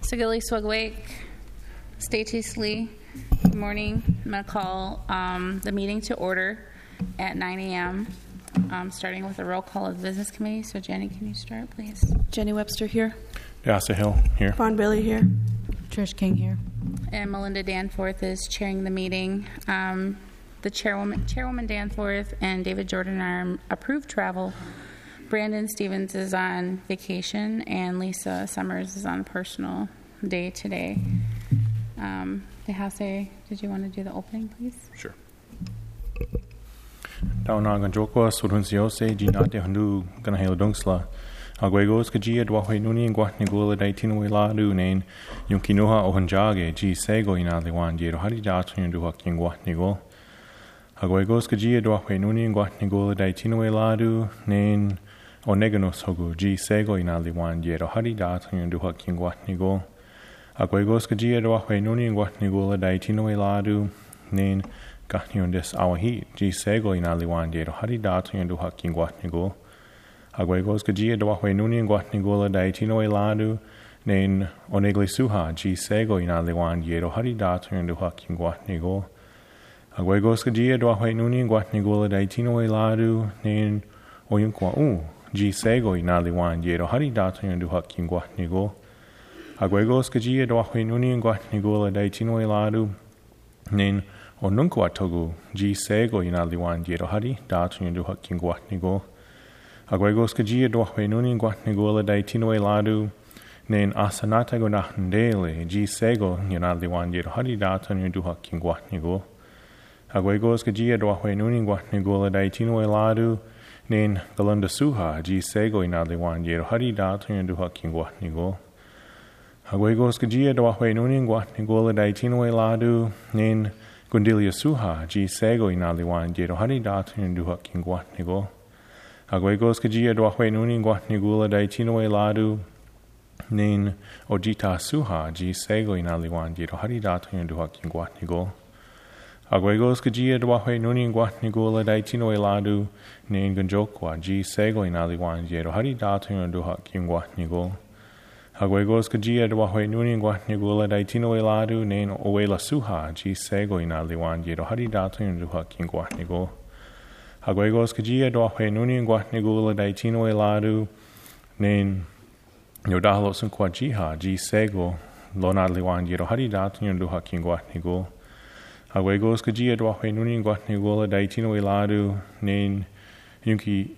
Sigilly Swigwake, Stacey Slee, good morning. I'm going to call the meeting to order at 9 a.m., starting with a roll call of the Business Committee. So, Jenny, can you start, please? Jenny Webster here. Yasa Hill here. Vaughn Bailey here. Trish King here. And Melinda Danforth is chairing the meeting. The Chairwoman Danforth and David Jordan are approved travel. Brandon Stevens is on vacation, and Lisa Summers is on personal day today. Dehase, did you want to do the opening, please? Sure. Daunagan Jokwa, Sudunsiose, Ginate Hundu, Ganahel Dungsla. Aguegos Kajia, Dwahe Nuni, and Guatnigula, Daitinaway Ladu, Nain, Yunkinoha, Ohanjage, G. Sego, Inaliwan, Jero, Hadidatu, and Duhaking Guatnigol. Aguegos Kajia, Dwahe Nuni, and Guatnigula, Daitinaway Ladu, Nain, Oneganos Hogu, G. Sego, Inaliwan, Jero, Hadidatu, and Duhaking Guatnigol. Aguegos Kajia, Dwahe Nuni, and Guatnigula, Daitinaway Ladu, Nain, Gahnion des Awahit, G. Sego, Inaliwan, Jero, Hadidatu, and Duhaking Guatnigol. Aguegos Kajia, Dwahe Nuni, and Guatnigula, Daitinoe Ladu, Nain Onegli Suha, G. Sego, Inaliwan, Jero, Hadidatu, and Duhaking Guatnigol. Aguegos Kajia, Dwahe Nuni, and Guatnigula, Daitinoe Ladu, Nain Oyunkwa G. Sego, Inaliwan, Jero, Hadidatu, and Duhaking Guatnigol. Aguegos Kajia, Dwahe Nuni, and Guatnigula, Daitinoe Ladu, Nain Onunkwa Togu, G. Sego, Inaliwan, Jero, Hadidatu, and Duhaking Guatnigol. Aguegos Kajia, Dwahe Nuni, and Guatnigula, Daitinoe Ladu, Nain Asanata Gonahandele, G. Sego, Inaliwan, Jero, Hadidatu, and Duhaking Guatnigol. Aguegos Kajia, Dwahe Nuni, and Guatnigula, Daitinoe Ladu, Nain Galunda Suha, G. Sego, Inaliwan, Jero, Hadidatu, and Duhaking Guatnigol. Aguegos Kajia, Dwahe Nuni, and Guatnigula, Daitinoe Ladu, Nain Gundilia Suha, G. Sego, Inaliwan, Jero, Hadidatu, and Duhaking Guatnigol. Aguegos Kajia, Dwahe Nuni, and Guatnigula, Daitinoe Ladu, Nain Ojita Suha, G. Sego, Inaliwan, Jero, Hadidatu, and Duhaking Guatnigol. Aguegos Kajia, Dwahe Nuni, and Guatnigula, Daitinoe Ladu, Nain Ganjokwa, G. Sego, Inaliwan, Jero, Hadidatu, and Duhaking Guatnigol. Aguegos Kajia, Dwahe Nuni, and Guatnigula, Daitinoe Ladu, Nain Owela Suha, G. Sego, Inaliwan, Jero, Hadidatu, and Duhaking Guatnigol. Aguegos Kajia, Dwahe Nuni, and Guatnigula, Daitinoe Ladu, Nain Yodahalo Sunkwa Jiha, G. Sego, Lonadliwan, Jero, Hadidatu, and Duhaking Guatnigol. Aguegos Kajia, Dwahe Nuni, and Guatnigula, Daitinoe Ladu, Nain Yunki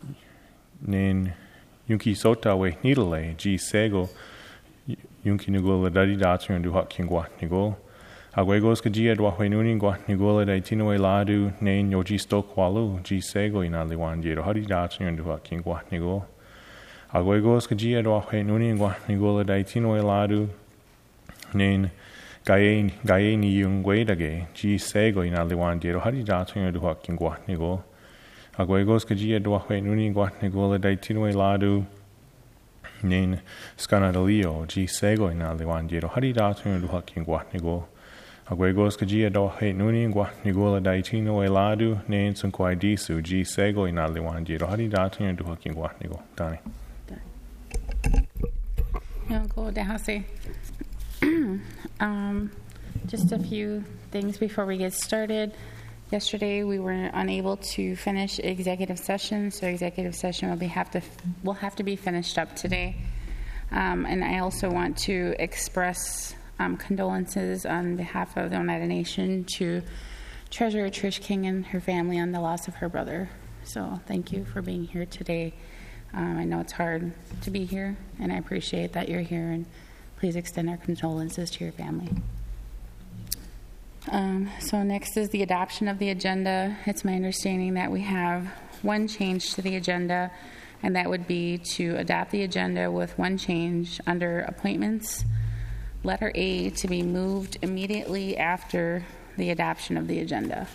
Sota, We Nidale, G. Sego, Yunki Nugula, Dadidatu, and Duhaking Guatnigol. Aguegos Kajia, Dwahe Nuni, and Guatnigula, Daitinoe Ladu, Nain Yoji Stokwalu, G. Sego, Inaliwan, Jero, Hadidatu, and Duhaking Guatnigol. Aguegos Kajia, Dwahe Nuni, and Guatnigula, Daitinoe Ladu, Nain Gaye Yungwedage, G. Sego, Inaliwan, Jero, Hadidatu, and Duhaking Guatnigol. Aguegos Kajia, Dwahe Nuni, and Guatnigula, Daitinoe Ladu, Nain Scanadalio, G. Sego, Inaliwan, Jero, Hadidatu, and Duhaking Guatnigol. Aguegos Kajia, Dwahe Nuni, and Guatnigula, Daitinoe Ladu, Nain Sunkwai Disu, G. Sego, Inaliwan, Jero, Hadidatu, and Duhaking Guatnigol. Dani. Go Dehase. Just a few things before we get started. Yesterday we were unable to finish executive session, so executive session will have to be finished up today. And I also want to express condolences on behalf of the Oneida Nation to Treasurer Trish King and her family on the loss of her brother. So thank you for being here today. I know it's hard to be here, and I appreciate that you're here, and please extend our condolences to your family. So next is the adoption of the agenda. It's my understanding that we have one change to the agenda, and that would be to adopt the agenda with one change under appointments. Letter A to be moved immediately after the adoption of the agenda.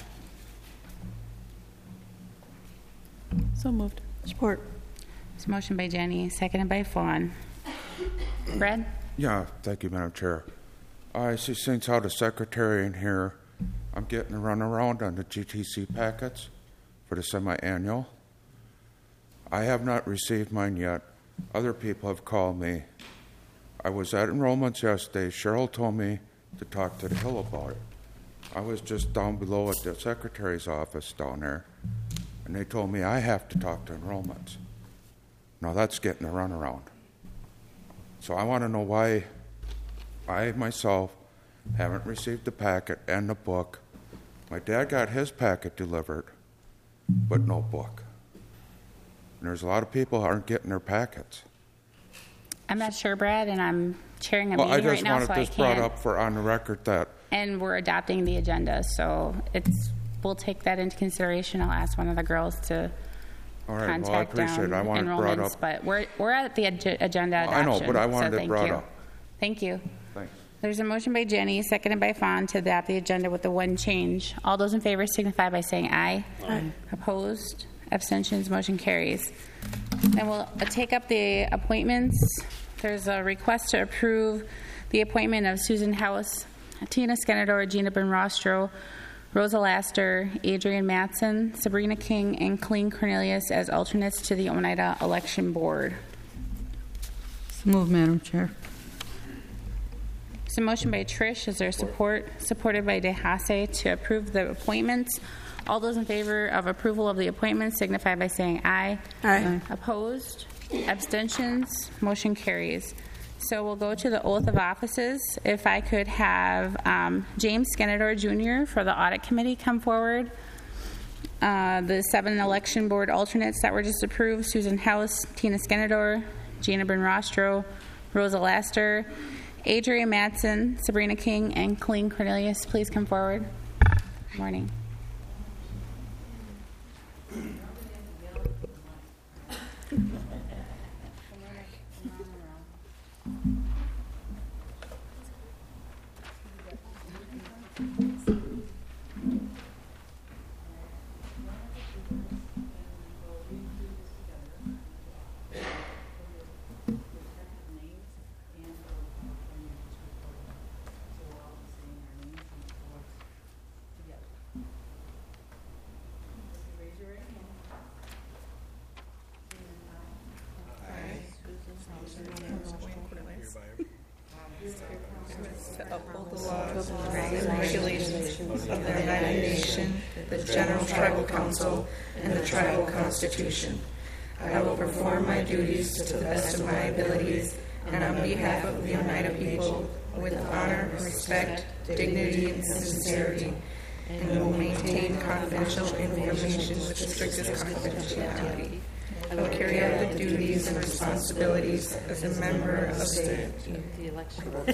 So moved. Support. It's a motion by Jenny, seconded by Fawn. Brad? Yeah, thank you, Madam Chair. I see since how the secretary in here, I'm getting a run around on the GTC packets for the semi-annual. I have not received mine yet. Other people have called me. I was at enrollments yesterday. Cheryl told me to talk to the Hill about it. I was just down below at the secretary's office down there, and they told me I have to talk to enrollments. Now that's getting a runaround. So I want to know why I myself haven't received the packet and the book. My dad got his packet delivered, but no book. And there's a lot of people who aren't getting their packets. I'm not sure, Brad, and I'm chairing a Well, I meeting right just now, wanted so I this brought can't. up for on the record that And we're adopting the agenda, so we'll take that into consideration. I'll ask one of the girls to all right, well, I contact appreciate it. I wanted it brought enrollments, up. but we're at the agenda Well, I adoption. know, but I wanted so it thank brought you. up. Thank you. Thanks. There's a motion by Jenny, seconded by Fawn, to adopt the agenda with the one change. All those in favor signify by saying aye. Aye. Opposed? Abstentions? Motion carries. Then we'll take up the appointments. There's a request to approve the appointment of Susan House, Tina Skenador, Gina Benrostro, Rosa Laster, Adrian Matson, Sabrina King, and Colleen Cornelius as alternates to the Oneida Election Board. So moved, Madam Chair. So motion by Trish, is there support? Supported by DeHasse to approve the appointments. All those in favor of approval of the appointments signify by saying aye. Aye. Opposed? Abstentions? Motion carries. So we'll go to the oath of offices. If I could have James Skenador Jr. for the audit committee come forward. The 7 election board alternates that were just approved: Susan House, Tina Skenador, Gina Benrostro, Rosa Laster, Adrian Matson, Sabrina King, and Colleen Cornelius. Please come forward. Good morning. and regulations of the United Nations, the General Tribal Council, and the Tribal Constitution. I will perform my duties to the best of my abilities and on behalf of the Oneida people with honor, respect, dignity, and sincerity, and will maintain confidential information with the strictest confidentiality. I will carry out the duties and responsibilities as a member of the election board.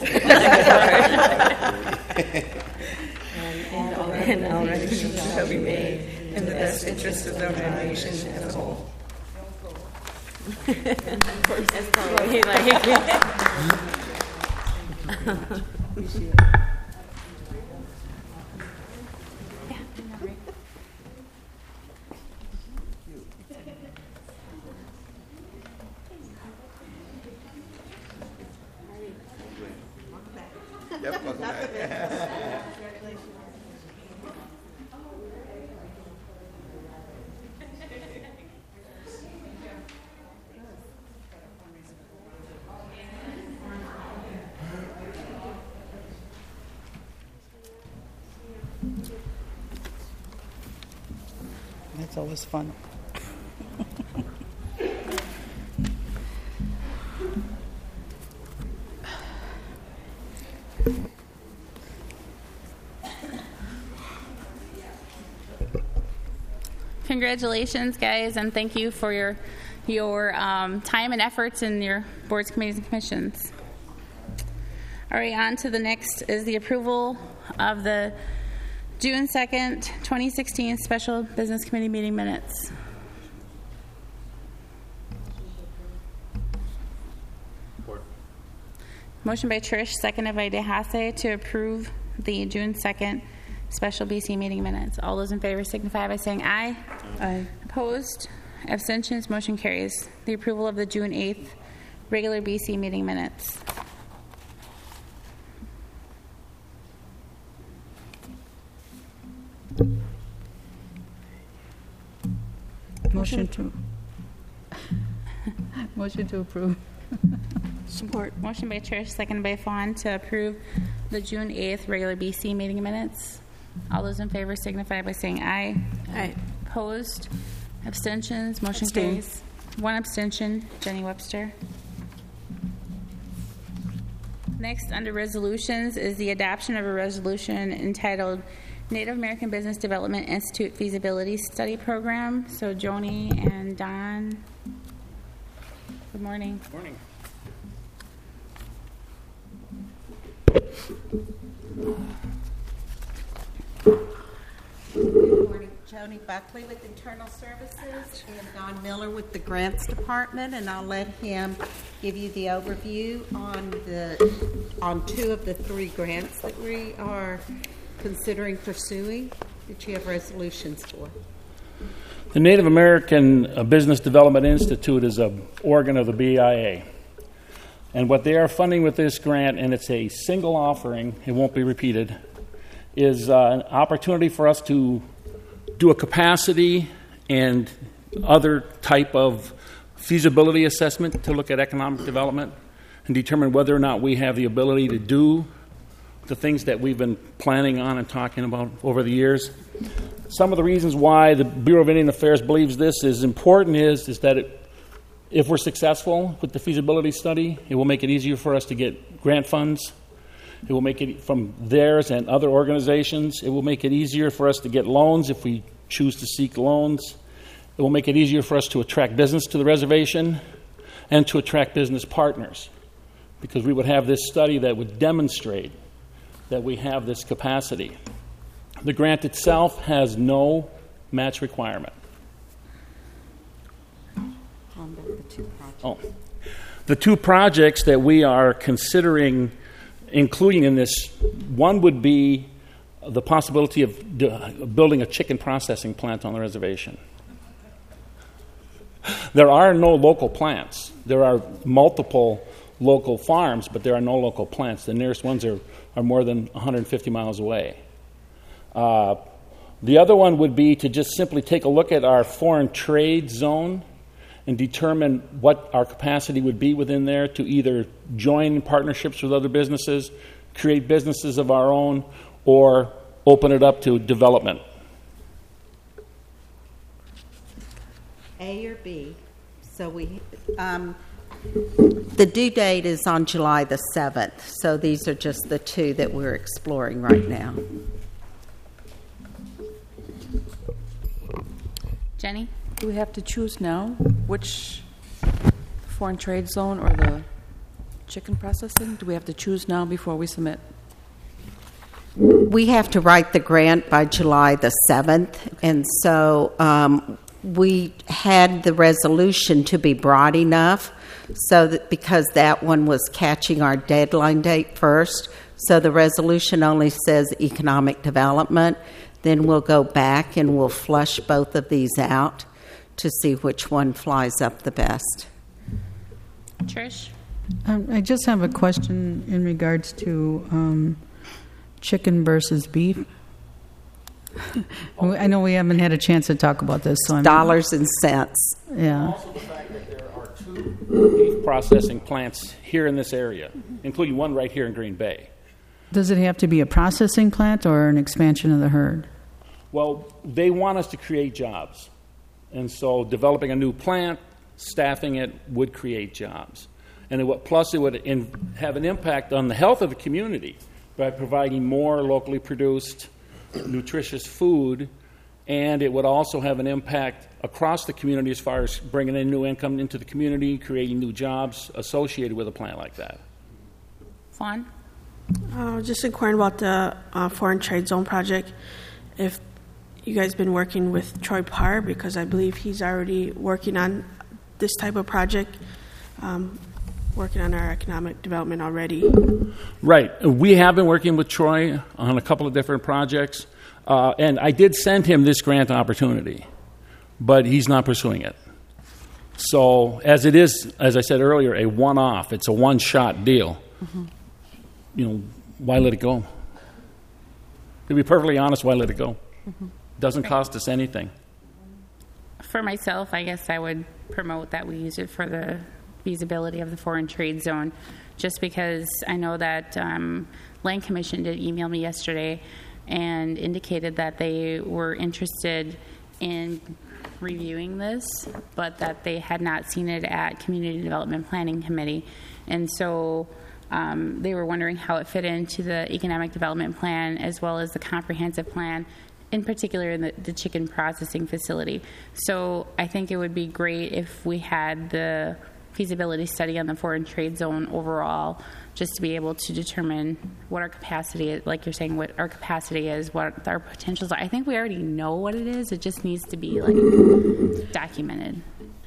And all resolutions shall be made in the best interest of the nation as a whole. That's always fun. Congratulations, guys, and thank you for your time and efforts in your boards, committees, and commissions. All right, on to the next is the approval of the June 2nd, 2016 Special Business Committee meeting minutes. Support. Motion by Trish, seconded by DeHasse to approve the June 2nd Special BC meeting minutes. All those in favor signify by saying aye. Aye. Opposed? Abstentions? Motion carries. The approval of the June 8th regular BC meeting minutes. Motion to approve. Support. Motion by Trish, seconded by Fawn to approve the June 8th regular BC meeting minutes. All those in favor signify by saying aye. Aye. Opposed? Abstentions? Motion Abstain. carries. One abstention, Jenny Webster. Next, under resolutions, is the adoption of a resolution entitled Native American Business Development Institute Feasibility Study Program. So Joni and Don, good morning. Morning. Good morning. Joni Buckley with Internal Services and Don Miller with the Grants Department, and I'll let him give you the overview on two of the three grants that we are considering pursuing that you have resolutions for. The Native American Business Development Institute is an organ of the BIA. And what they are funding with this grant, and it's a single offering, it won't be repeated, is an opportunity for us to do a capacity and other type of feasibility assessment to look at economic development and determine whether or not we have the ability to do the things that we've been planning on and talking about over the years. Some of the reasons why the Bureau of Indian Affairs believes this is important is that if we're successful with the feasibility study, it will make it easier for us to get grant funds. It will make it from theirs and other organizations. It will make it easier for us to get loans if we choose to seek loans. It will make it easier for us to attract business to the reservation and to attract business partners, because we would have this study that would demonstrate that we have this capacity. The grant itself has no match requirement. The two projects that we are considering including in this, one would be the possibility of building a chicken processing plant on the reservation. There are no local plants. There are multiple local farms, but there are no local plants. The nearest ones are more than 150 miles away. The other one would be to just simply take a look at our foreign trade zone and determine what our capacity would be within there to either join partnerships with other businesses, create businesses of our own, or open it up to development. A or B. So the due date is on July the 7th. So these are just the two that we're exploring right now. Jenny? Do we have to choose now which foreign trade zone or the chicken processing? Do we have to choose now before we submit? We have to write the grant by July the 7th, and so we had the resolution to be broad enough so that because that one was catching our deadline date first, so the resolution only says economic development. Then we'll go back and we'll flush both of these out to see which one flies up the best. Trish? I just have a question in regards to chicken versus beef. I know we haven't had a chance to talk about this. So Dollars and cents. Yeah. Also the fact that there are two beef processing plants here in this area, including one right here in Green Bay. Does it have to be a processing plant or an expansion of the herd? Well, they want us to create jobs. And so developing a new plant, staffing it, would create jobs. And plus it would have an impact on the health of the community by providing more locally produced, nutritious food. And it would also have an impact across the community as far as bringing in new income into the community, creating new jobs associated with a plant like that. Fawn? Just inquiring about the foreign trade zone project. If you guys been working with Troy Parr, because I believe he's already working on this type of project, working on our economic development already. Right. We have been working with Troy on a couple of different projects, and I did send him this grant opportunity, but he's not pursuing it. So as it is, as I said earlier, a one-off, it's a one-shot deal. Mm-hmm. Why let it go? To be perfectly honest, why let it go? Mm-hmm. Doesn't cost us anything. For myself, I guess I would promote that we use it for the feasibility of the foreign trade zone, just because I know that Land Commission did email me yesterday and indicated that they were interested in reviewing this, but that they had not seen it at Community Development Planning Committee. And so they were wondering how it fit into the Economic Development Plan as well as the Comprehensive Plan, in particular in the chicken processing facility. So I think it would be great if we had the feasibility study on the foreign trade zone overall, just to be able to determine what our capacity is, like you're saying, what our capacity is, what our potentials are. I think we already know what it is. It just needs to be documented.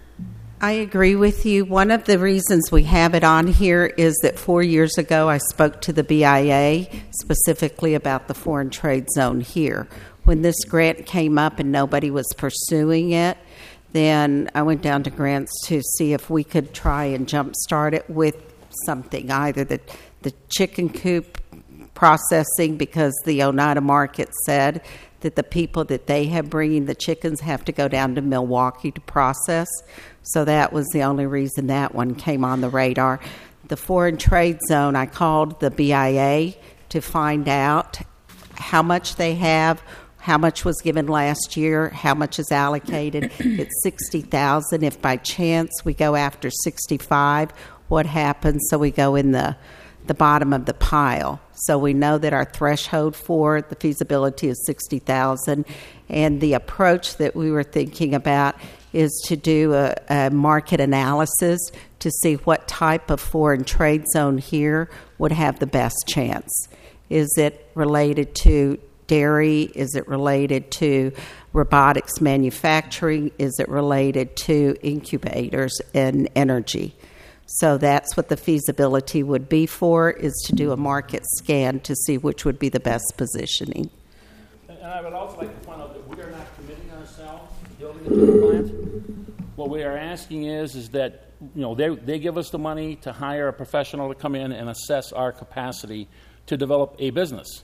I agree with you. One of the reasons we have it on here is that 4 years ago I spoke to the BIA specifically about the foreign trade zone here. When this grant came up and nobody was pursuing it, then I went down to grants to see if we could try and jumpstart it with something, either the chicken coop processing, because the Oneida market said that the people that they have bringing the chickens have to go down to Milwaukee to process. So that was the only reason that one came on the radar. The foreign trade zone, I called the BIA to find out how much they have, how much was given last year, how much is allocated. It's $60,000. If by chance we go after 65, what happens? So we go in the bottom of the pile. So we know that our threshold for the feasibility is 60,000, and the approach that we were thinking about is to do a market analysis to see what type of foreign trade zone here would have the best chance. Is it related to dairy? Is it related to robotics manufacturing? Is it related to incubators and energy? So that's what the feasibility would be for, is to do a market scan to see which would be the best positioning. And I would also like to point out that we are not committing ourselves to building a chicken plant. What we are asking is that they give us the money to hire a professional to come in and assess our capacity to develop a business.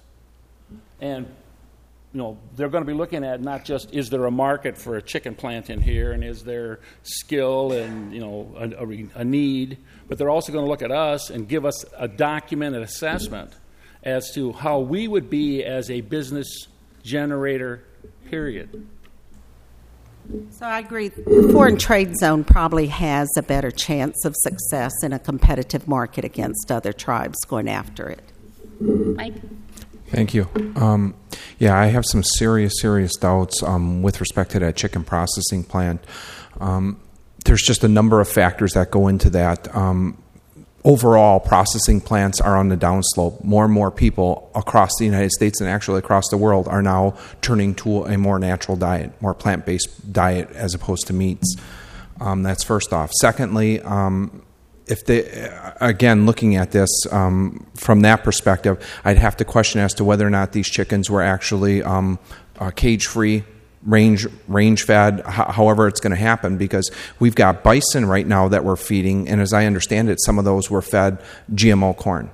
And they're going to be looking at not just is there a market for a chicken plant in here, and is there skill and a need, but they're also going to look at us and give us a documented assessment as to how we would be as a business generator, period. So I agree. The foreign trade zone probably has a better chance of success in a competitive market against other tribes going after it. Mike? Thank you. I have some serious doubts with respect to that chicken processing plant. There's just a number of factors that go into that. Overall, processing plants are on the downslope. More and more people across the United States and actually across the world are now turning to a more natural diet, more plant-based diet as opposed to meats. That's first off. Secondly, if looking at this from that perspective, I'd have to question as to whether or not these chickens were actually cage-free, range-fed, however it's going to happen, because we've got bison right now that we're feeding, and as I understand it, some of those were fed GMO corn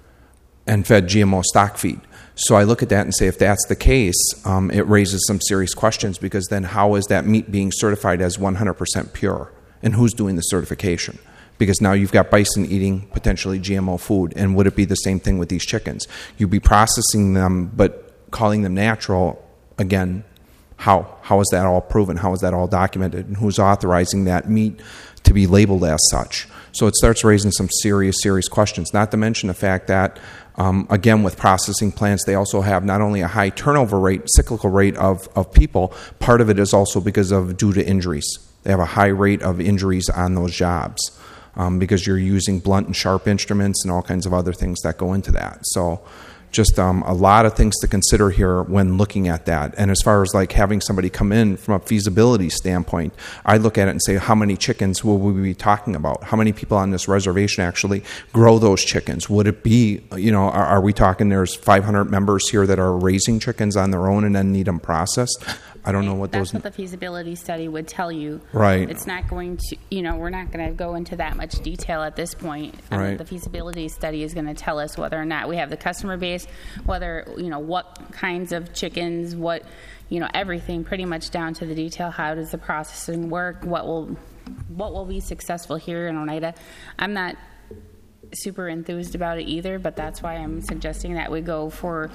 and fed GMO stock feed. So I look at that and say, if that's the case, it raises some serious questions, because then how is that meat being certified as 100% pure, and who's doing the certification? Because now you've got bison eating potentially GMO food, and would it be the same thing with these chickens? You'd be processing them, but calling them natural, again, how is that all proven? How is that all documented? And who's authorizing that meat to be labeled as such? So it starts raising some serious questions, not to mention the fact that, again, with processing plants, they also have not only a high turnover rate, cyclical rate of people, part of it is also due to injuries. They have a high rate of injuries on those jobs. Because you're using blunt and sharp instruments and all kinds of other things that go into that. So just a lot of things to consider here when looking at that. And as far as having somebody come in from a feasibility standpoint, I look at it and say, how many chickens will we be talking about? How many people on this reservation actually grow those chickens? Would it be, are we talking there's 500 members here that are raising chickens on their own and then need them processed? I don't know what That's those... what the feasibility study would tell you. Right. It's not going to, we're not going to go into that much detail at this point. Right. The feasibility study is going to tell us whether or not we have the customer base, whether, what kinds of chickens, what, everything pretty much down to the detail. How does the processing work? What will what will be successful here in Oneida. I'm not super enthused about it either, but that's why I'm suggesting that we go for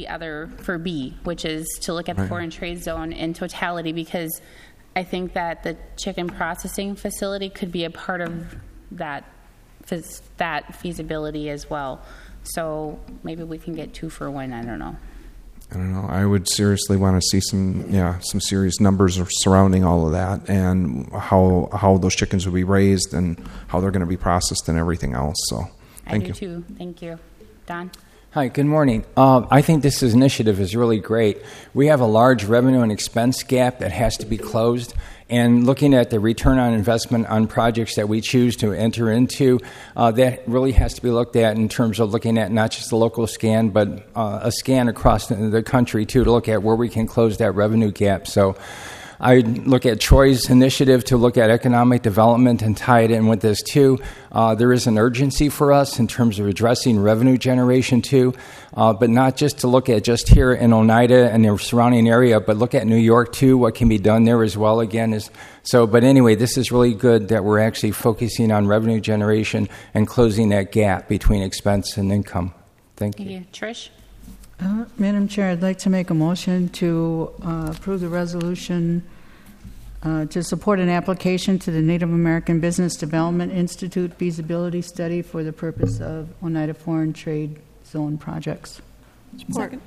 B, which is to look at the foreign trade zone in totality, because I think that the chicken processing facility could be a part of that feasibility as well. So maybe we can get 2 for 1. I don't know. I would seriously want to see some serious numbers surrounding all of that, and how those chickens will be raised and how they're going to be processed and everything else. So, thank you. I do too. Thank you, Don. Hi, good morning. I think this initiative is really great. We have a large revenue and expense gap that has to be closed. And looking at the return on investment on projects that we choose to enter into, that really has to be looked at in terms of looking at not just the local scan, but a scan across the country, too, to look at where we can close that revenue gap. So I look at Troy's initiative to look at economic development and tie it in with this, too. There is an urgency for us in terms of addressing revenue generation, too, but not just to look at just here in Oneida and the surrounding area, but look at New York, too, what can be done there as well, again. But anyway, this is really good that we're actually focusing on revenue generation and closing that gap between expense and income. Thank you. Trish? Madam Chair, I'd like to make a motion to approve the resolution to support an application to the Native American Business Development Institute feasibility study for the purpose of Oneida Foreign Trade Zone projects. Second.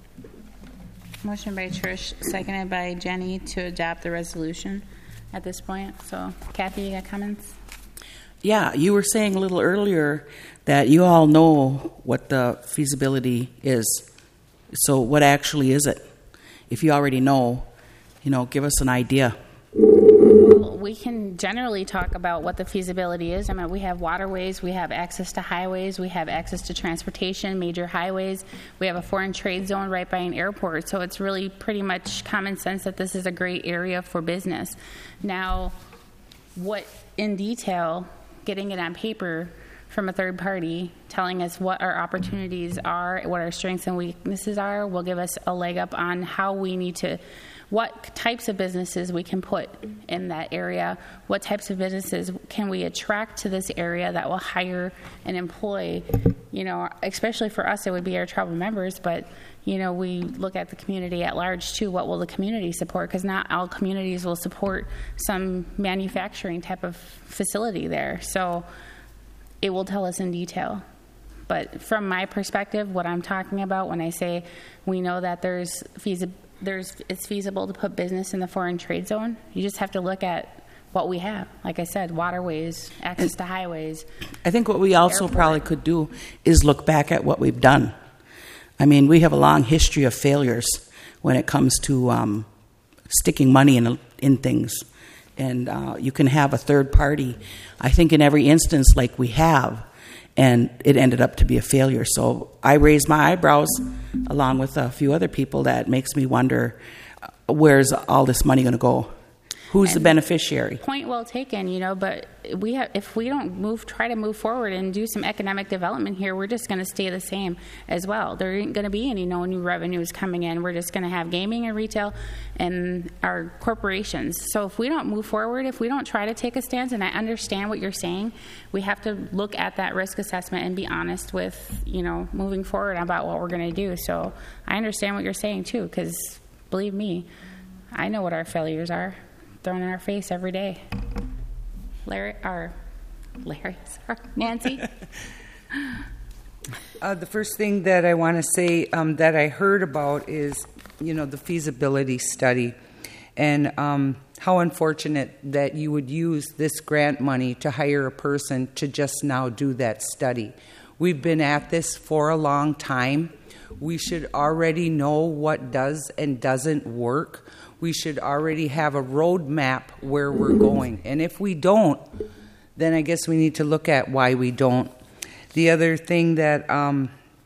Motion by Trish, seconded by Jenny to adopt the resolution at this point. So, Kathy, you got comments? Yeah, you were saying a little earlier that you all know what the feasibility is. So what actually is it? If you already know, give us an idea. Well, we can generally talk about what the feasibility is. I mean, we have waterways, we have access to highways, we have access to transportation, major highways. We have a foreign trade zone right by an airport. So it's really pretty much common sense that this is a great area for business. Now, what in detail, getting it on paper from a third party telling us what our opportunities are, what our strengths and weaknesses are, will give us a leg up on how we need to, what types of businesses we can put in that area, what types of businesses can we attract to this area that will hire and employ, especially for us, it would be our tribal members, but, we look at the community at large too. What will the community support? Because not all communities will support some manufacturing type of facility there. So it will tell us in detail. But from my perspective, what I'm talking about when I say we know that it's feasible to put business in the foreign trade zone, you just have to look at what we have. Like I said, waterways, access to highways. I think what we also probably could do is look back at what we've done. I mean, we have a long history of failures when it comes to sticking money in things. And you can have a third party, I think in every instance like we have, and it ended up to be a failure. So I raised my eyebrows along with a few other people. That makes me wonder, where's all this money going to go? Who's the beneficiary? Point well taken, but if we don't try to move forward and do some economic development here, we're just going to stay the same as well. There ain't going to be any new revenues coming in. We're just going to have gaming and retail and our corporations. So if we don't move forward, if we don't try to take a stance, and I understand what you're saying, we have to look at that risk assessment and be honest with, moving forward about what we're going to do. So I understand what you're saying too, because believe me, I know what our failures are. Thrown in our face every day. Nancy? The first thing that I want to say that I heard about is, the feasibility study, and how unfortunate that you would use this grant money to hire a person to just now do that study. We've been at this for a long time. We should already know what does and doesn't work. We should already have a roadmap where we're going. And if we don't, then I guess we need to look at why we don't. The other thing that I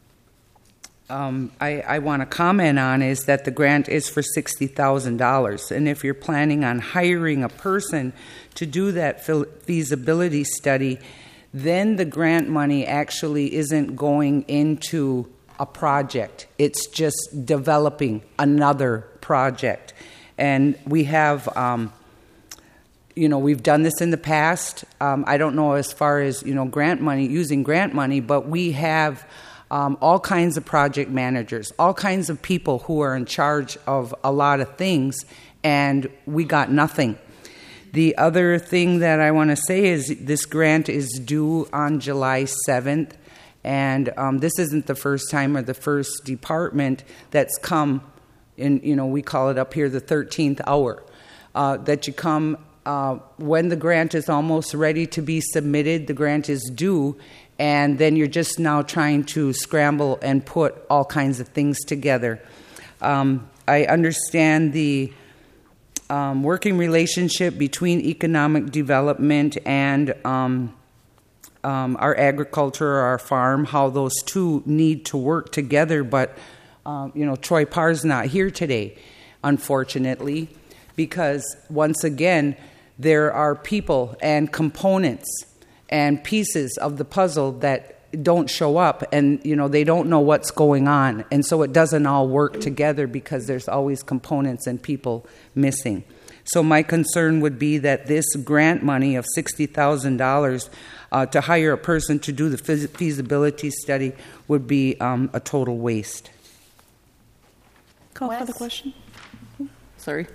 want to comment on is that the grant is for $60,000. And if you're planning on hiring a person to do that feasibility study, then the grant money actually isn't going into a project. It's just developing another project. And we have, we've done this in the past. I don't know as far as, grant money, using grant money, but we have all kinds of project managers, all kinds of people who are in charge of a lot of things, and we got nothing. The other thing that I want to say is this grant is due on July 7th, and this isn't the first time or the first department that's come in, we call it up here the 13th hour, that you come when the grant is almost ready to be submitted, the grant is due, and then you're just now trying to scramble and put all kinds of things together. I understand the working relationship between economic development and our agriculture, our farm, how those two need to work together. But, Troy Parr's not here today, unfortunately, because once again, there are people and components and pieces of the puzzle that don't show up, and they don't know what's going on, and so it doesn't all work together because there's always components and people missing. So my concern would be that this grant money of $60,000 to hire a person to do the feasibility study would be a total waste. Call for the question. Sorry.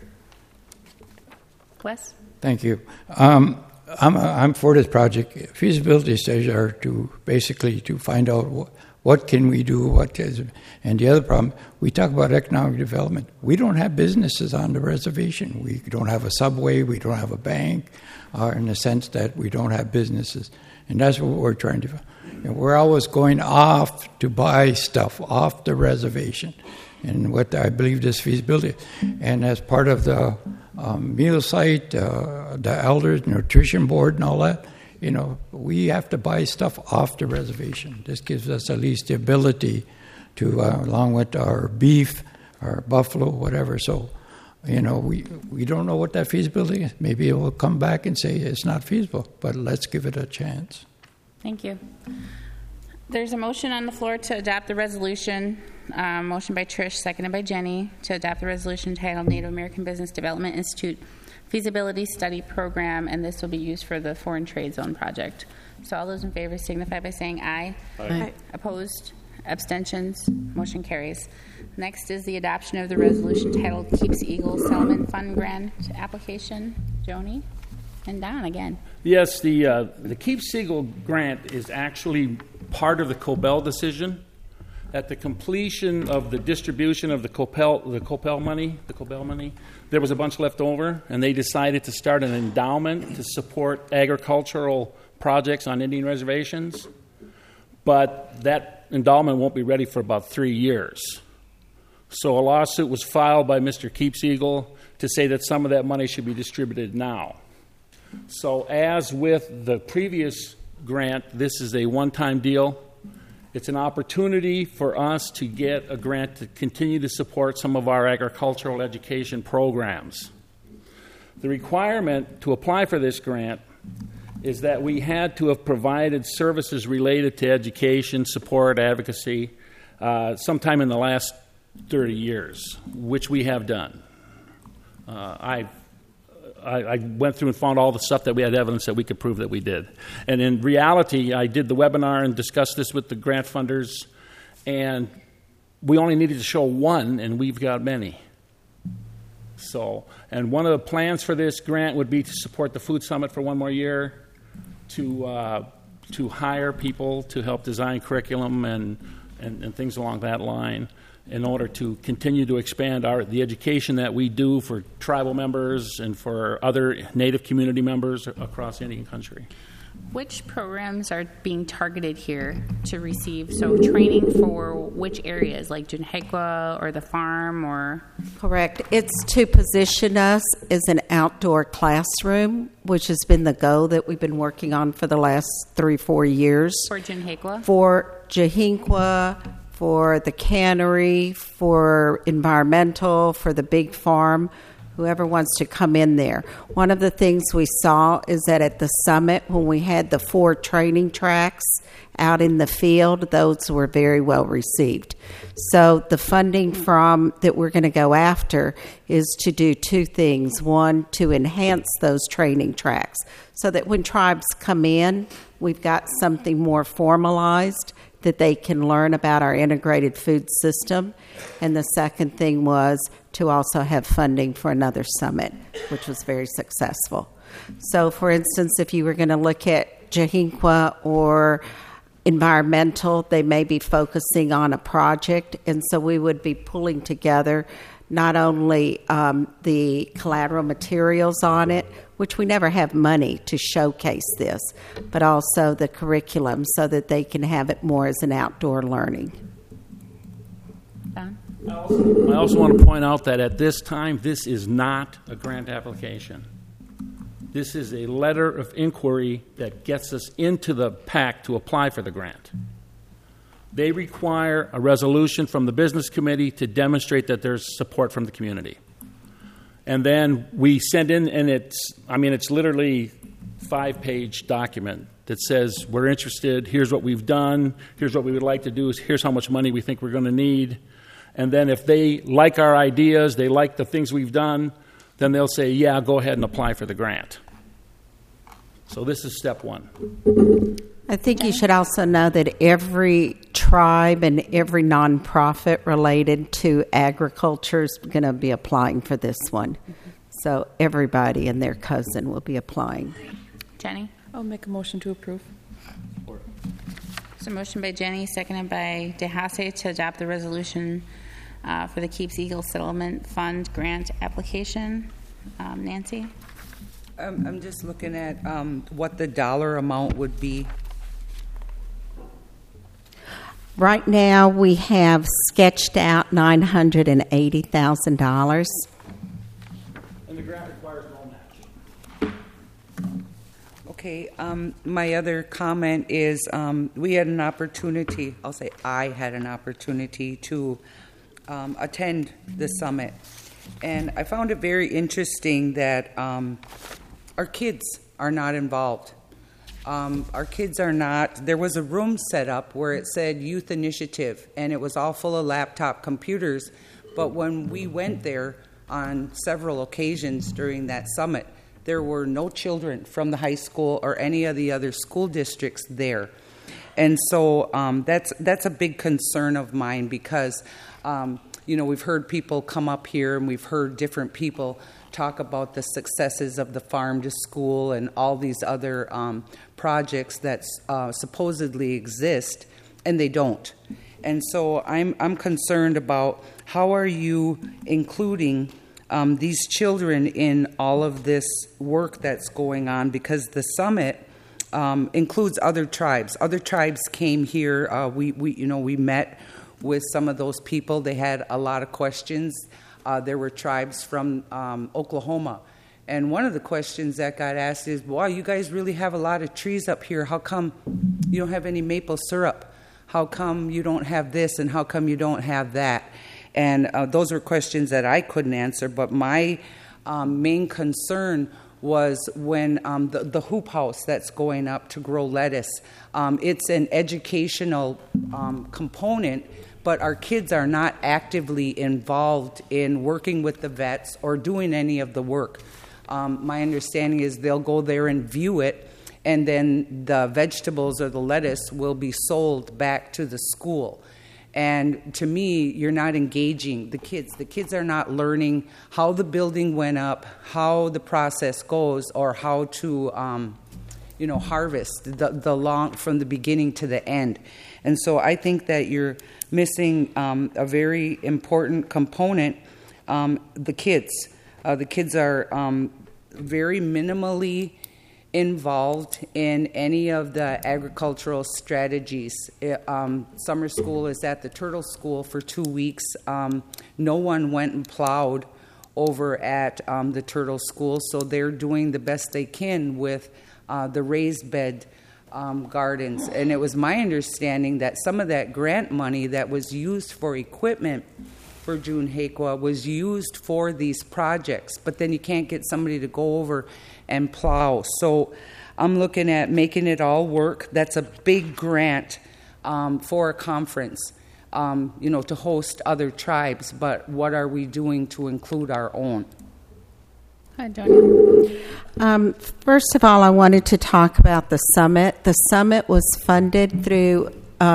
Wes? Thank you. I'm for this project. Feasibility studies are to find out what can we do, and the other problem, we talk about economic development. We don't have businesses on the reservation. We don't have a subway, we don't have a bank, in the sense that we don't have businesses. And that's what we're trying to do. And we're always going off to buy stuff off the reservation. And what I believe this feasibility, and as part of the meal site, the elders, nutrition board, and all that, we have to buy stuff off the reservation. This gives us at least the ability to, along with our beef, our buffalo, whatever. So, we don't know what that feasibility is. Maybe it will come back and say it's not feasible, but let's give it a chance. Thank you. There's a motion on the floor to adopt the resolution. Motion by Trish, seconded by Jenny, to adopt the resolution titled Native American Business Development Institute Feasibility Study Program, and this will be used for the Foreign Trade Zone project. So all those in favor signify by saying aye. Aye. Opposed? Abstentions? Motion carries. Next is the adoption of the resolution titled Keeps Eagle Settlement Fund Grant Application. Joni and Don again. Yes, the Keeps Eagle grant is actually part of the Cobell decision. At the completion of the distribution of the Cobell money, there was a bunch left over, and they decided to start an endowment to support agricultural projects on Indian reservations. But that endowment won't be ready for about 3 years. So a lawsuit was filed by Mr. Keeps Eagle to say that some of that money should be distributed now. So as with the previous grant, this is a one-time deal. It's an opportunity for us to get a grant to continue to support some of our agricultural education programs. The requirement to apply for this grant is that we had to have provided services related to education, support, advocacy, sometime in the last 30 years, which we have done. I went through and found all the stuff that we had evidence that we could prove that we did. And in reality, I did the webinar and discussed this with the grant funders, and we only needed to show one, and we've got many. So, and one of the plans for this grant would be to support the Food Summit for one more year, to hire people to help design curriculum and things along that line, in order to continue to expand the education that we do for tribal members and for other Native community members across Indian country. Which programs are being targeted here to receive? So training for which areas, like Junhekwa or the farm or? Correct. It's to position us as an outdoor classroom, which has been the goal that we've been working on for the last 3-4 years. For Junhekwa? For Junhekwa, for the cannery, for environmental, for the big farm. whoever wants to come in there. One of the things we saw is that at the summit, when we had the 4 training tracks out in the field, those were very well received. So the funding that we're going to go after is to do 2 things. One, to enhance those training tracks so that when tribes come in, we've got something more formalized that they can learn about our integrated food system. And the second thing was to also have funding for another summit, which was very successful. So, for instance, if you were going to look at Jahinqua or environmental, they may be focusing on a project, and so we would be pulling together not only the collateral materials on it, which we never have money to showcase this, but also the curriculum so that they can have it more as an outdoor learning. Don? I also want to point out that at this time, this is not a grant application. This is a letter of inquiry that gets us into the PAC to apply for the grant. They require a resolution from the business committee to demonstrate that there's support from the community. And then we send in, and it's literally a 5-page document that says we're interested, here's what we've done, here's what we would like to do, here's how much money we think we're going to need. And then if they like our ideas, they like the things we've done, then they'll say, yeah, go ahead and apply for the grant. So this is step 1. I think you should also know that every tribe and every nonprofit related to agriculture is going to be applying for this one. So everybody and their cousin will be applying. Jenny? I'll make a motion to approve. So motion by Jenny, seconded by DeHasse to adopt the resolution for the Keeps Eagle Settlement Fund grant application. Nancy? I'm just looking at what the dollar amount would be. Right now, we have sketched out $980,000. And the grant requires no match. Okay, my other comment is we had an opportunity, I had an opportunity to attend the summit. And I found it very interesting that our kids are not involved. Our kids are not. There was a room set up where it said Youth Initiative, and it was all full of laptop computers. But when we went there on several occasions during that summit, there were no children from the high school or any of the other school districts there. And so that's a big concern of mine because, we've heard people come up here and we've heard different people talk about the successes of the farm to school and all these other projects that supposedly exist, and they don't. And so I'm concerned about how are you including these children in all of this work that's going on, because the summit includes other tribes. Other tribes came here. We met with some of those people. They had a lot of questions. There were tribes from Oklahoma. And one of the questions that got asked is, wow, you guys really have a lot of trees up here. How come you don't have any maple syrup? How come you don't have this, and how come you don't have that? And those were questions that I couldn't answer. But my main concern was when the hoop house that's going up to grow lettuce. It's an educational component, but our kids are not actively involved in working with the vets or doing any of the work. My understanding is they'll go there and view it, and then the vegetables or the lettuce will be sold back to the school. And to me, you're not engaging the kids. The kids are not learning how the building went up, how the process goes, or how to harvest the long from the beginning to the end. And so I think that you're missing a very important component, the kids. The kids are very minimally involved in any of the agricultural strategies. Summer school is at the Turtle School for 2 weeks. No one went and plowed over at the Turtle School, so they're doing the best they can with the raised bed gardens. And it was my understanding that some of that grant money that was used for equipment for June Hakwa was used for these projects, but then you can't get somebody to go over and plow. So I'm looking at making it all work. That's a big grant for a conference, to host other tribes, but what are we doing to include our own? Hi, Johnny. First of all, I wanted to talk about the summit. The summit was funded through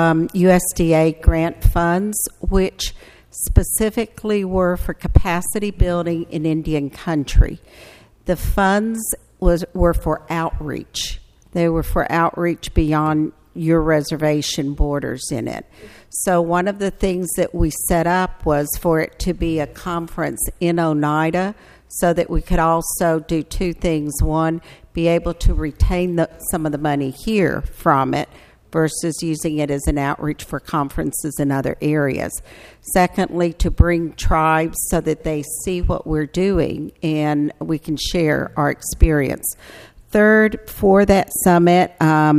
USDA grant funds, which specifically were for capacity building in Indian country. The funds were for outreach. They were for outreach beyond your reservation borders in it. So one of the things that we set up was for it to be a conference in Oneida, so that we could also do two things. One, be able to retain some of the money here from it versus using it as an outreach for conferences in other areas. Secondly, to bring tribes so that they see what we're doing and we can share our experience. Third, for that summit,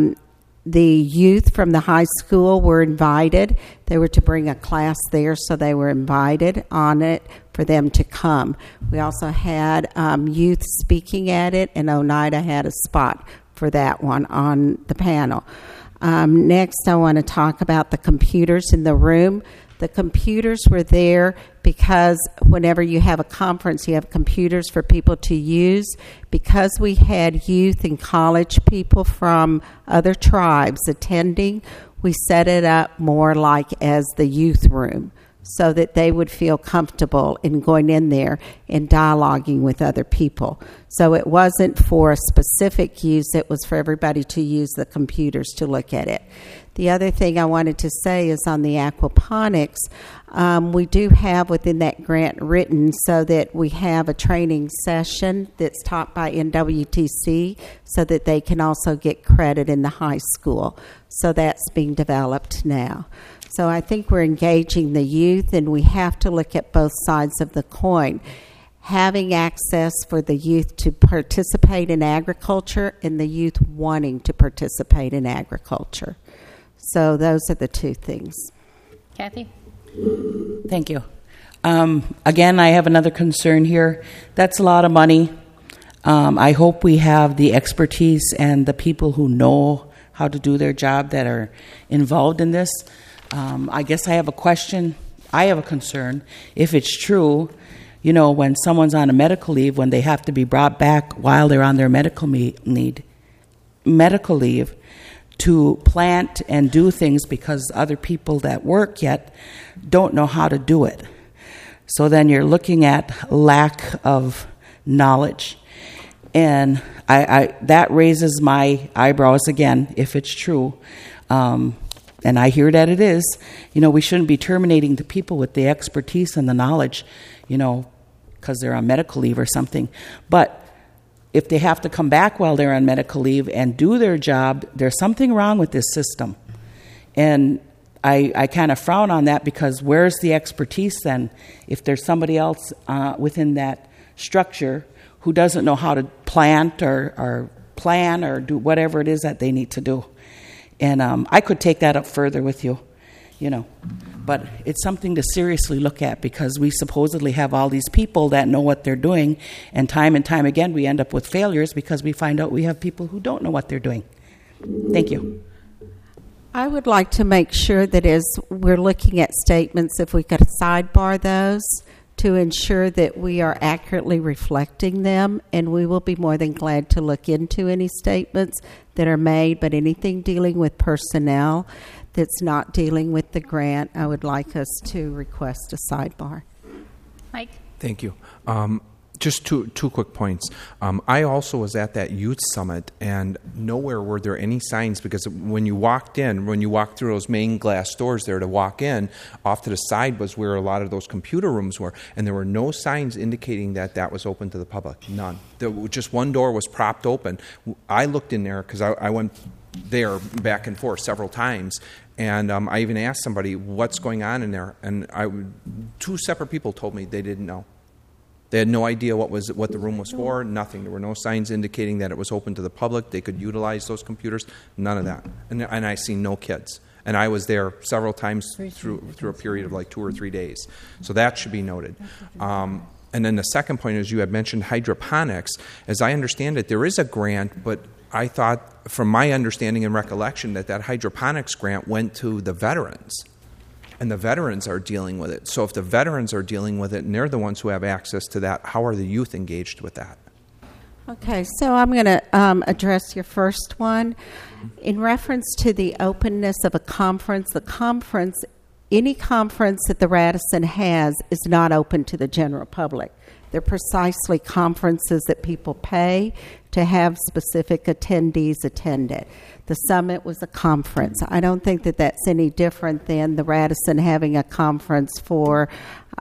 the youth from the high school were invited. They were to bring a class there, so they were invited on it for them to come. We also had youth speaking at it, and Oneida had a spot for that one on the panel. Next, I want to talk about the computers in the room. The computers were there because whenever you have a conference, you have computers for people to use. Because we had youth and college people from other tribes attending, we set it up more like as the youth room so that they would feel comfortable in going in there and dialoguing with other people. So it wasn't for a specific use, it was for everybody to use the computers to look at it. The other thing I wanted to say is on the aquaponics, we do have within that grant written so that we have a training session that's taught by NWTC so that they can also get credit in the high school. So that's being developed now. So I think we're engaging the youth, and we have to look at both sides of the coin. Having access for the youth to participate in agriculture and the youth wanting to participate in agriculture. So those are the two things. Kathy? Thank you. Again, I have another concern here. That's a lot of money. I hope we have the expertise and the people who know how to do their job that are involved in this. I guess I have a question. I have a concern. If it's true, when someone's on a medical leave, when they have to be brought back while they're on their medical leave, to plant and do things because other people that work yet don't know how to do it. So then you're looking at lack of knowledge. And I that raises my eyebrows again, if it's true. And I hear that it is. We shouldn't be terminating the people with the expertise and the knowledge, because they're on medical leave or something. But if they have to come back while they're on medical leave and do their job, there's something wrong with this system. And I kind of frown on that, because where's the expertise then if there's somebody else within that structure who doesn't know how to plant or plan or do whatever it is that they need to do. And I could take that up further with you, but it's something to seriously look at, because we supposedly have all these people that know what they're doing, and time again we end up with failures because we find out we have people who don't know what they're doing. Thank you. I would like to make sure that as we're looking at statements, if we could sidebar those to ensure that we are accurately reflecting them, and we will be more than glad to look into any statements that are made, but anything dealing with personnel that's not dealing with the grant, I would like us to request a sidebar. Mike? Thank you. Just two quick points. I also was at that youth summit, and nowhere were there any signs, because when you walked through those main glass doors there to walk in, off to the side was where a lot of those computer rooms were, and there were no signs indicating that was open to the public. None. Just one door was propped open. I looked in there because I went there back and forth several times, and I even asked somebody what's going on in there, and two separate people told me they didn't know. They had no idea what the room was for, nothing. There were no signs indicating that it was open to the public. They could utilize those computers, none of that. And I see no kids. And I was there several times through a period of like 2 or 3 days. So that should be noted. And then the second point is you had mentioned hydroponics. As I understand it, there is a grant, but I thought, from my understanding and recollection, that hydroponics grant went to the veterans. And the veterans are dealing with it. So if the veterans are dealing with it and they're the ones who have access to that, how are the youth engaged with that? Okay, so I'm going to address your first one. In reference to the openness of a conference, any conference that the Radisson has is not open to the general public. They're precisely conferences that people pay to have specific attendees attend it. The summit was a conference. I don't think that that's any different than the Radisson having a conference for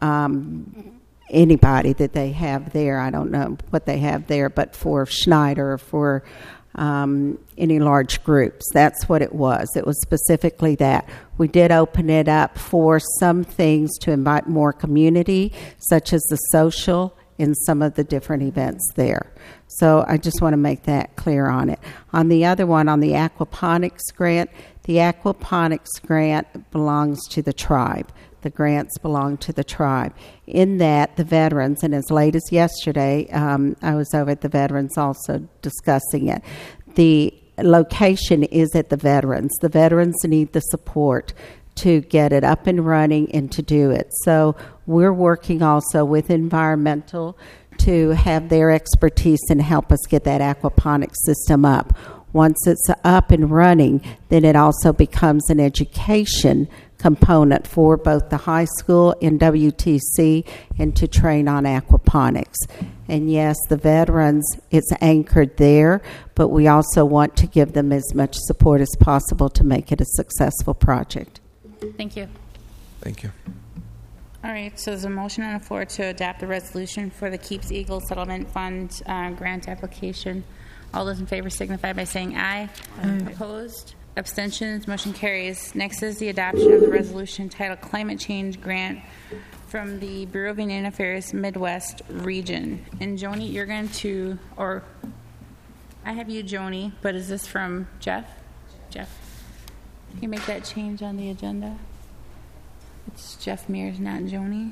anybody that they have there. I don't know what they have there, but for Schneider or for any large groups. That's what it was. It was specifically that. We did open it up for some things to invite more community, such as the social in some of the different events there. So I just want to make that clear on it. On the other one, on the aquaponics grant, the aquaponics grant belongs to the tribe. The grants belong to the tribe. In that, the veterans, and as late as yesterday, I was over at the veterans also discussing it. The location is at the veterans. The veterans need the support to get it up and running and to do it. So we're working also with environmental to have their expertise and help us get that aquaponics system up. Once it's up and running, then it also becomes an education component for both the high school and WTC and to train on aquaponics. And yes, the veterans, it's anchored there, but we also want to give them as much support as possible to make it a successful project. Thank you. Thank you. All right, so there's a motion on the floor to adopt the resolution for the Keeps Eagle Settlement Fund grant application. All those in favor signify by saying aye. Aye. Opposed? Abstentions? Motion carries. Next is the adoption of the resolution titled Climate Change Grant from the Bureau of Indian Affairs Midwest Region. And Joni, you're going to, or I have you, Joni, but is this from Jeff? Jeff. Can you make that change on the agenda? It's Jeff Mears, not Joni.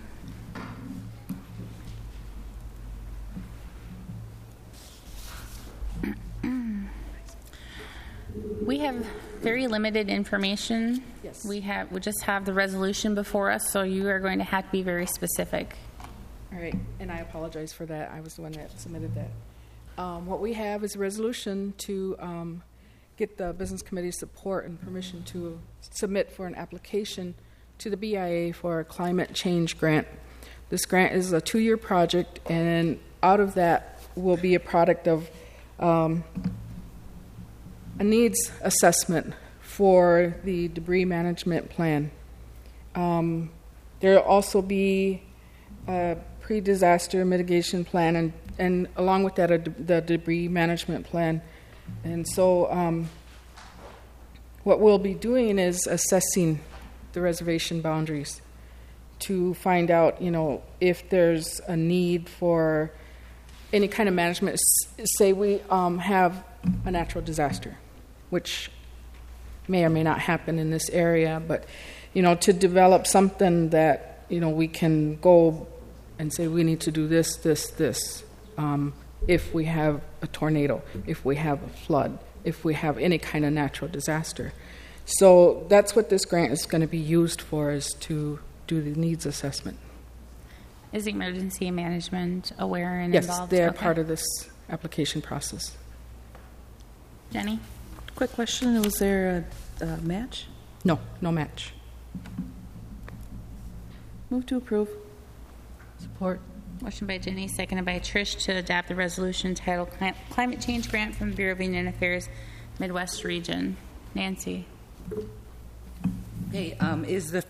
We have very limited information. Yes. We just have the resolution before us, so you are going to have to be very specific. All right, and I apologize for that. I was the one that submitted that. What we have is a resolution to get the business committee's support and permission to submit for an application to the BIA for a climate change grant. This grant is a 2-year project, and out of that will be a product of a needs assessment for the debris management plan. There will also be a pre-disaster mitigation plan, and along with that, the debris management plan. And so what we'll be doing is assessing the reservation boundaries to find out, if there's a need for any kind of management. Say we have a natural disaster, which may or may not happen in this area, but, to develop something that, we can go and say we need to do this, if we have a tornado, if we have a flood, if we have any kind of natural disaster. So that's what this grant is going to be used for, is to do the needs assessment. Is emergency management aware and yes, involved? Yes, they're okay. part of this application process. Jenny? Quick question, was there a match? No match. Move to approve. Support. Motion by Jenny, seconded by Trish to adopt the resolution titled Climate Change Grant from the Bureau of Indian Affairs Midwest Region. Nancy? Hey, is the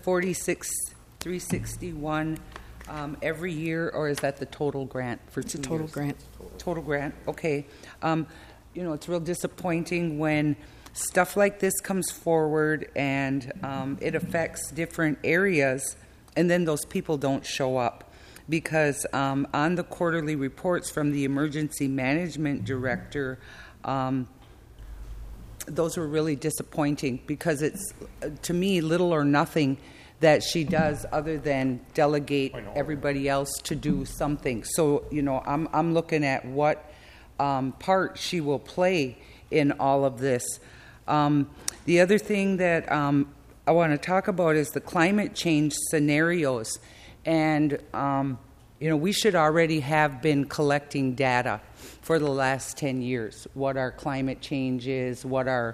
46,361 every year, or is that the total grant for 2 years? It's a total grant. Total grant, okay. It's real disappointing when stuff like this comes forward and it affects different areas, and then those people don't show up. Because on the quarterly reports from the emergency management director, those were really disappointing because it's, to me, little or nothing that she does other than delegate everybody else to do something. So, I'm looking at what part she will play in all of this. The other thing that I want to talk about is the climate change scenarios. And, we should already have been collecting data for the last 10 years, what our climate change is, what our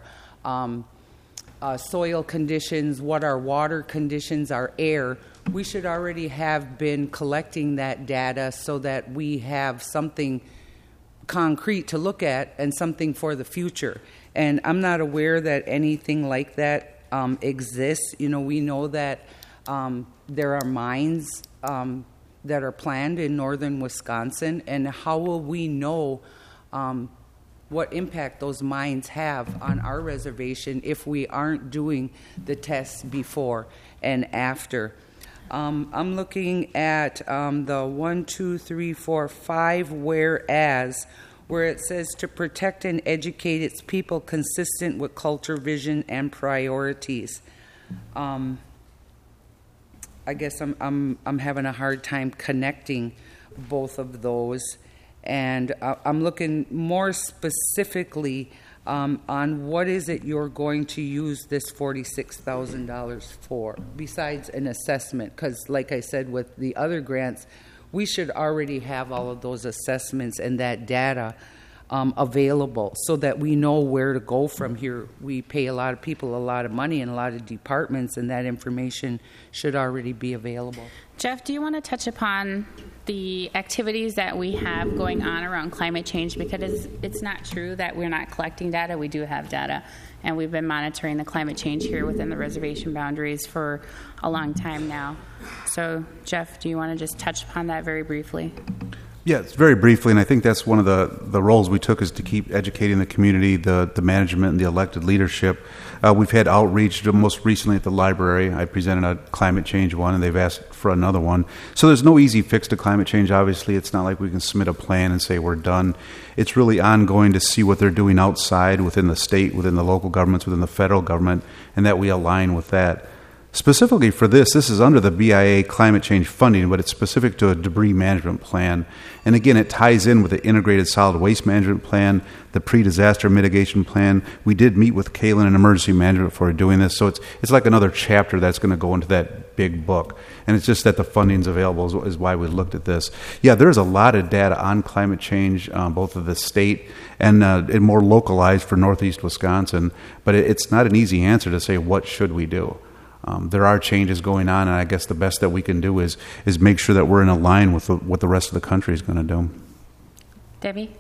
soil conditions, what our water conditions, our air. We should already have been collecting that data so that we have something concrete to look at and something for the future. And I'm not aware that anything like that exists. We know that there are mines that are planned in northern Wisconsin, and how will we know what impact those mines have on our reservation if we aren't doing the tests before and after? I'm looking at the 1, 2, 3, 4, 5 whereas, where it says to protect and educate its people consistent with culture, vision, and priorities. I guess I'm having a hard time connecting both of those, and I'm looking more specifically on what is it you're going to use this $46,000 for, besides an assessment, because like I said with the other grants, we should already have all of those assessments and that data available so that we know where to go from here. We pay a lot of people a lot of money in a lot of departments, and that information should already be available. Jeff, do you want to touch upon the activities that we have going on around climate change? Because it's not true that we're not collecting data. We do have data, and we've been monitoring the climate change here within the reservation boundaries for a long time now. So, Jeff, do you want to just touch upon that very briefly? Yes, very briefly, and I think that's one of the roles we took is to keep educating the community, the management, and the elected leadership. We've had outreach, most recently at the library. I presented a climate change one, and they've asked for another one. So there's no easy fix to climate change, obviously. It's not like we can submit a plan and say we're done. It's really ongoing to see what they're doing outside, within the state, within the local governments, within the federal government, and that we align with that. Specifically for this is under the BIA climate change funding, but it's specific to a debris management plan. And again, it ties in with the integrated solid waste management plan, the pre-disaster mitigation plan. We did meet with Kalen in emergency management before doing this, so it's like another chapter that's going to go into that big book. And it's just that the funding's available is why we looked at this. Yeah, there's a lot of data on climate change, both of the state and more localized for Northeast Wisconsin. But it's not an easy answer to say what should we do. There are changes going on, and I guess the best that we can do is make sure that we're in line with what the rest of the country is going to do. Debbie?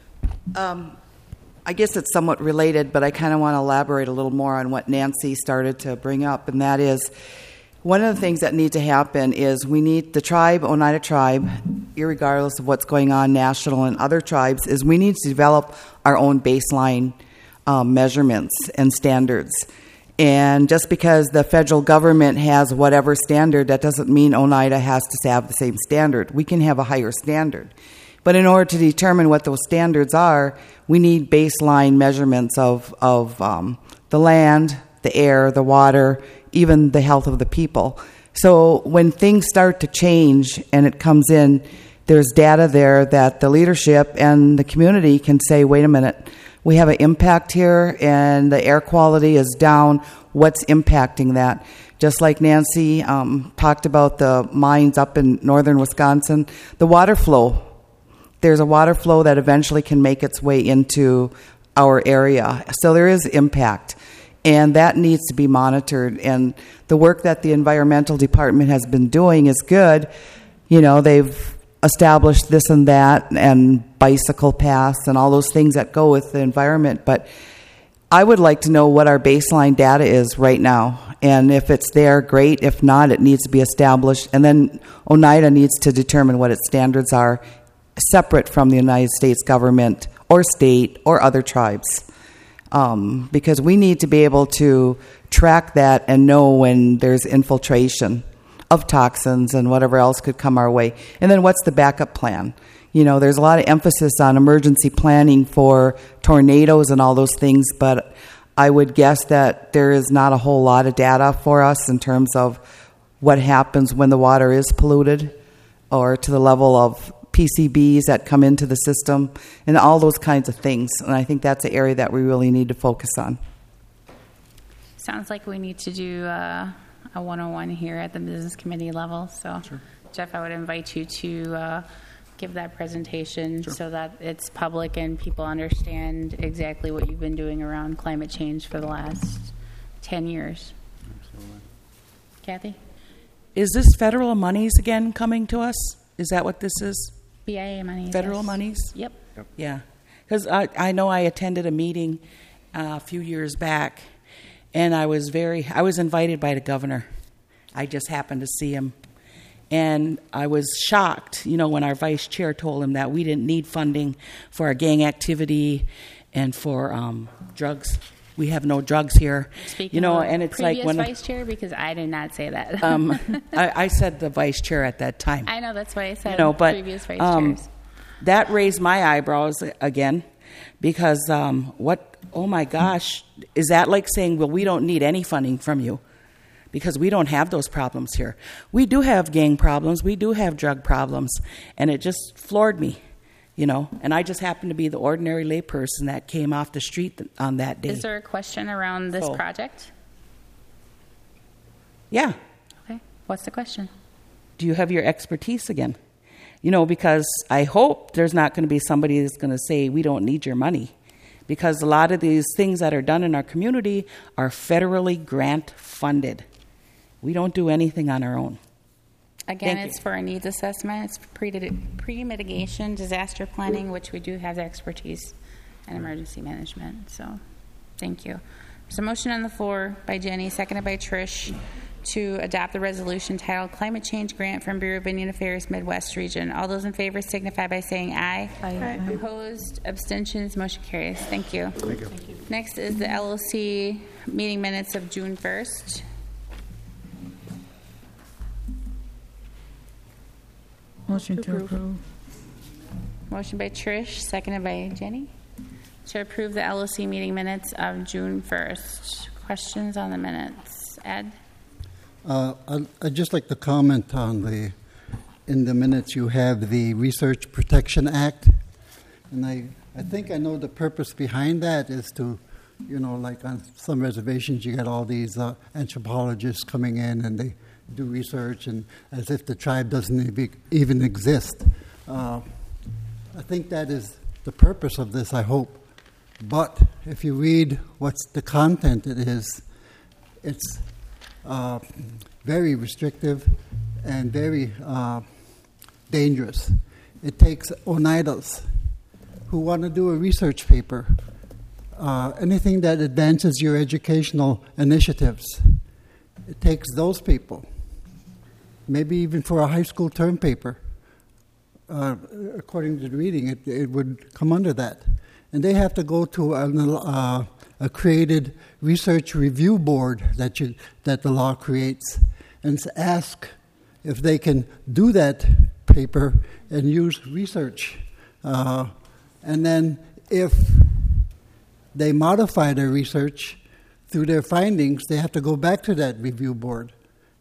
I guess it's somewhat related, but I kind of want to elaborate a little more on what Nancy started to bring up, and that is one of the things that need to happen is we need the tribe, Oneida tribe, irregardless of what's going on national and other tribes, is we need to develop our own baseline measurements and standards. And just because the federal government has whatever standard, that doesn't mean Oneida has to have the same standard. We can have a higher standard. But in order to determine what those standards are, we need baseline measurements of the land, the air, the water, even the health of the people. So when things start to change and it comes in, there's data there that the leadership and the community can say, wait a minute, we have an impact here and the air quality is down. What's impacting that? Just like Nancy talked about the mines up in northern Wisconsin, the water flow. There's a water flow that eventually can make its way into our area. So there is impact, and that needs to be monitored. And the work that the environmental department has been doing is good. You know, they've established this and that and bicycle paths and all those things that go with the environment. But I would like to know what our baseline data is right now. And if it's there, great. If not, it needs to be established. And then Oneida needs to determine what its standards are separate from the United States government or state or other tribes. Because we need to be able to track that and know when there's infiltration of toxins and whatever else could come our way. And then what's the backup plan? You know, there's a lot of emphasis on emergency planning for tornadoes and all those things, but I would guess that there is not a whole lot of data for us in terms of what happens when the water is polluted or to the level of PCBs that come into the system and all those kinds of things. And I think that's an area that we really need to focus on. Sounds like we need to do a 101 here at the business committee level. So, Jeff, I would invite you to give that presentation so that it's public and people understand exactly what you've been doing around climate change for the last 10 years. Absolutely. Kathy? Is this federal monies again coming to us? Is that what this is? BIA monies. Federal yes. monies? Yep. Yeah. Because I know I attended a meeting a few years back, and I was invited by the governor. I just happened to see him. And I was shocked, when our vice chair told him that we didn't need funding for our gang activity and for drugs. We have no drugs here. Speaking and it's like when vice chair, because I did not say that. I said the vice chair at that time. I know, that's why I said but previous vice chairs. That raised my eyebrows again, because oh my gosh, is that like saying, well, we don't need any funding from you? Because we don't have those problems here. We do have gang problems. We do have drug problems. And it just floored me, And I just happened to be the ordinary layperson that came off the street on that day. Is there a question around this project? Yeah. Okay. What's the question? Do you have your expertise again? Because I hope there's not going to be somebody that's going to say, we don't need your money. Because a lot of these things that are done in our community are federally grant funded. We don't do anything on our own. Again, it's for a needs assessment. It's pre-mitigation, disaster planning, which we do have the expertise, and emergency management. So, thank you. There's a motion on the floor by Jenny, seconded by Trish, to adopt the resolution titled Climate Change Grant from Bureau of Indian Affairs Midwest Region. All those in favor signify by saying aye. Aye. Opposed, abstentions, motion carries. Thank you. Thank you. Next is the LOC meeting minutes of June 1st. Motion to approve. Motion by Trish, seconded by Jenny, to approve the LOC meeting minutes of June 1st. Questions on the minutes? Ed? I'd just like to comment on in the minutes you have the Research Protection Act. And I think I know the purpose behind that is to, like on some reservations you got all these anthropologists coming in and they do research and as if the tribe doesn't even exist. I think that is the purpose of this, I hope. But if you read what's the content it is, it's very restrictive and very dangerous. It takes Oneidas who want to do a research paper, anything that advances your educational initiatives. It takes those people, maybe even for a high school term paper. According to the reading, it would come under that. And they have to go to a created research review board that the law creates and ask if they can do that paper and use research. And then if they modify their research through their findings, they have to go back to that review board.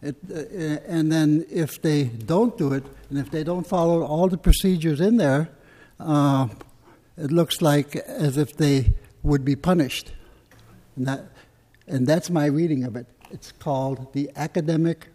And then if they don't do it, and if they don't follow all the procedures in there, it looks like as if they would be punished. And that's my reading of it. It's called the academic,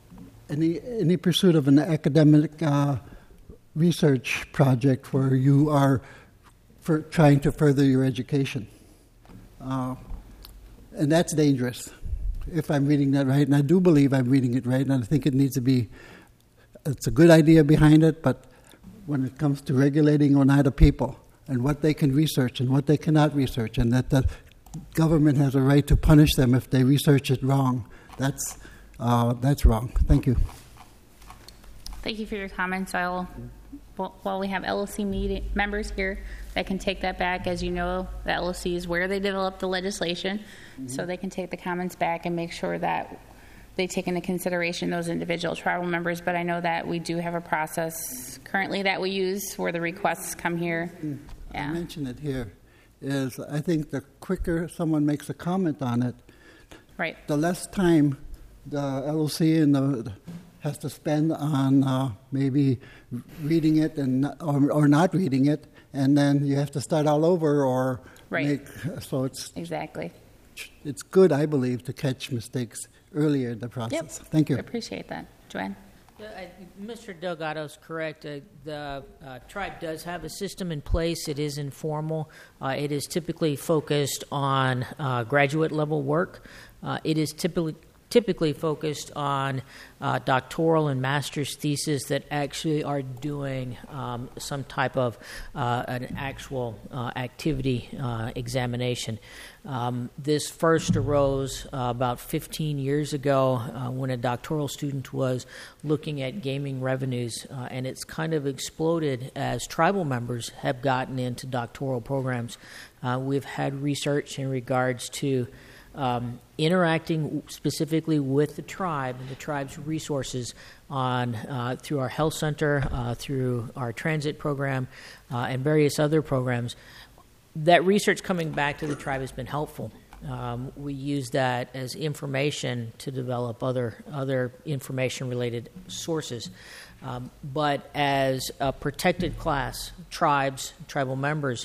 any pursuit of an academic research project where you are trying to further your education. And that's dangerous, if I'm reading that right. And I do believe I'm reading it right, and I think it needs to be, it's a good idea behind it, but when it comes to regulating Oneida people and what they can research and what they cannot research, and that the government has a right to punish them if they research it wrong, that's wrong. Thank you. Thank you for your comments. While we have LOC members here that can take that back, as you know, the LOC is where they develop the legislation, so they can take the comments back and make sure that they take into consideration those individual tribal members. But I know that we do have a process currently that we use where the requests come here. I mentioned it here. is I think the quicker someone makes a comment on it, Right. the less time the LOC has to spend on maybe reading it or not reading it, and then you have to start all over or Right. so it's Exactly. it's good, I believe, to catch mistakes earlier in the process. Yep. Thank you. I appreciate that. Joanne? Mr. Delgado's correct. The tribe does have a system in place. It is informal. It is typically focused on graduate level work. It is typically focused on doctoral and master's thesis that actually are doing some type of an actual activity examination. This first arose about 15 years ago when a doctoral student was looking at gaming revenues, and it's kind of exploded as tribal members have gotten into doctoral programs. We've had research in regards to interacting specifically with the tribe and the tribe's resources on through our health center, through our transit program, and various other programs. That research coming back to the tribe has been helpful. We use that as information to develop other information-related sources. But as a protected class, tribes, tribal members,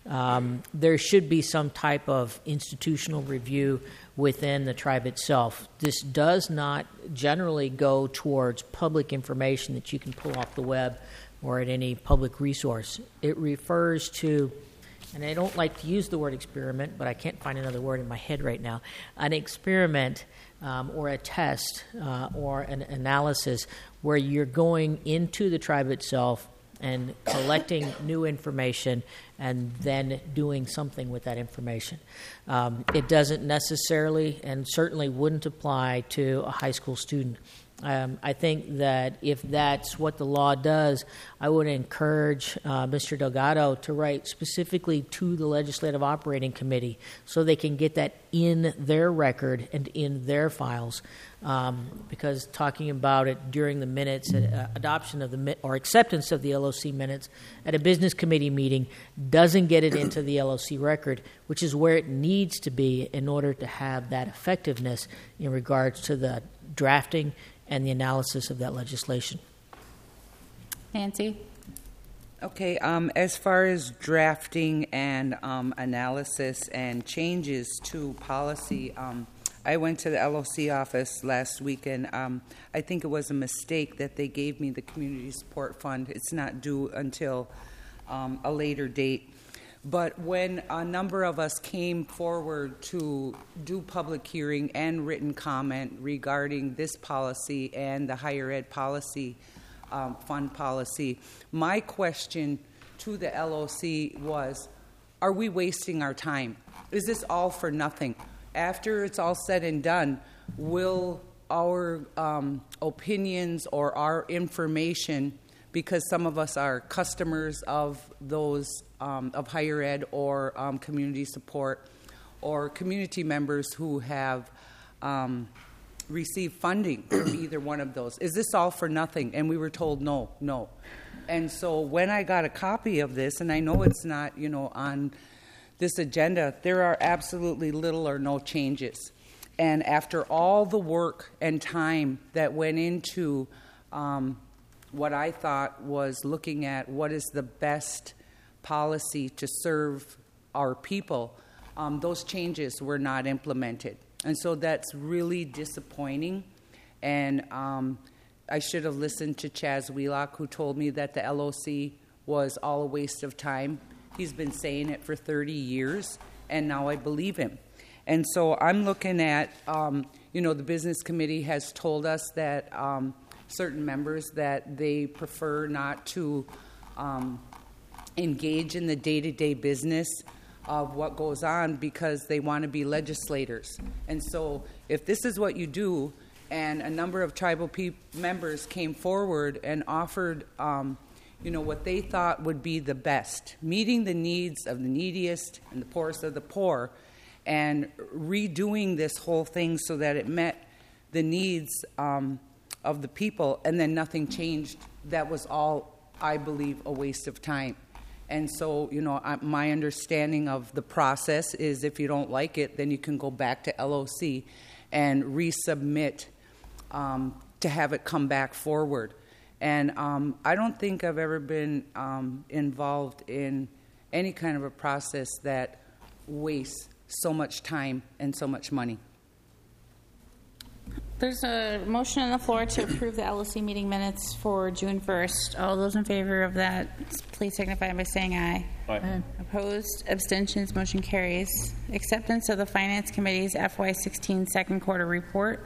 there should be some type of institutional review within the tribe itself. This does not generally go towards public information that you can pull off the web or at any public resource. It refers to, and I don't like to use the word experiment, but I can't find another word in my head right now, an experiment or a test or an analysis where you're going into the tribe itself and collecting new information and then doing something with that information. It doesn't necessarily and certainly wouldn't apply to a high school student. I think that if that's what the law does, I would encourage Mr. Delgado to write specifically to the Legislative Operating Committee so they can get that in their record and in their files. Because talking about it during the minutes, adoption of the or acceptance of the LOC minutes at a business committee meeting doesn't get it into the LOC record, which is where it needs to be in order to have that effectiveness in regards to the drafting and the analysis of that legislation. Nancy? Okay, as far as drafting and analysis and changes to policy, I went to the LOC office last week, and I think it was a mistake that they gave me the Community Support Fund. It's not due until a later date. But when a number of us came forward to do public hearing and written comment regarding this policy and the higher ed policy, fund policy, my question to the LOC was, are we wasting our time? Is this all for nothing? After it's all said and done, will our opinions or our information, because some of us are customers of those of higher ed or community support, or community members who have received funding from either one of those, is this all for nothing? And we were told no. And so when I got a copy of this, and I know it's not, on this agenda, there are absolutely little or no changes. And after all the work and time that went into what I thought was looking at what is the best policy to serve our people, those changes were not implemented. And so that's really disappointing. And I should have listened to Chaz Wheelock, who told me that the LOC was all a waste of time. He's been saying it for 30 years, and now I believe him. And so I'm looking at, the business committee has told us that certain members that they prefer not to engage in the day-to-day business of what goes on because they want to be legislators. And so if this is what you do, and a number of tribal members came forward and offered what they thought would be the best, meeting the needs of the neediest and the poorest of the poor, and redoing this whole thing so that it met the needs of the people, and then nothing changed. That was all, I believe, a waste of time. And so, my understanding of the process is if you don't like it, then you can go back to LOC and resubmit to have it come back forward. And I don't think I've ever been involved in any kind of a process that wastes so much time and so much money. There's a motion on the floor to approve the LOC meeting minutes for June 1st. All those in favor of that, please signify by saying aye. Aye. Opposed? Abstentions? Motion carries. Acceptance of the Finance Committee's FY16 second quarter report.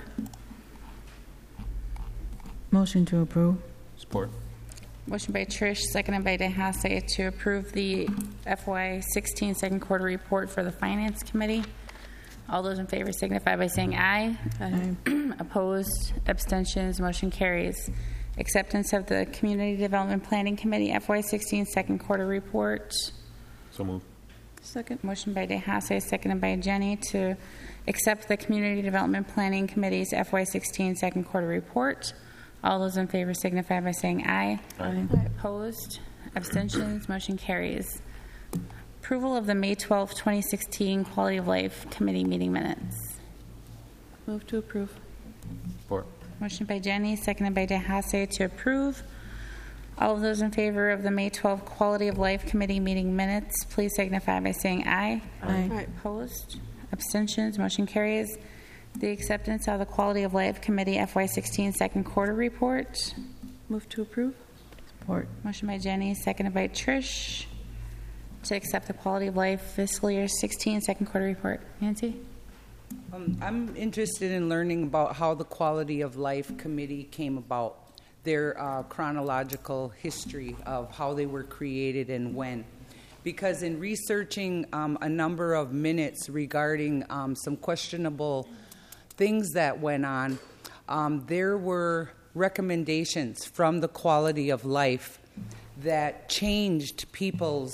Motion to approve. Support. Motion by Trish, seconded by DeHasse to approve the FY16 second quarter report for the Finance Committee. All those in favor signify by saying aye. Aye. Opposed? Abstentions? Motion carries. Acceptance of the Community Development Planning Committee FY16 second quarter report. So moved. Second. Motion by DeHasse, seconded by Jenny to accept the Community Development Planning Committee's FY16 second quarter report. All those in favor signify by saying aye. Aye. Opposed? Abstentions? Motion carries. Approval of the May 12, 2016 Quality of Life Committee meeting minutes. Move to approve. Support. Motion by Jenny, seconded by DeHasse to approve. All of those in favor of the May 12 Quality of Life Committee meeting minutes, please signify by saying aye. Aye. Opposed? Abstentions? Motion carries. The acceptance of the Quality of Life Committee FY16 second quarter report. Move to approve. Support. Motion by Jenny, seconded by Trish to accept the Quality of Life fiscal year 16 second quarter report. Nancy? I'm interested in learning about how the Quality of Life Committee came about, their chronological history of how they were created and when. Because in researching a number of minutes regarding some questionable things that went on, there were recommendations from the Quality of Life that changed people's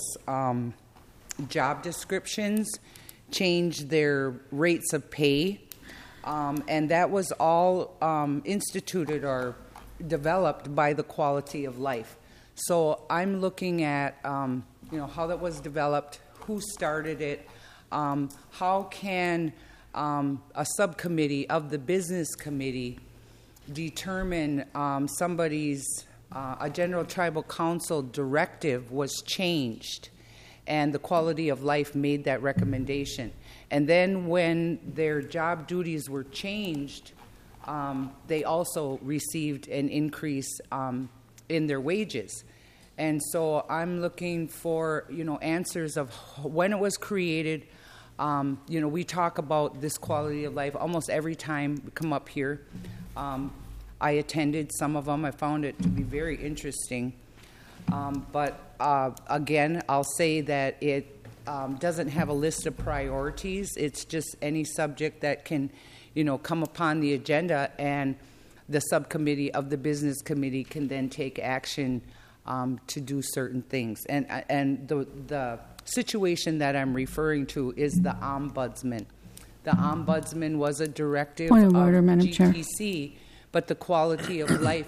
job descriptions, changed their rates of pay, and that was all instituted or developed by the Quality of Life. So I'm looking at how that was developed, who started it, how can a subcommittee of the business committee determine somebody's a general tribal council directive was changed, and the Quality of Life made that recommendation. And then when their job duties were changed, they also received an increase in their wages. And so I'm looking for, answers of when it was created. We talk about this Quality of Life almost every time we come up here. I attended some of them. I found it to be very interesting. But again, I'll say that it doesn't have a list of priorities. It's just any subject that can, come upon the agenda, and the subcommittee of the business committee can then take action to do certain things. And the situation that I'm referring to is the ombudsman. The ombudsman was a directive Point of order, Madam GTC, Chair. but the Quality of Life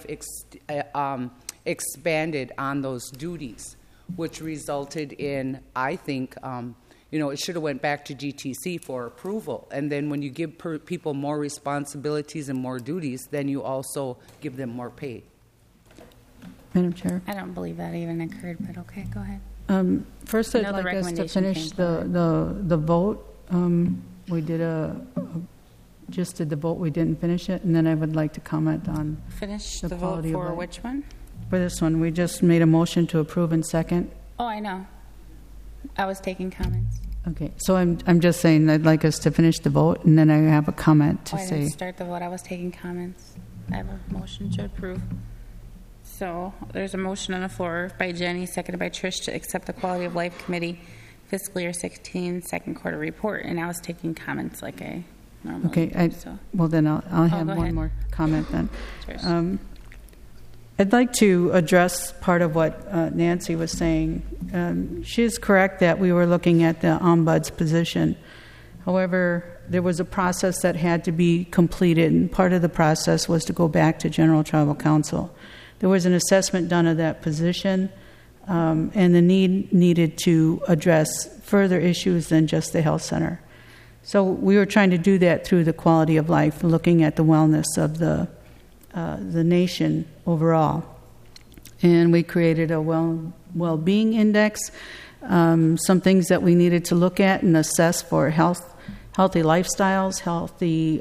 expanded on those duties, which resulted in, I think, it should have went back to GTC for approval. And then when you give people more responsibilities and more duties, then you also give them more pay. Madam Chair. I don't believe that even occurred, but okay, go ahead. First, I'd No, the like us to recommendation finish came the vote. We did just did the vote. We didn't finish it, and then I would like to comment on Finish the the vote quality of for life. which one? For this one, we just made a motion to approve in second. Oh, I know. I was taking comments. Okay, so I'm just saying I'd like us to finish the vote, and then I have a comment to I say. didn't start the vote. I was taking comments. I have a motion to approve. So there's a motion on the floor by Jenny, seconded by Trish, to accept the Quality of Life Committee fiscal year 16 second quarter report. And I was taking comments like I normally Okay, do. So. well then I'll have go one ahead. more comment then. Trish. I'd like to address part of what Nancy was saying. She is correct that we were looking at the ombuds position. However, there was a process that had to be completed, and part of the process was to go back to General Tribal Council. There was an assessment done of that position. and the needed to address further issues than just the health center. So we were trying to do that through the quality of life, looking at the wellness of the nation overall. And we created a well-being index, some things that we needed to look at and assess for healthy lifestyles, healthy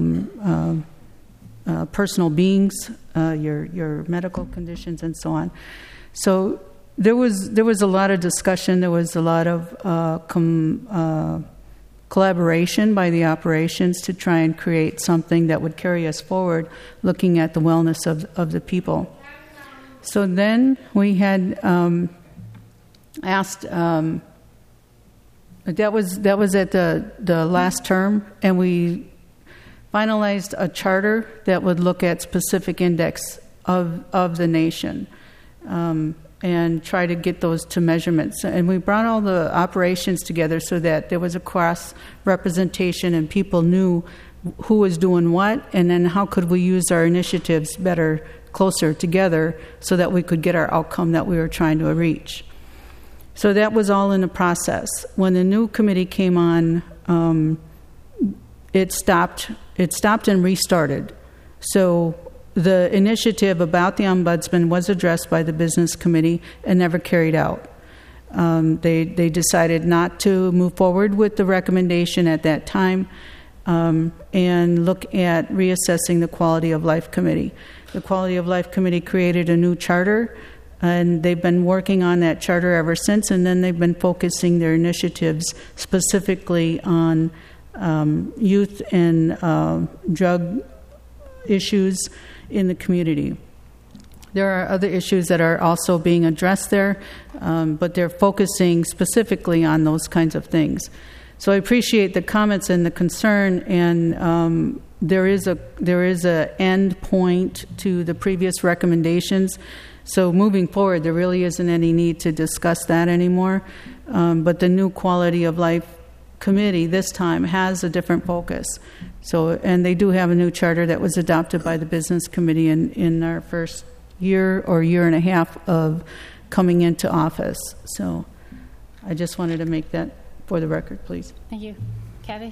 personal beings, your medical conditions, and so on. So there was a lot of discussion. There was a lot of collaboration by the operations to try and create something that would carry us forward, looking at the wellness of the people. So then we had asked. That was at the last term, and we finalized a charter that would look at specific index of the nation. And try to get those to measurements. And we brought all the operations together so that there was a cross-representation and people knew who was doing what, and then how could we use our initiatives better, closer together, so that we could get our outcome that we were trying to reach. So that was all in the process. When the new committee came on, it stopped and restarted. So the initiative about the ombudsman was addressed by the business committee and never carried out. They decided not to move forward with the recommendation at that time and look at reassessing the Quality of Life Committee. The Quality of Life Committee created a new charter, and they've been working on that charter ever since, and then they've been focusing their initiatives specifically on youth and drug issues in the community. There are other issues that are also being addressed there, but they're focusing specifically on those kinds of things. So I appreciate the comments and the concern, and there is a end point to the previous recommendations. So moving forward, there really isn't any need to discuss that anymore. But the new Quality of Life Committee this time has a different focus. So, and they do have a new charter that was adopted by the business committee in our first year or year and a half of coming into office. So I just wanted to make that for the record, please. Thank you. Kathy?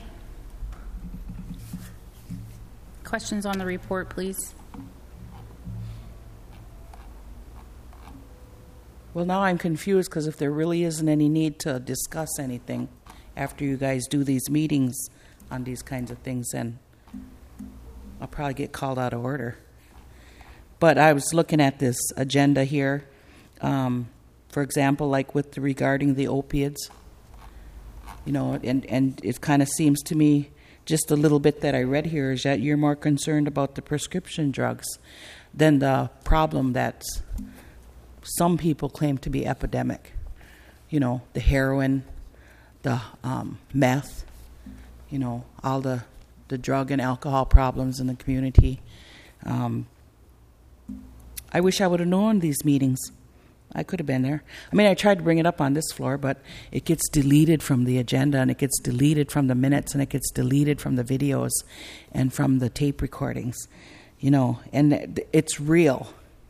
Questions on the report, please? Well, now I'm confused because if there really isn't any need to discuss anything after you guys do these meetings on these kinds of things, then I'll probably get called out of order. But I was looking at this agenda here, for example, like with regarding the opiates, and it kind of seems to me, just a little bit that I read here, is that you're more concerned about the prescription drugs than the problem that some people claim to be epidemic. The heroin, the meth, all the drug and alcohol problems in the community. I wish I would have known these meetings. I could have been there. I mean, I tried to bring it up on this floor, but it gets deleted from the agenda, and it gets deleted from the minutes, and it gets deleted from the videos and from the tape recordings, and it's real.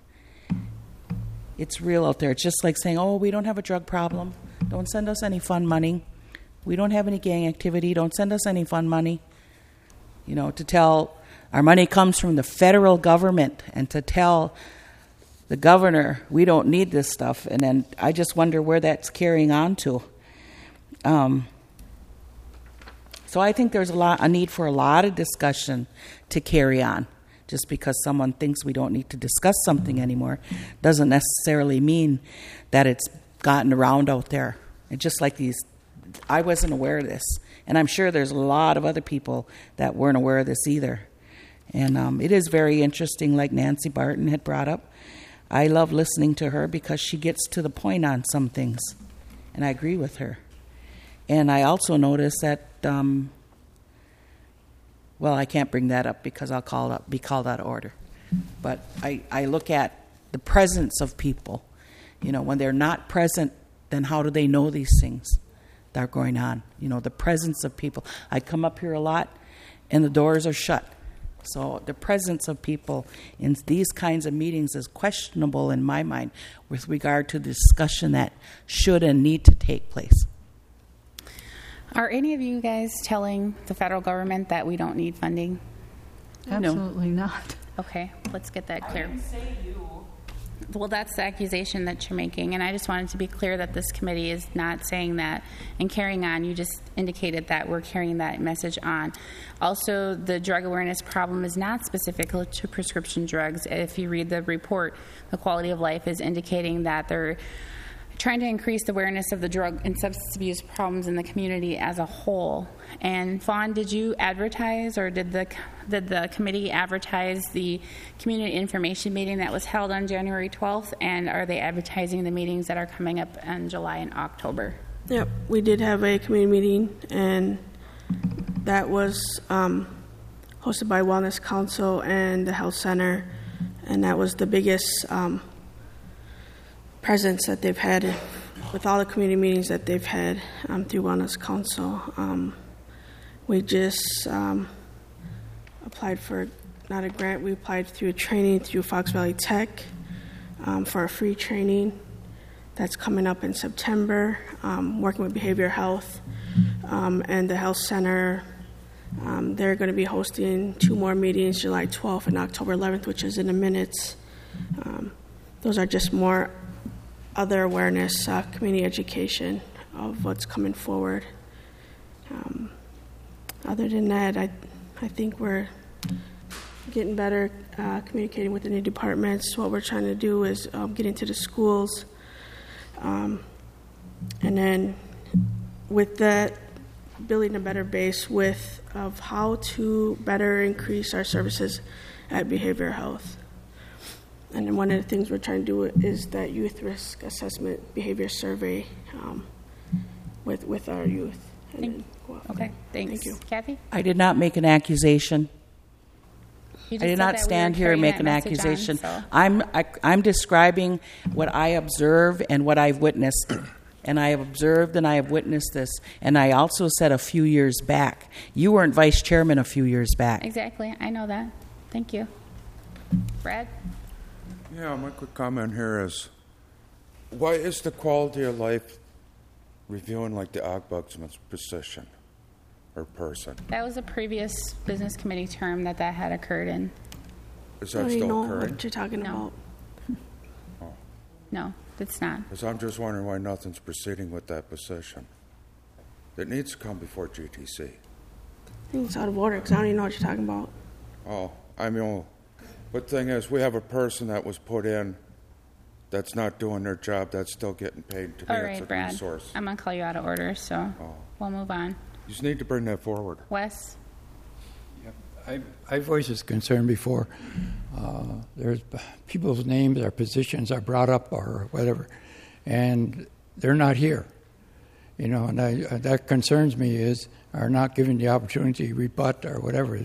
It's real out there. It's just like saying, oh, we don't have a drug problem. Don't send us any fund money. We don't have any gang activity. Don't send us any fund money. To tell our money comes from the federal government, and to tell the governor we don't need this stuff. And then I just wonder where that's carrying on to. So I think there's a need for a lot of discussion to carry on. Just because someone thinks we don't need to discuss something anymore doesn't necessarily mean that it's gotten around out there. And just like I wasn't aware of this. And I'm sure there's a lot of other people that weren't aware of this either. And it is very interesting, like Nancy Barton had brought up. I love listening to her because she gets to the point on some things. And I agree with her. And I also notice that, I can't bring that up because I'll be called out of order. But I look at the presence of people. When they're not present, then how do they know these things that are going on? The presence of people. I come up here a lot, and the doors are shut. So the presence of people in these kinds of meetings is questionable in my mind with regard to the discussion that should and need to take place. Are any of you guys telling the federal government that we don't need funding? Absolutely not. Okay, let's get that clear. Well, that's the accusation that you're making, and I just wanted to be clear that this committee is not saying that. And carrying on, you just indicated that we're carrying that message on. Also, the drug awareness problem is not specific to prescription drugs. If you read the report, the quality of life is indicating that they're trying to increase the awareness of the drug and substance abuse problems in the community as a whole. And Fawn, did you advertise, or did the committee advertise the community information meeting that was held on January 12th? And are they advertising the meetings that are coming up in July and October? Yep, we did have a community meeting, and that was hosted by Wellness Council and the Health Center, and that was the biggest presence that they've had with all the community meetings that they've had through Wellness Council. We just applied for, not a grant, we applied through a training through Fox Valley Tech for a free training that's coming up in September, working with behavioral health and the Health Center. They're going to be hosting 2 more meetings, July 12th and October 11th, which is in the minutes. Those are just more other awareness, community education of what's coming forward. Other than that, I think we're getting better communicating with the new departments. What we're trying to do is get into the schools. And then with that, building a better base of how to better increase our services at behavioral health. And then one of the things we're trying to do is that youth risk assessment behavior survey with our youth. Okay, thanks. Thank you. Kathy? I did not make an accusation. You just I did said not that stand we were here and make carrying an that message accusation. on, so. I'm describing what I observe and what I've witnessed. And I have observed and I have witnessed this. And I also said a few years back. You weren't vice chairman a few years back. Exactly, I know that. Thank you. Brad? Yeah, my quick comment here is, why is the quality of life reviewing like the ombudsman's position or person? That was a previous business committee term that had occurred in. Is that I don't still know occurring? what you're talking about. No, it's not. Because I'm just wondering why nothing's proceeding with that position. It needs to come before GTC. I think it's out of order because I don't even know what you're talking about. Oh, I mean, but thing is, we have a person that was put in that's not doing their job, that's still getting paid. To me, All it's right, a Brad. resource. I'm going to call you out of order, so we'll move on. You just need to bring that forward. Wes? I voiced this concern before. There's people's names or positions are brought up or whatever, and they're not here. You know, and that concerns me is are not given the opportunity to rebut or whatever.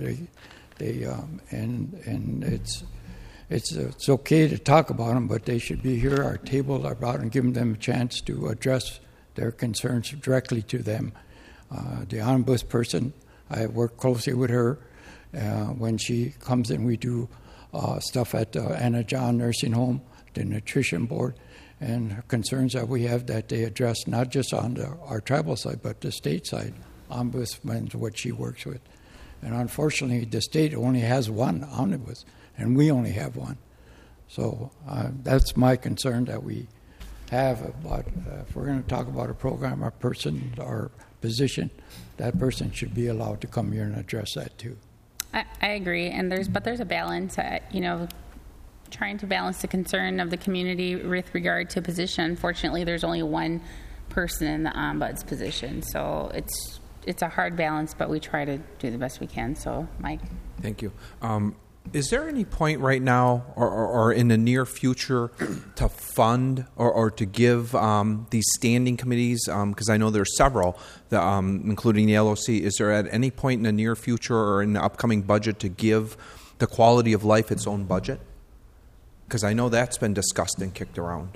It's okay to talk about them, but they should be here or tabled about and giving them a chance to address their concerns directly to them. The ombudsperson, I work closely with her. When she comes in, we do stuff at Anna John Nursing Home, the nutrition board, and concerns that we have that they address not just on our tribal side, but the state side. Ombudsman is what she works with. And unfortunately, the state only has one omnibus, and we only have one. So that's my concern that we have about if we're going to talk about a program or person or position, that person should be allowed to come here and address that too. I agree, and there's a balance. Trying to balance the concern of the community with regard to position. Unfortunately, there's only one person in the ombuds position, so it's a hard balance, but we try to do the best we can. So, Mike. Thank you. Is there any point right now or in the near future to fund or to give these standing committees, because I know there's several, including the LOC, is there at any point in the near future or in the upcoming budget to give the quality of life its own budget? Because I know that's been discussed and kicked around.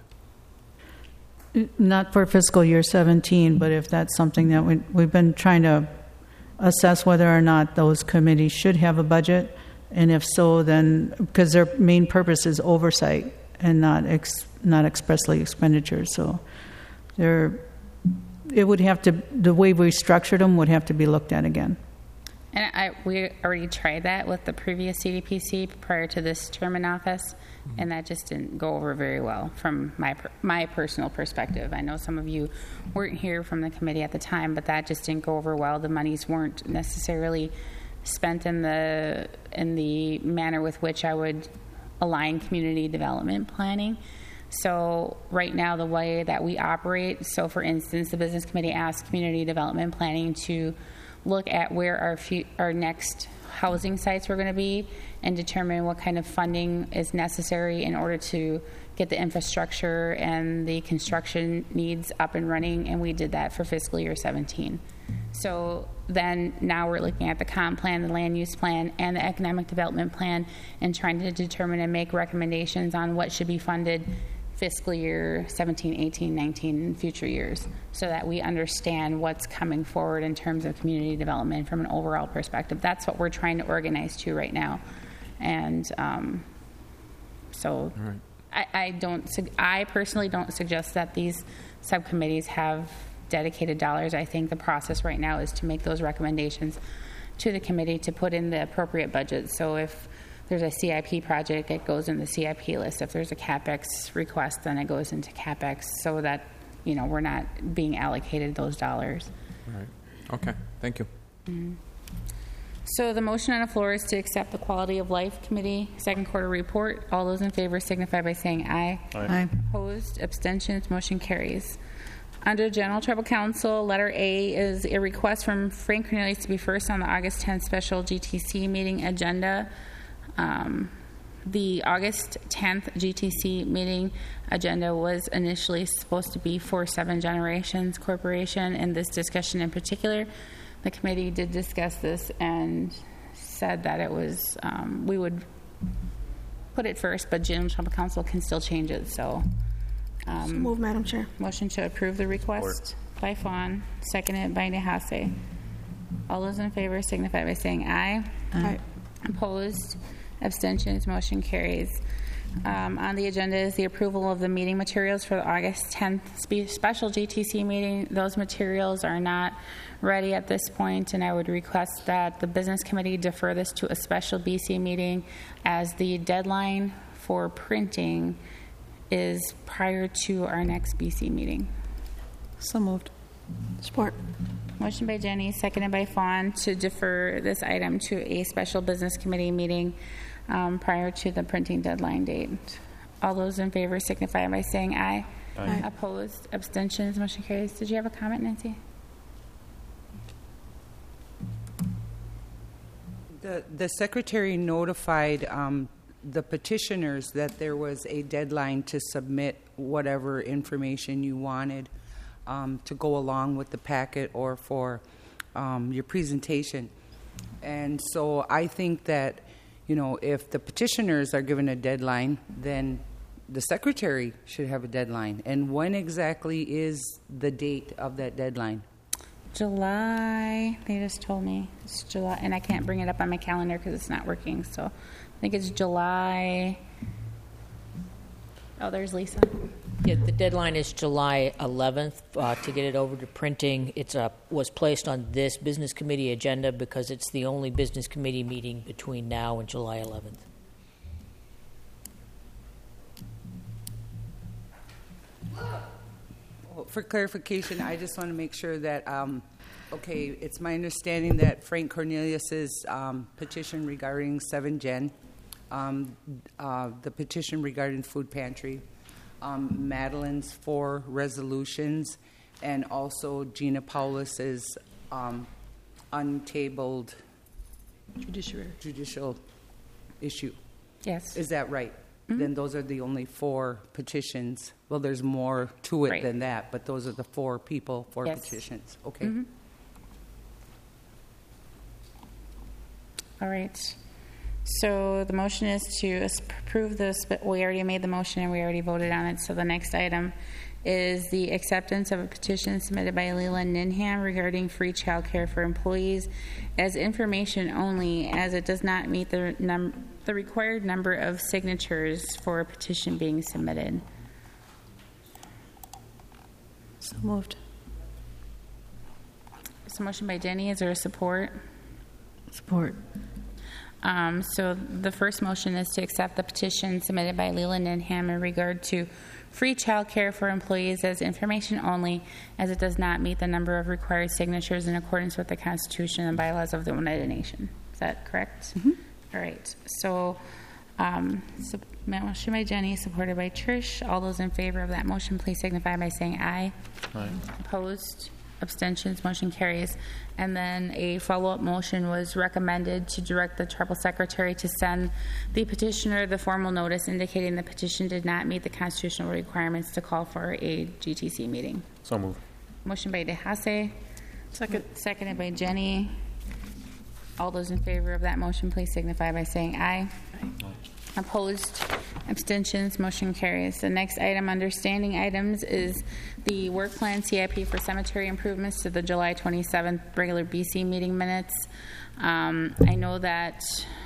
Not for fiscal year 17, but if that's something that we've been trying to assess whether or not those committees should have a budget. And if so, then, because their main purpose is oversight and not expressly expenditure, so it would have to, the way we structured them would have to be looked at again. And we already tried that with the previous CDPC prior to this term in office, and that just didn't go over very well from my personal perspective. I know some of you weren't here from the committee at the time, but that just didn't go over well. The monies weren't necessarily spent in the manner with which I would align community development planning. So right now, the way that we operate, so for instance, the business committee asked community development planning to look at where our next housing sites were going to be and determine what kind of funding is necessary in order to get the infrastructure and the construction needs up and running, and we did that for fiscal year 17. So then now we're looking at the comp plan, the land use plan, and the economic development plan, and trying to determine and make recommendations on what should be funded fiscal year 17, 18, 19, and future years, so that we understand what's coming forward in terms of community development from an overall perspective. That's what we're trying to organize to right now. And so I personally don't suggest that these subcommittees have dedicated dollars. I think the process right now is to make those recommendations to the committee to put in the appropriate budget. So if there's a CIP project, it goes in the CIP list. If there's a CapEx request, then it goes into CapEx, so that, you know, we're not being allocated those dollars. All right. Okay. Thank you. Mm-hmm. So the motion on the floor is to accept the Quality of Life Committee second quarter report. All those in favor signify by saying aye. Aye. Opposed, abstentions, motion carries. Under General Tribal Council, letter A is a request from Frank Cornelius to be first on the August 10th special GTC meeting agenda. The August 10th GTC meeting agenda was initially supposed to be for Seven Generations Corporation, and this discussion in particular, the committee did discuss this and said that it was, we would put it first, but General Tribal Council can still change it. So move, Madam Chair. Motion to approve the request by Fawn, seconded by Nehase. All those in favor signify by saying aye. Aye. Opposed, abstentions, motion carries. On the agenda is the approval of the meeting materials for the August 10th special GTC meeting. Those materials are not ready at this point, and I would request that the business committee defer this to a special BC meeting, as the deadline for printing is prior to our next BC meeting. So moved. Support. Motion by Jenny, seconded by Fawn, to defer this item to a special business committee meeting prior to the printing deadline date. All those in favor signify by saying aye. Aye. Opposed, abstentions, motion carries. Did you have a comment, Nancy? The secretary notified the petitioners that there was a deadline to submit whatever information you wanted to go along with the packet or for your presentation. And so I think that, you know, if the petitioners are given a deadline, then the secretary should have a deadline. And when exactly is the date of that deadline? July, they just told me it's July, and I can't bring it up on my calendar because it's not working. So I think it's July. Oh, there's Lisa. Yeah, the deadline is July 11th to get it over to printing. It was placed on this business committee agenda because it's the only business committee meeting between now and July 11th. Well, for clarification, I just want to make sure that, okay, it's my understanding that Frank Cornelius's petition regarding 7Gen, the petition regarding food pantry, Madeline's 4 resolutions, and also Gina Paulus's untabled judicial issue. Yes. Is that right? Mm-hmm. Then those are the only 4 petitions. Well, there's more to it than that, but those are the 4 people, 4 Yes. petitions. Okay. Mm-hmm. All right. So the motion is to approve this, but we already made the motion and we already voted on it. So the next item is the acceptance of a petition submitted by Leland Ninham regarding free child care for employees as information only, as it does not meet the required number of signatures for a petition being submitted. So moved. So motion by Jenny. Is there a support? Support. So the first motion is to accept the petition submitted by Leland Ninham in regard to free child care for employees as information only, as it does not meet the number of required signatures in accordance with the Constitution and bylaws of the Oneida Nation. Is that correct? Mm-hmm. All right. So, motion by Jenny, supported by Trish. All those in favor of that motion, please signify by saying aye. Aye. Opposed? Abstentions? Motion carries. And then a follow-up motion was recommended to direct the tribal secretary to send the petitioner the formal notice indicating the petition did not meet the constitutional requirements to call for a GTC meeting. So moved. Motion by DeHasse. Seconded by Jenny. All those in favor of that motion, please signify by saying aye. Aye. Opposed? Abstentions? Motion carries. The next item under standing items is the work plan CIP for cemetery improvements to the July 27th regular BC meeting minutes. I know that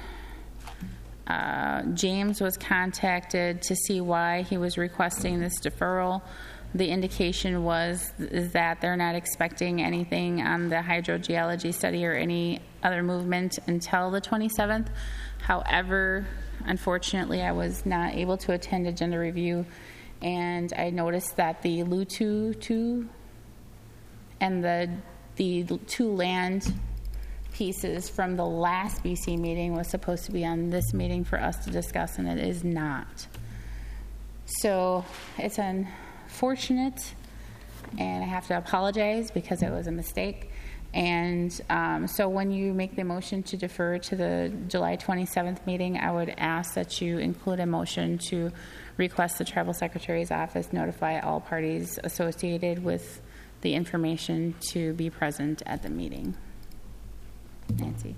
James was contacted to see why he was requesting this deferral. The indication is that they're not expecting anything on the hydrogeology study or any other movement until the 27th. However, unfortunately, I was not able to attend agenda review, and I noticed that the LU2 and the two land pieces from the last BC meeting was supposed to be on this meeting for us to discuss, and it is not. So it's unfortunate, and I have to apologize because it was a mistake. And so when you make the motion to defer to the July 27th meeting, I would ask that you include a motion to request the tribal secretary's office notify all parties associated with the information to be present at the meeting. Nancy.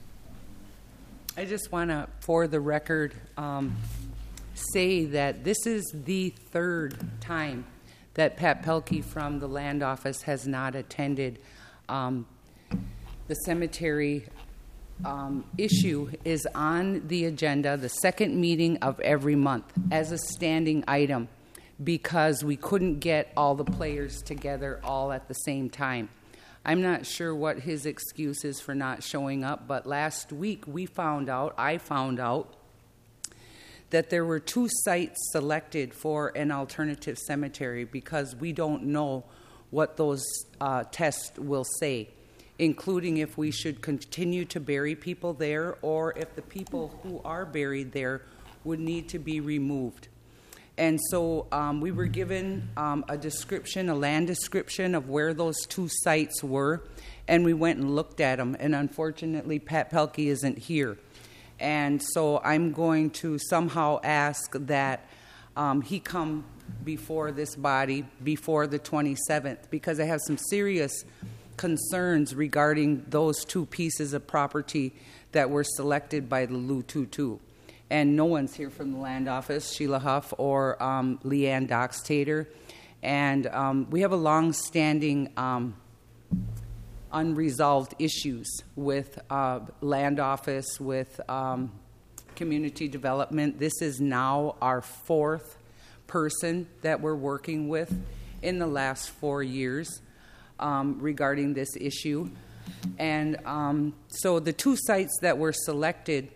I just want to, for the record, say that this is the third time that Pat Pelkey from the land office has not attended. The cemetery issue is on the agenda, the second meeting of every month, as a standing item, because we couldn't get all the players together all at the same time. I'm not sure what his excuse is for not showing up, but last week I found out that there were 2 sites selected for an alternative cemetery because we don't know what those tests will say, including if we should continue to bury people there or if the people who are buried there would need to be removed. And so we were given a description, a land description of where those 2 sites were, and we went and looked at them. And unfortunately, Pat Pelkey isn't here. And so I'm going to somehow ask that he come before this body before the 27th, because I have some serious concerns regarding those 2 pieces of property that were selected by the LU22. And no one's here from the land office, Sheila Huff or Leanne Doxtater. And we have a long-standing unresolved issues with land office, with community development. This is now our 4th person that we're working with in the last 4 years regarding this issue. And so the 2 sites that were selected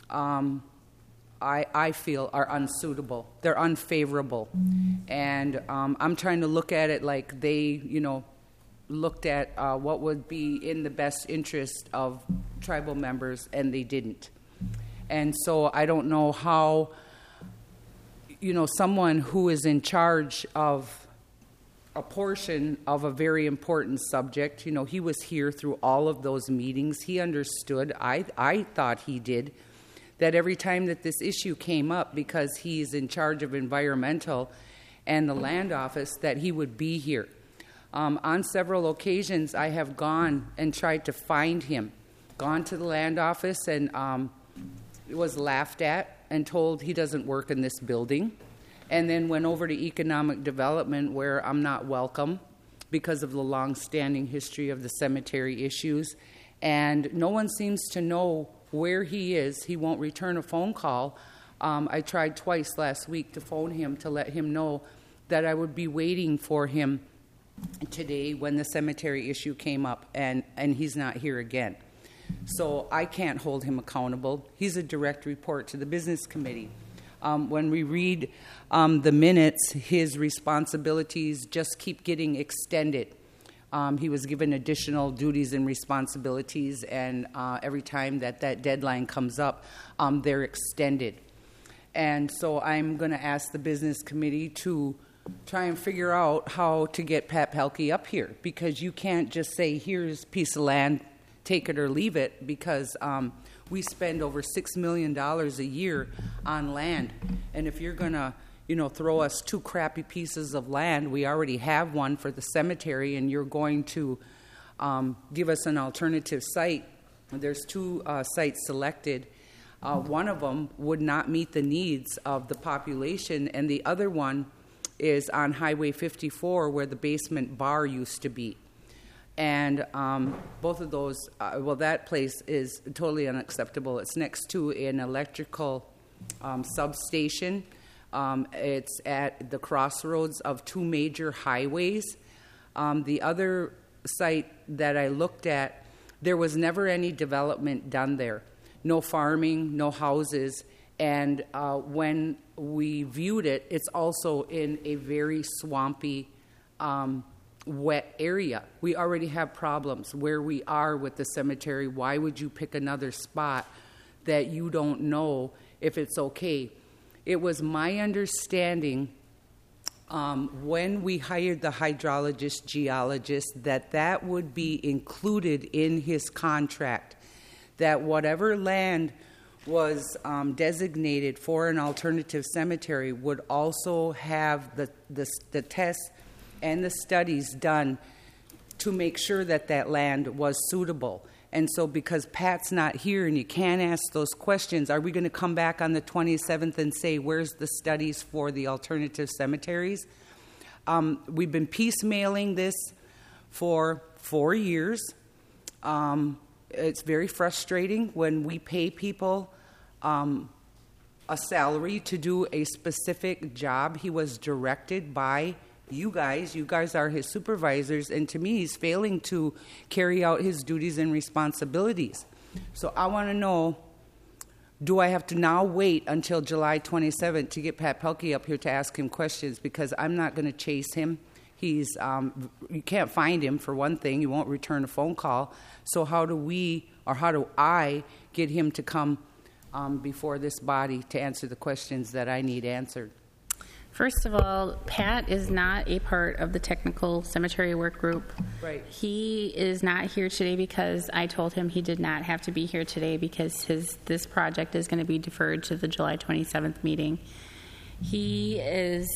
I feel are unsuitable. They're unfavorable. And I'm trying to look at it like they, looked at what would be in the best interest of tribal members, and they didn't. And so I don't know how, someone who is in charge of a portion of a very important subject, he was here through all of those meetings. He understood, I thought he did, that every time that this issue came up, because he's in charge of environmental and the land office, that he would be here. On several occasions, I have gone and tried to find him, gone to the land office and was laughed at and told he doesn't work in this building, and then went over to economic development where I'm not welcome because of the long-standing history of the cemetery issues, and no one seems to know where he is. He won't return a phone call. I tried twice last week to phone him to let him know that I would be waiting for him today when the cemetery issue came up, and he's not here again. So I can't hold him accountable. He's a direct report to the business committee. When we read the minutes, his responsibilities just keep getting extended. He was given additional duties and responsibilities, and every time that deadline comes up, they're extended. And so I'm going to ask the business committee to try and figure out how to get Pat Pelkey up here, because you can't just say, here's a piece of land, take it or leave it, because we spend over $6 million a year on land. And if you're going to, throw us 2 crappy pieces of land, we already have one for the cemetery, and you're going to give us an alternative site. There's 2 sites selected. One of them would not meet the needs of the population, and the other one is on Highway 54 where the basement bar used to be. And both of those, that place is totally unacceptable. It's next to an electrical substation. It's at the crossroads of 2 major highways. The other site that I looked at, there was never any development done there. No farming, no houses. And when we viewed it, it's also in a very swampy, wet area. We already have problems where we are with the cemetery. Why would you pick another spot that you don't know if it's okay? It was my understanding when we hired the hydrologist, geologist, that would be included in his contract, that whatever land was designated for an alternative cemetery would also have the tests and the studies done to make sure that land was suitable. And so because Pat's not here and you can't ask those questions, are we going to come back on the 27th and say, where's the studies for the alternative cemeteries? We've been piecemealing this for 4 years. It's very frustrating when we pay people a salary to do a specific job. He was directed by you guys. You guys are his supervisors, and to me, he's failing to carry out his duties and responsibilities. So I want to know, do I have to now wait until July 27th to get Pat Pelkey up here to ask him questions? Because I'm not going to chase him. He's you can't find him, for one thing. He won't return a phone call. So how do I get him to come before this body to answer the questions that I need answered? First of all, Pat is not a part of the technical cemetery work group. Right. He is not here today because I told him he did not have to be here today because this project is going to be deferred to the July 27th meeting. He is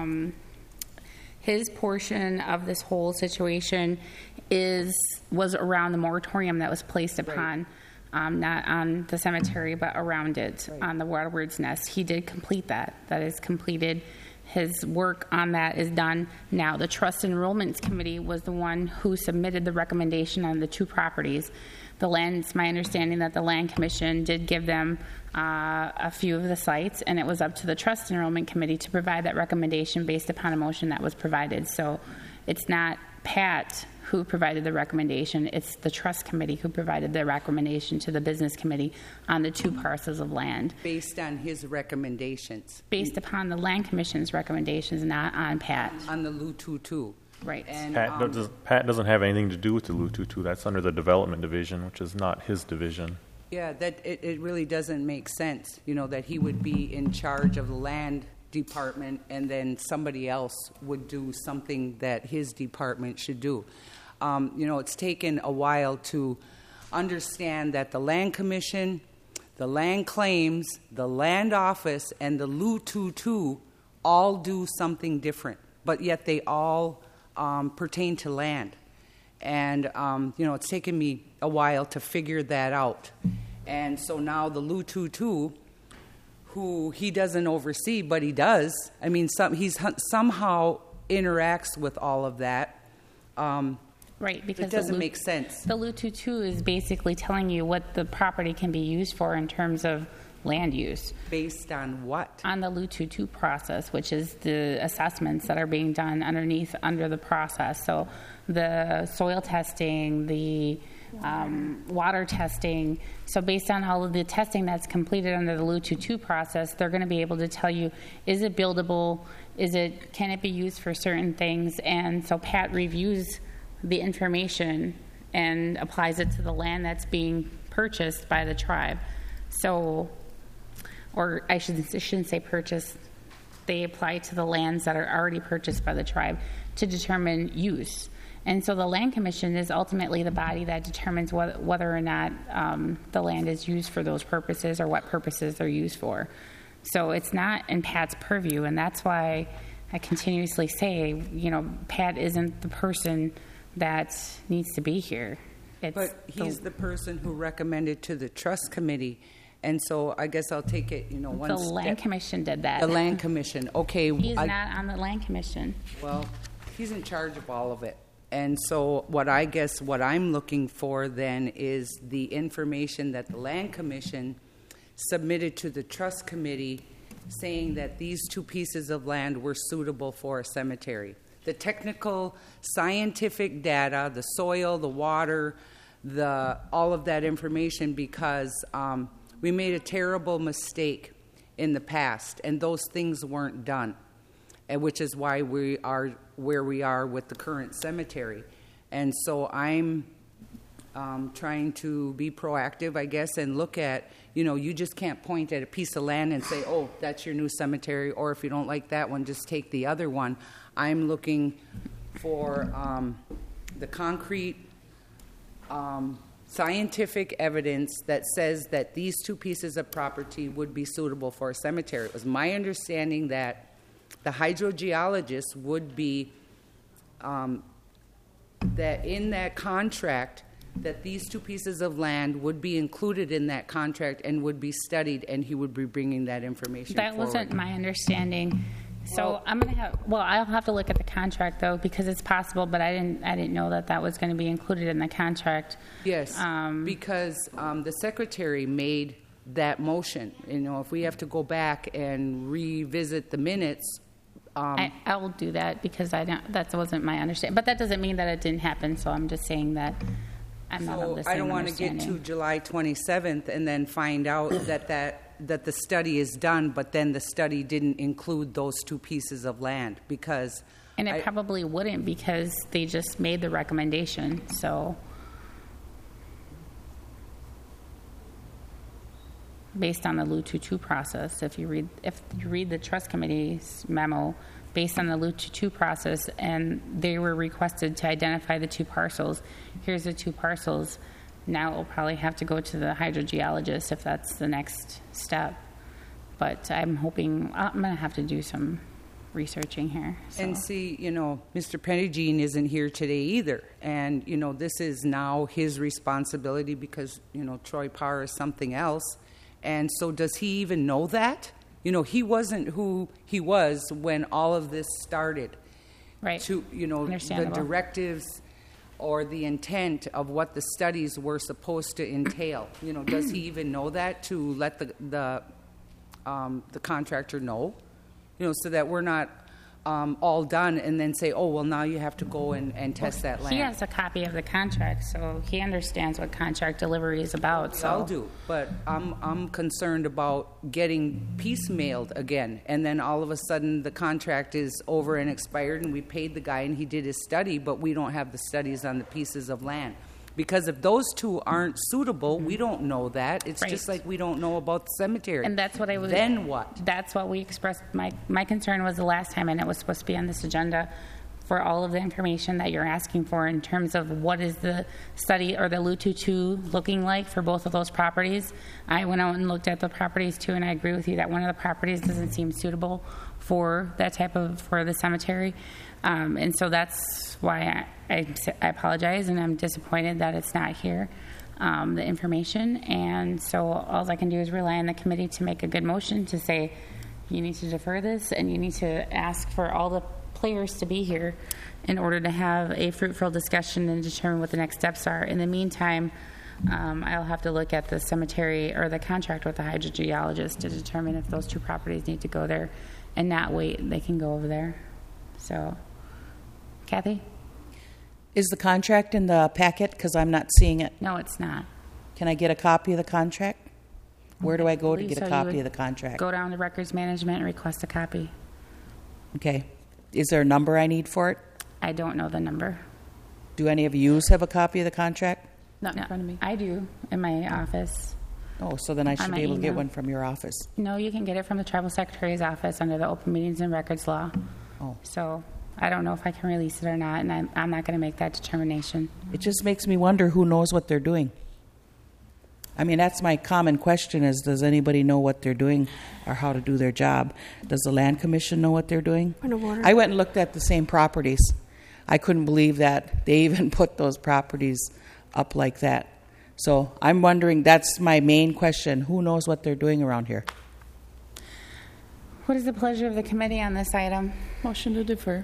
his portion of this whole situation was around the moratorium that was placed upon. Not on the cemetery, but around it, on the Waterbird's Nest. He did complete that. That is completed. His work on that is done now. The Trust Enrollments Committee was the one who submitted the recommendation on the 2 properties. It's my understanding that the Land Commission did give them a few of the sites, and it was up to the Trust Enrollment Committee to provide that recommendation based upon a motion that was provided. So it's not Pat who provided the recommendation. It's the Trust Committee who provided the recommendation to the Business Committee on the 2 parcels of land. Based on his recommendations? Based upon the Land Commission's recommendations, not on Pat. On the LU-22. Right. And, Pat doesn't have anything to do with the LU-22. That's under the Development Division, which is not his division. Yeah, that it really doesn't make sense, that he would be in charge of the land department and then somebody else would do something that his department should do. It's taken a while to understand that the Land Commission, the Land Claims, the Land Office, and the LU-22 all do something different, but yet they all pertain to land. And, it's taken me a while to figure that out. And so now the Lu-Tu-Tu, who he doesn't oversee, but he does. I mean, he's somehow interacts with all of that. Right, because it doesn't make sense. The Lu-Tu-Tu is basically telling you what the property can be used for in terms of land use. Based on what? On the Lu-Tu-Tu process, which is the assessments that are being done under the process. So the soil testing, the water testing. So based on all of the testing that's completed under the Lu-Tu-Tu process, they're going to be able to tell you, is it buildable? Can it be used for certain things? And so Pat reviews the information and applies it to the land that's being purchased by the tribe. So, or I shouldn't say purchased, they apply to the lands that are already purchased by the tribe to determine use. And so the Land Commission is ultimately the body that determines whether or not the land is used for those purposes or what purposes they're used for. So it's not in Pat's purview, and that's why I continuously say, Pat isn't the person that needs to be here. But he's the person who recommended to the trust committee, and so I guess I'll take it, one The Land Commission did that. The Land Commission, okay. He's not on the Land Commission. Well, he's in charge of all of it. And so what I'm looking for then is the information that the Land Commission submitted to the trust committee saying that these 2 pieces of land were suitable for a cemetery. The technical, scientific data, the soil, the water, all of that information, because we made a terrible mistake in the past, and those things weren't done, which is why we are where we are with the current cemetery. And so I'm trying to be proactive, I guess, and look at, you just can't point at a piece of land and say, oh, that's your new cemetery, or if you don't like that one, just take the other one. I'm looking for the concrete scientific evidence that says that these 2 pieces of property would be suitable for a cemetery. It was my understanding that the hydrogeologist would be, that in that contract, that these 2 pieces of land would be included in that contract and would be studied, and he would be bringing that information That forward. wasn't my understanding. So I'll have to look at the contract though, because it's possible, but I didn't know that was going to be included in the contract. Yes, because the secretary made that motion. If we have to go back and revisit the minutes, I will do that because that wasn't my understanding. But that doesn't mean that it didn't happen. So I'm just saying that I'm not of the same I don't want to get to July 27th and then find out that the study is done, but then the study didn't include those 2 pieces of land because. And it probably wouldn't because they just made the recommendation. So. Based on the Lu-Tu-Tu process, if you read the trust committee's memo, based on the Lu-Tu-Tu process, and they were requested to identify the 2 parcels. Here's the 2 parcels. Now it will probably have to go to the hydrogeologist if that's the next step. But I'm hoping I'm going to have to do some researching here. So. And see, Mr. Pennyjean isn't here today either. And, this is now his responsibility because, Troy Parr is something else. And so does he even know that? He wasn't who he was when all of this started. Right. The directives or the intent of what the studies were supposed to entail. Does he even know that to let the contractor know? So that we're not all done and then say, oh, well, now you have to go and test that land. He has a copy of the contract, so he understands what contract delivery is about. So I'll do, but I'm concerned about getting piecemealed again, and then all of a sudden the contract is over and expired, and we paid the guy and he did his study, but we don't have the studies on the pieces of land. Because if those 2 aren't suitable, we don't know that. It's just like we don't know about the cemetery. And that's what I was. Then what? That's what we expressed. My concern was the last time, and it was supposed to be on this agenda for all of the information that you're asking for in terms of what is the study or the Lu-Tu-Tu looking like for both of those properties. I went out and looked at the properties too, and I agree with you that one of the properties doesn't seem suitable for that for the cemetery. And so that's why I apologize, and I'm disappointed that it's not here. the information. And so all I can do is rely on the committee to make a good motion to say, you need to defer this and you need to ask for all the players to be here in order to have a fruitful discussion and determine what the next steps are. In the meantime, I'll have to look at the cemetery or the contract with the hydrogeologist to determine if those two properties need to go there and not wait. They can go over there. So, Kathy? Is the contract in the packet? Because I'm not seeing it. No, it's not. Can I get a copy of the contract? Where do I go to get a copy of the contract? Go down to records management and request a copy. Okay. Is there a number I need for it? I don't know the number. Do any of you have a copy of the contract? Not in front of me. I do, in my office. Oh, so then I should On my be able to get email. one from your office. No, you can get it from the tribal secretary's office under the Open Meetings and Records Law. Oh. So I don't know if I can release it or not, and I'm not going to make that determination. It just makes me wonder who knows what they're doing. I mean, that's my common question is, does anybody know what they're doing or how to do their job? Does the Land Commission know what they're doing? Point of order. I went and looked at the same properties. I couldn't believe that they even put those properties up like that. So I'm wondering, that's my main question. Who knows what they're doing around here? What is the pleasure of the committee on this item? Motion to defer.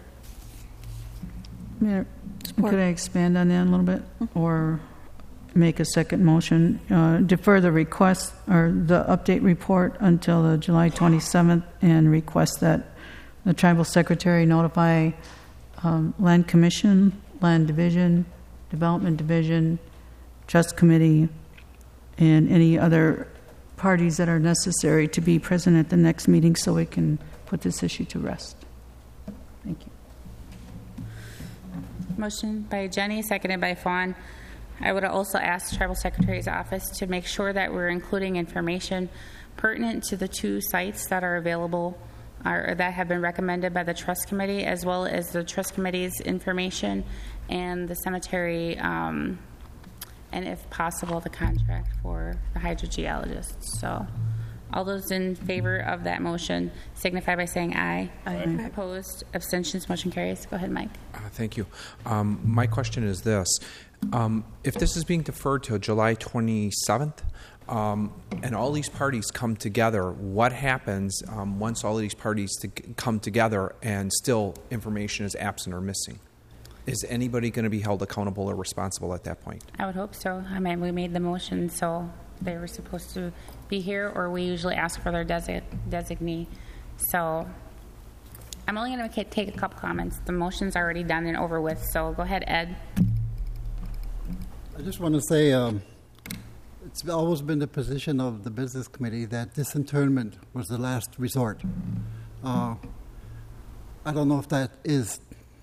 Mayor, could I expand on that a little bit, or make a second motion? Defer the request or the update report until the July 27th, and request that the tribal secretary notify Land Commission, Land Division, Development Division, Trust Committee, and any other parties that are necessary to be present at the next meeting so we can put this issue to rest. Thank you. Motion by Jenny, seconded by Fawn. I would also ask the Tribal Secretary's office to make sure that we're including information pertinent to the two sites that are available or that have been recommended by the Trust Committee, as well as the Trust Committee's information and the cemetery, and if possible, the contract for the hydrogeologist. So all those in favor of that motion signify by saying aye. Aye. Opposed, abstentions, motion carries. Go ahead, Mike. Thank you. My question is this. If this is being deferred till July 27th, and all these parties come together, what happens once all of these parties come together and still information is absent or missing? Is anybody going to be held accountable or responsible at that point? I would hope so. I mean, we made the motion, so they were supposed to be here, or we usually ask for their designee. So I'm only going to take a couple comments. The motion's already done and over with, so go ahead, Ed. I just want to say it's always been the position of the business committee that disinterment was the last resort. I don't know if that is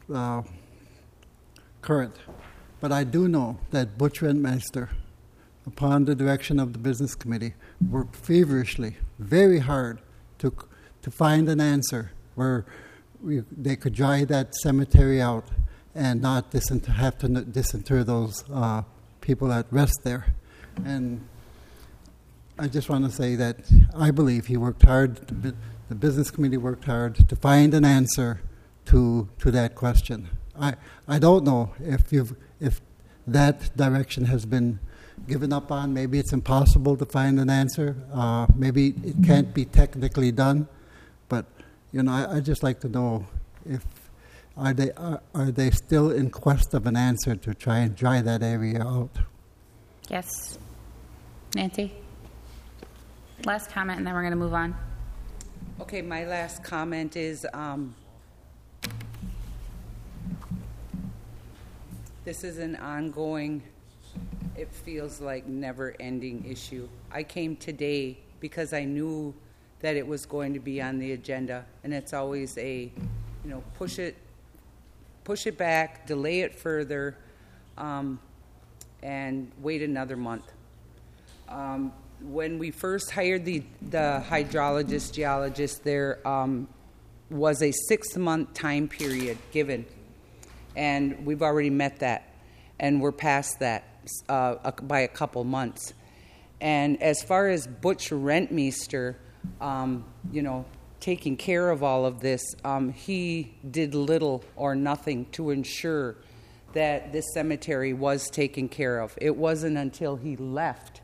current, but I do know that Butch Rentmeister, upon the direction of the business committee, worked feverishly, very hard to find an answer where they could dry that cemetery out and not have to disinter those people that rest there. And I just want to say that I believe he worked hard, the business committee worked hard to find an answer to that question. I don't know if that direction has been given up on. Maybe it's impossible to find an answer. Maybe it can't be technically done. But I just like to know if are they still in quest of an answer to try and dry that area out? Yes. Nancy? Last comment, and then we're going to move on. Okay, my last comment is this is an ongoing, it feels like never-ending issue. I came today because I knew that it was going to be on the agenda, and it's always push it back, delay it further, and wait another month. When we first hired the geologist, there was a 6-month time period given, and we've already met that, and we're past that by a couple months. And as far as Butch Rentmeister, taking care of all of this, he did little or nothing to ensure that this cemetery was taken care of. It wasn't until he left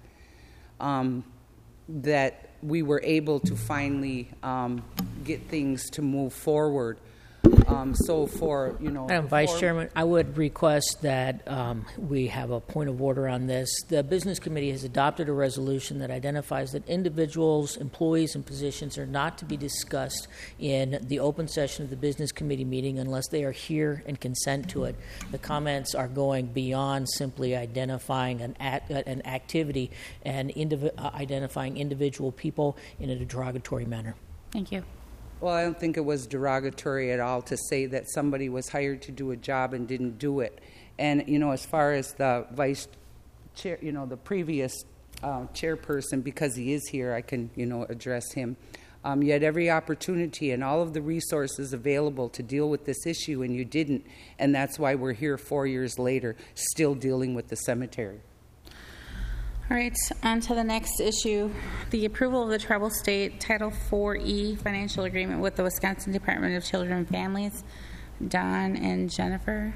that we were able to finally get things to move forward. So for, Madam Vice Chairman, I would request that we have a point of order on this. The Business Committee has adopted a resolution that identifies that individuals, employees, and positions are not to be discussed in the open session of the Business Committee meeting unless they are here and consent to it. The comments are going beyond simply identifying an activity and identifying individual people in a derogatory manner. Thank you. Well, I don't think it was derogatory at all to say that somebody was hired to do a job and didn't do it. And, as far as the vice chair, the previous chairperson, because he is here, I can, address him. You had every opportunity and all of the resources available to deal with this issue, and you didn't. And that's why we're here 4 years later, still dealing with the cemetery. All right, on to the next issue. The approval of the Tribal State Title IV-E financial agreement with the Wisconsin Department of Children and Families. Don and Jennifer.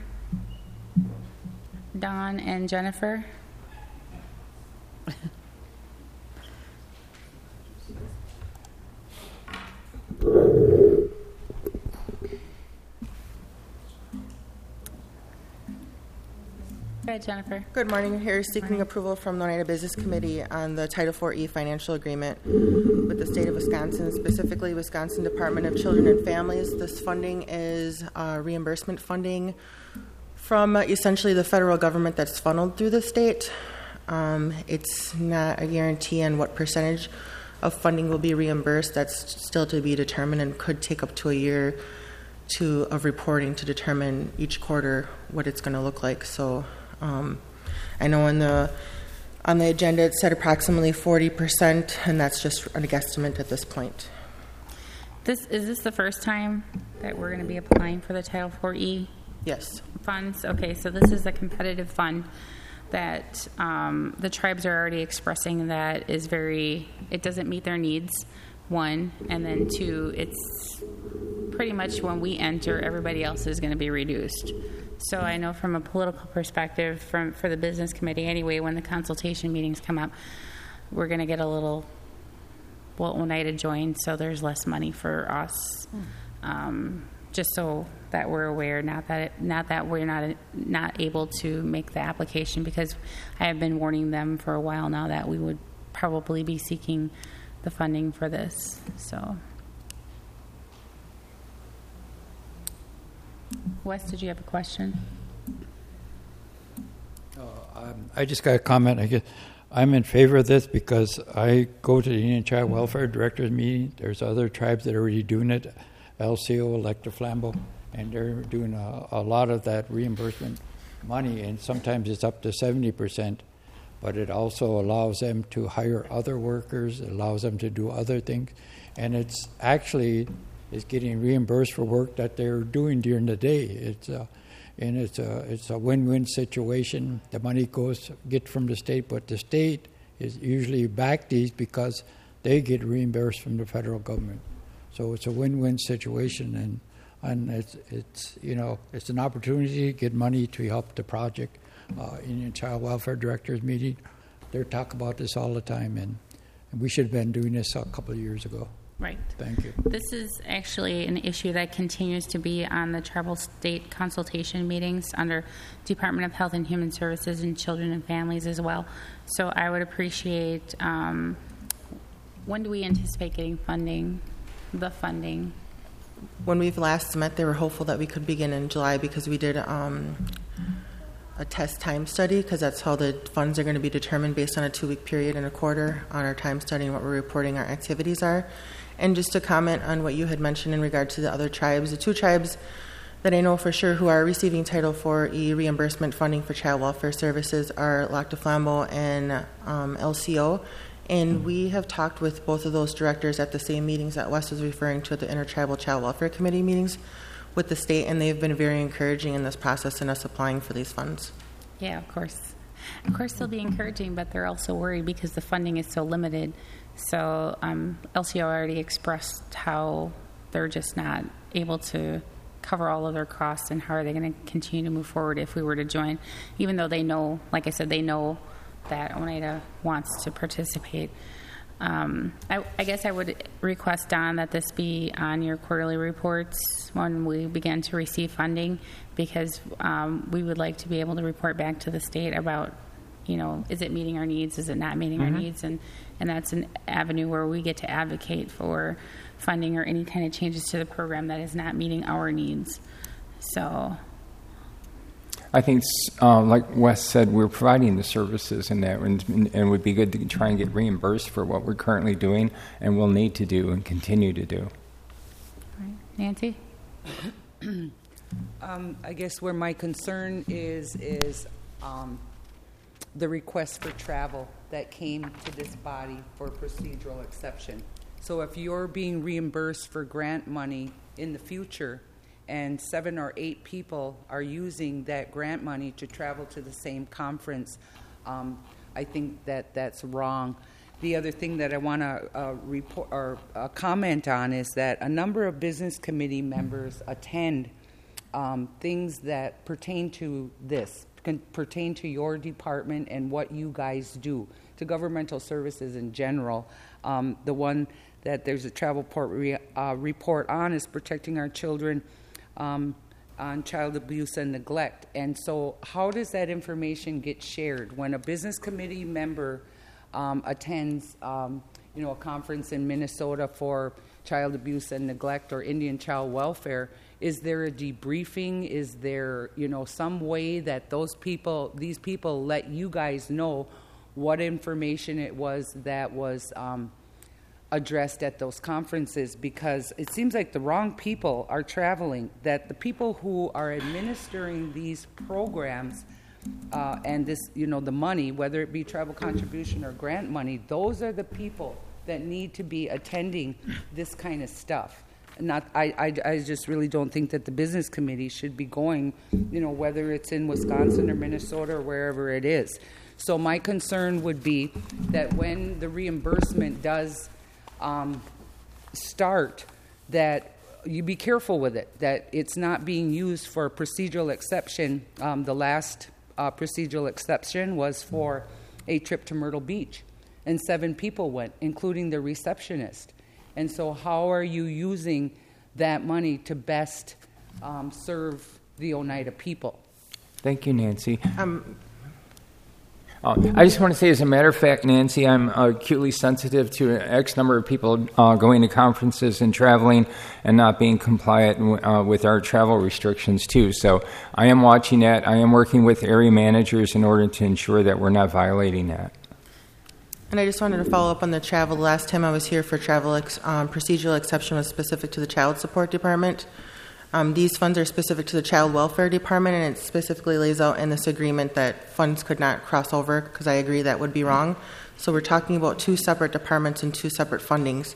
Go ahead, Jennifer. Good morning. Here seeking approval from the Oneida Business Committee on the Title IV-E financial agreement with the state of Wisconsin, specifically Wisconsin Department of Children and Families. This funding is reimbursement funding from essentially the federal government that's funneled through the state. It's not a guarantee on what percentage of funding will be reimbursed. That's still to be determined and could take up to a year of reporting to determine each quarter what it's going to look like. So I know on the agenda it said approximately 40%, and that's just a guesstimate at this point. Is this the first time that we're going to be applying for the Title IV-E? Yes. Funds? Okay, so this is a competitive fund that the tribes are already expressing that it doesn't meet their needs, one, and then two, it's pretty much when we enter, everybody else is going to be reduced. So I know from a political perspective, for the business committee anyway, when the consultation meetings come up, we're going to get a little, Oneida joined, so there's less money for us. Just so that we're aware, not that we're not able to make the application, because I have been warning them for a while now that we would probably be seeking the funding for this. So, Wes, did you have a question? I just got a comment. I guess I'm in favor of this because I go to the Indian Child Welfare Directors meeting. There's other tribes that are already doing it, LCO, Electric Flambeau, and they're doing a lot of that reimbursement money, and sometimes it's up to 70%. But it also allows them to hire other workers. It allows them to do other things, and it's actually getting reimbursed for work that they're doing during the day. It's a win-win situation. The money get from the state, but the state is usually back these because they get reimbursed from the federal government. So it's a win-win situation, and it's an opportunity to get money to help the project. Indian Child Welfare Directors meeting, they talk about this all the time, and we should have been doing this a couple of years ago. Right. Thank you. This is actually an issue that continues to be on the tribal state consultation meetings under Department of Health and Human Services and Children and Families as well. So I would appreciate, when do we anticipate getting the funding? When we've last met, they were hopeful that we could begin in July because we did a test time study, because that's how the funds are going to be determined based on a 2-week period and a quarter on our time study and what we're reporting our activities are. And just to comment on what you had mentioned in regard to the other tribes, the 2 tribes that I know for sure who are receiving Title IV-E reimbursement funding for child welfare services are Lac du Flambeau and LCO. And we have talked with both of those directors at the same meetings that Wes was referring to, the Intertribal Child Welfare Committee meetings with the state, and they've been very encouraging in this process in us applying for these funds. Yeah, of course. Of course they'll be encouraging, but they're also worried because the funding is so limited. So LCO already expressed how they're just not able to cover all of their costs, and how are they going to continue to move forward if we were to join, even though they know, like I said, they know that Oneida wants to participate. I guess I would request, Don, that this be on your quarterly reports when we begin to receive funding, because we would like to be able to report back to the state about, is it meeting our needs, is it not meeting our needs, and that's an avenue where we get to advocate for funding or any kind of changes to the program that is not meeting our needs. So I think, like Wes said, we're providing the services in that, and it would be good to try and get reimbursed for what we're currently doing and will need to do and continue to do. Right. Nancy? I guess where my concern is the request for travel that came to this body for procedural exception. So if you're being reimbursed for grant money in the future, and 7 or 8 people are using that grant money to travel to the same conference, I think that that's wrong. The other thing that I want to report or comment on is that a number of business committee members attend things that pertain to this, can pertain to your department and what you guys do, to governmental services in general. The one that there's a travel report on is protecting our children on child abuse and neglect. And so how does that information get shared? When a business committee member attends a conference in Minnesota for child abuse and neglect or Indian child welfare, is there a debriefing? Is there some way that these people let you guys know what information it was that was addressed at those conferences? Because it seems like the wrong people are traveling, that the people who are administering these programs and this, the money, whether it be travel contribution or grant money, those are the people that need to be attending this kind of stuff. I just really don't think that the business committee should be going, whether it's in Wisconsin or Minnesota or wherever it is. So my concern would be that when the reimbursement does start, that you be careful with it, that it's not being used for procedural exception. The last procedural exception was for a trip to Myrtle Beach, and 7 people went, including the receptionist. And so how are you using that money to best serve the Oneida people? Thank you, Nancy. I just want to say, as a matter of fact, Nancy, I'm acutely sensitive to X number of people going to conferences and traveling and not being compliant with our travel restrictions, too. So I am watching that. I am working with area managers in order to ensure that we're not violating that. And I just wanted to follow up on the travel. The last time I was here for travel, procedural exception was specific to the Child Support Department. These funds are specific to the Child Welfare Department, and it specifically lays out in this agreement that funds could not cross over, because I agree that would be wrong. So we're talking about 2 separate departments and 2 separate fundings.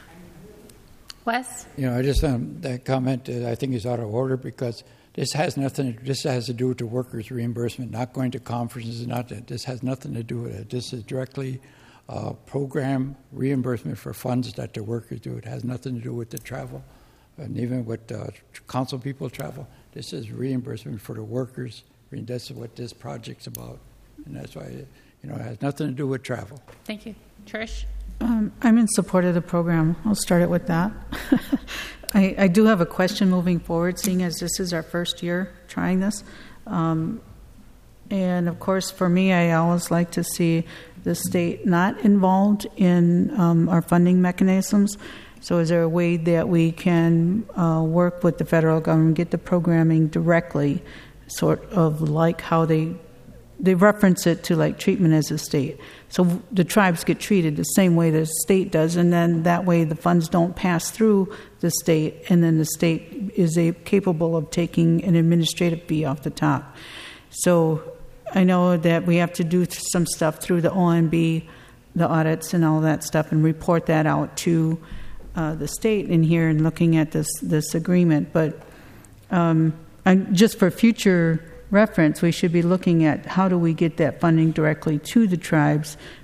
Wes? I just that comment I think is out of order, because this has to do with the workers' reimbursement, not going to conferences. This has nothing to do with it. This is directly program reimbursement for funds that the workers do. It has nothing to do with the travel. And even with council people travel, this is reimbursement for the workers. That's what this project's about, and that's why it has nothing to do with travel. Thank you, Trish. I'm in support of the program. I'll start it with that. I do have a question moving forward, seeing as this is our first year trying this, and of course, for me, I always like to see the state not involved in our funding mechanisms. So is there a way that we can work with the federal government, get the programming directly, sort of like how they reference it to like treatment as a state. So the tribes get treated the same way the state does, and then that way the funds don't pass through the state, and then the state is capable of taking an administrative fee off the top. So I know that we have to do some stuff through the OMB, the audits and all that stuff, and report that out to the state in here and looking at this agreement. But just for future reference, we should be looking at how do we get that funding directly to the tribes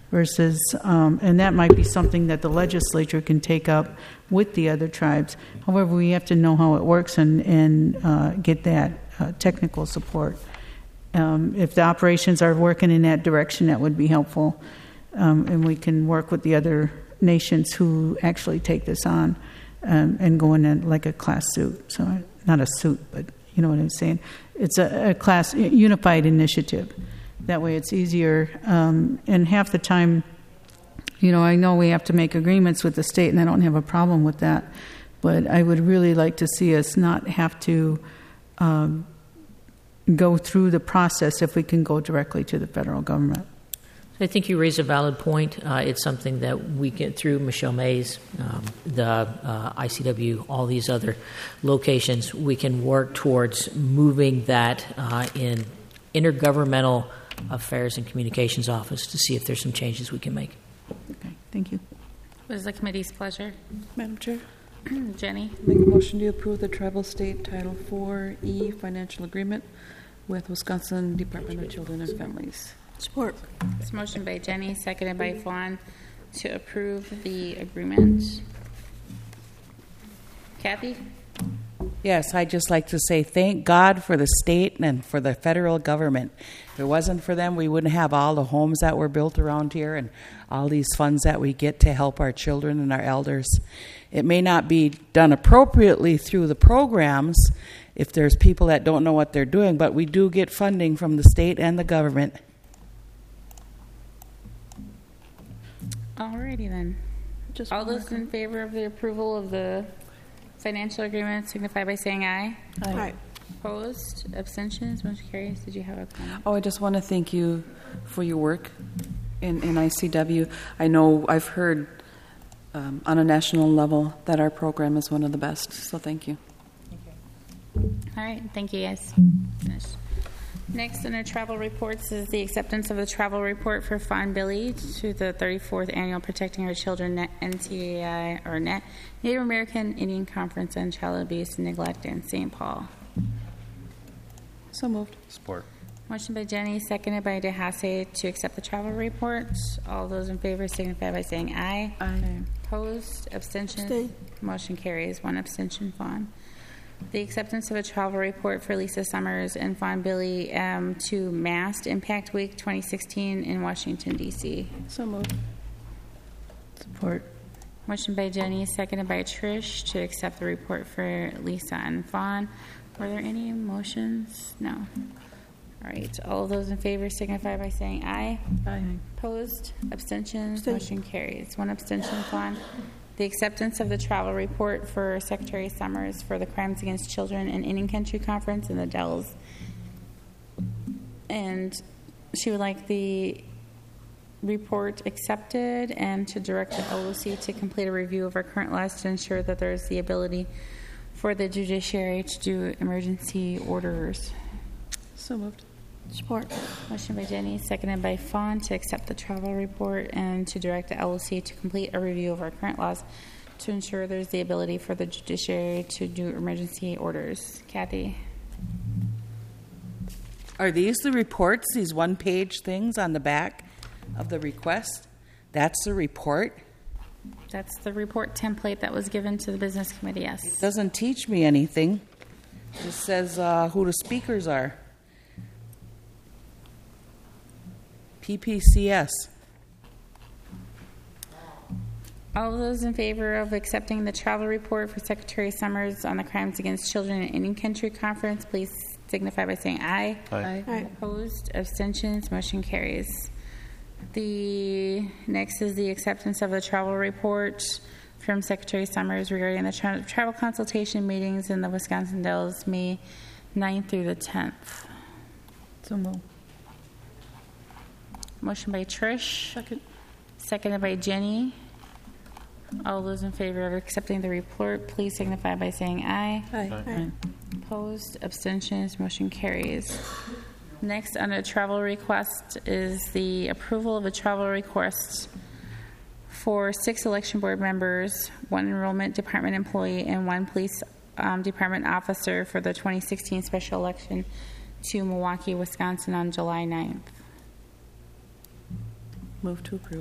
versus, and that might be something that the legislature can take up with the other tribes. However, we have to know how it works and get that technical support. If the operations are working in that direction, that would be helpful. And we can work with the other nations who actually take this on and go in like a class suit. So not a suit, but you know what I'm saying. It's a class unified initiative. That way it's easier. And half the time, you know, I know we have to make agreements with the state, and I don't have a problem with that. But I would really like to see us not have to go through the process if we can go directly to the federal government. I think you raise a valid point. It's something that we get through Michelle Mays, the ICW, all these other locations. We can work towards moving that in Intergovernmental Affairs and Communications Office to see if there's some changes we can make. Okay, thank you. What is the committee's pleasure? Madam Chair? Jenny? Make a motion to approve the Tribal State Title IV-E financial agreement with Wisconsin Department of Children and Families. Support. It's motion by Jenny, seconded by Fawn, to approve the agreement. Kathy? Yes, I'd just like to say thank God for the state and for the federal government. If it wasn't for them, we wouldn't have all the homes that were built around here and all these funds that we get to help our children and our elders. It may not be done appropriately through the programs if there's people that don't know what they're doing, but we do get funding from the state and the government. Alrighty then. All those in favor of the approval of the financial agreement signify by saying aye. Aye. Opposed? Abstentions? Motion carries. Did you have a comment? Oh, I just want to thank you for your work in ICW. I know I've heard on a national level that our program is one of the best, so thank you. All right. Thank you, guys. Finished. Next, under travel reports, is the acceptance of the travel report for Fawn Billy to the 34th Annual Protecting Our Children NTAI or NET Native American Indian Conference on Child Abuse and Neglect in St. Paul. So moved. Support. Motion by Jenny, seconded by DeHasse to accept the travel reports. All those in favor signify by saying aye. Aye. Opposed? Abstentions? Abstain. Motion carries. One abstention, Fawn. The acceptance of a travel report for Lisa Summers and Fawn Billy to MAST Impact Week 2016 in Washington, D.C. So moved. Support. Motion by Jenny, seconded by Trish to accept the report for Lisa and Fawn. Were there any motions? No. All right. All of those in favor signify by saying aye. Aye. Opposed? Abstentions? Abstain. Motion carries. One abstention, Fawn. The acceptance of the travel report for Secretary Summers for the Crimes Against Children and Indian Country Conference in the Dells. And she would like the report accepted and to direct the LOC to complete a review of our current laws to ensure that there's the ability for the judiciary to do emergency orders. So moved. Support. Motion by Jenny, seconded by Fawn to accept the travel report and to direct the LOC to complete a review of our current laws to ensure there's the ability for the judiciary to do emergency orders. Kathy? Are these the reports, these one-page things on the back of the request? That's the report? That's the report template that was given to the business committee, yes. It doesn't teach me anything. It just says who the speakers are. PPCS. All of those in favor of accepting the travel report for Secretary Summers on the Crimes Against Children in Indian Country Conference, please signify by saying aye. Aye. Aye. Opposed? Abstentions? Motion carries. The next is the acceptance of the travel report from Secretary Summers regarding the travel consultation meetings in the Wisconsin Dells, May 9th through the 10th. So moved. Motion by Trish. Second. Seconded by Jenny. All those in favor of accepting the report, please signify by saying aye. Aye. Aye. Opposed? Abstentions? Motion carries. Next, under travel request, is the approval of a travel request for 6 election board members, 1 enrollment department employee, and 1 police department officer for the 2016 special election to Milwaukee, Wisconsin on July 9th. Move to approve.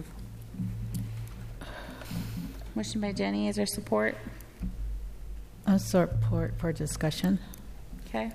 Motion by Jenny, is there support? A support for discussion. Okay.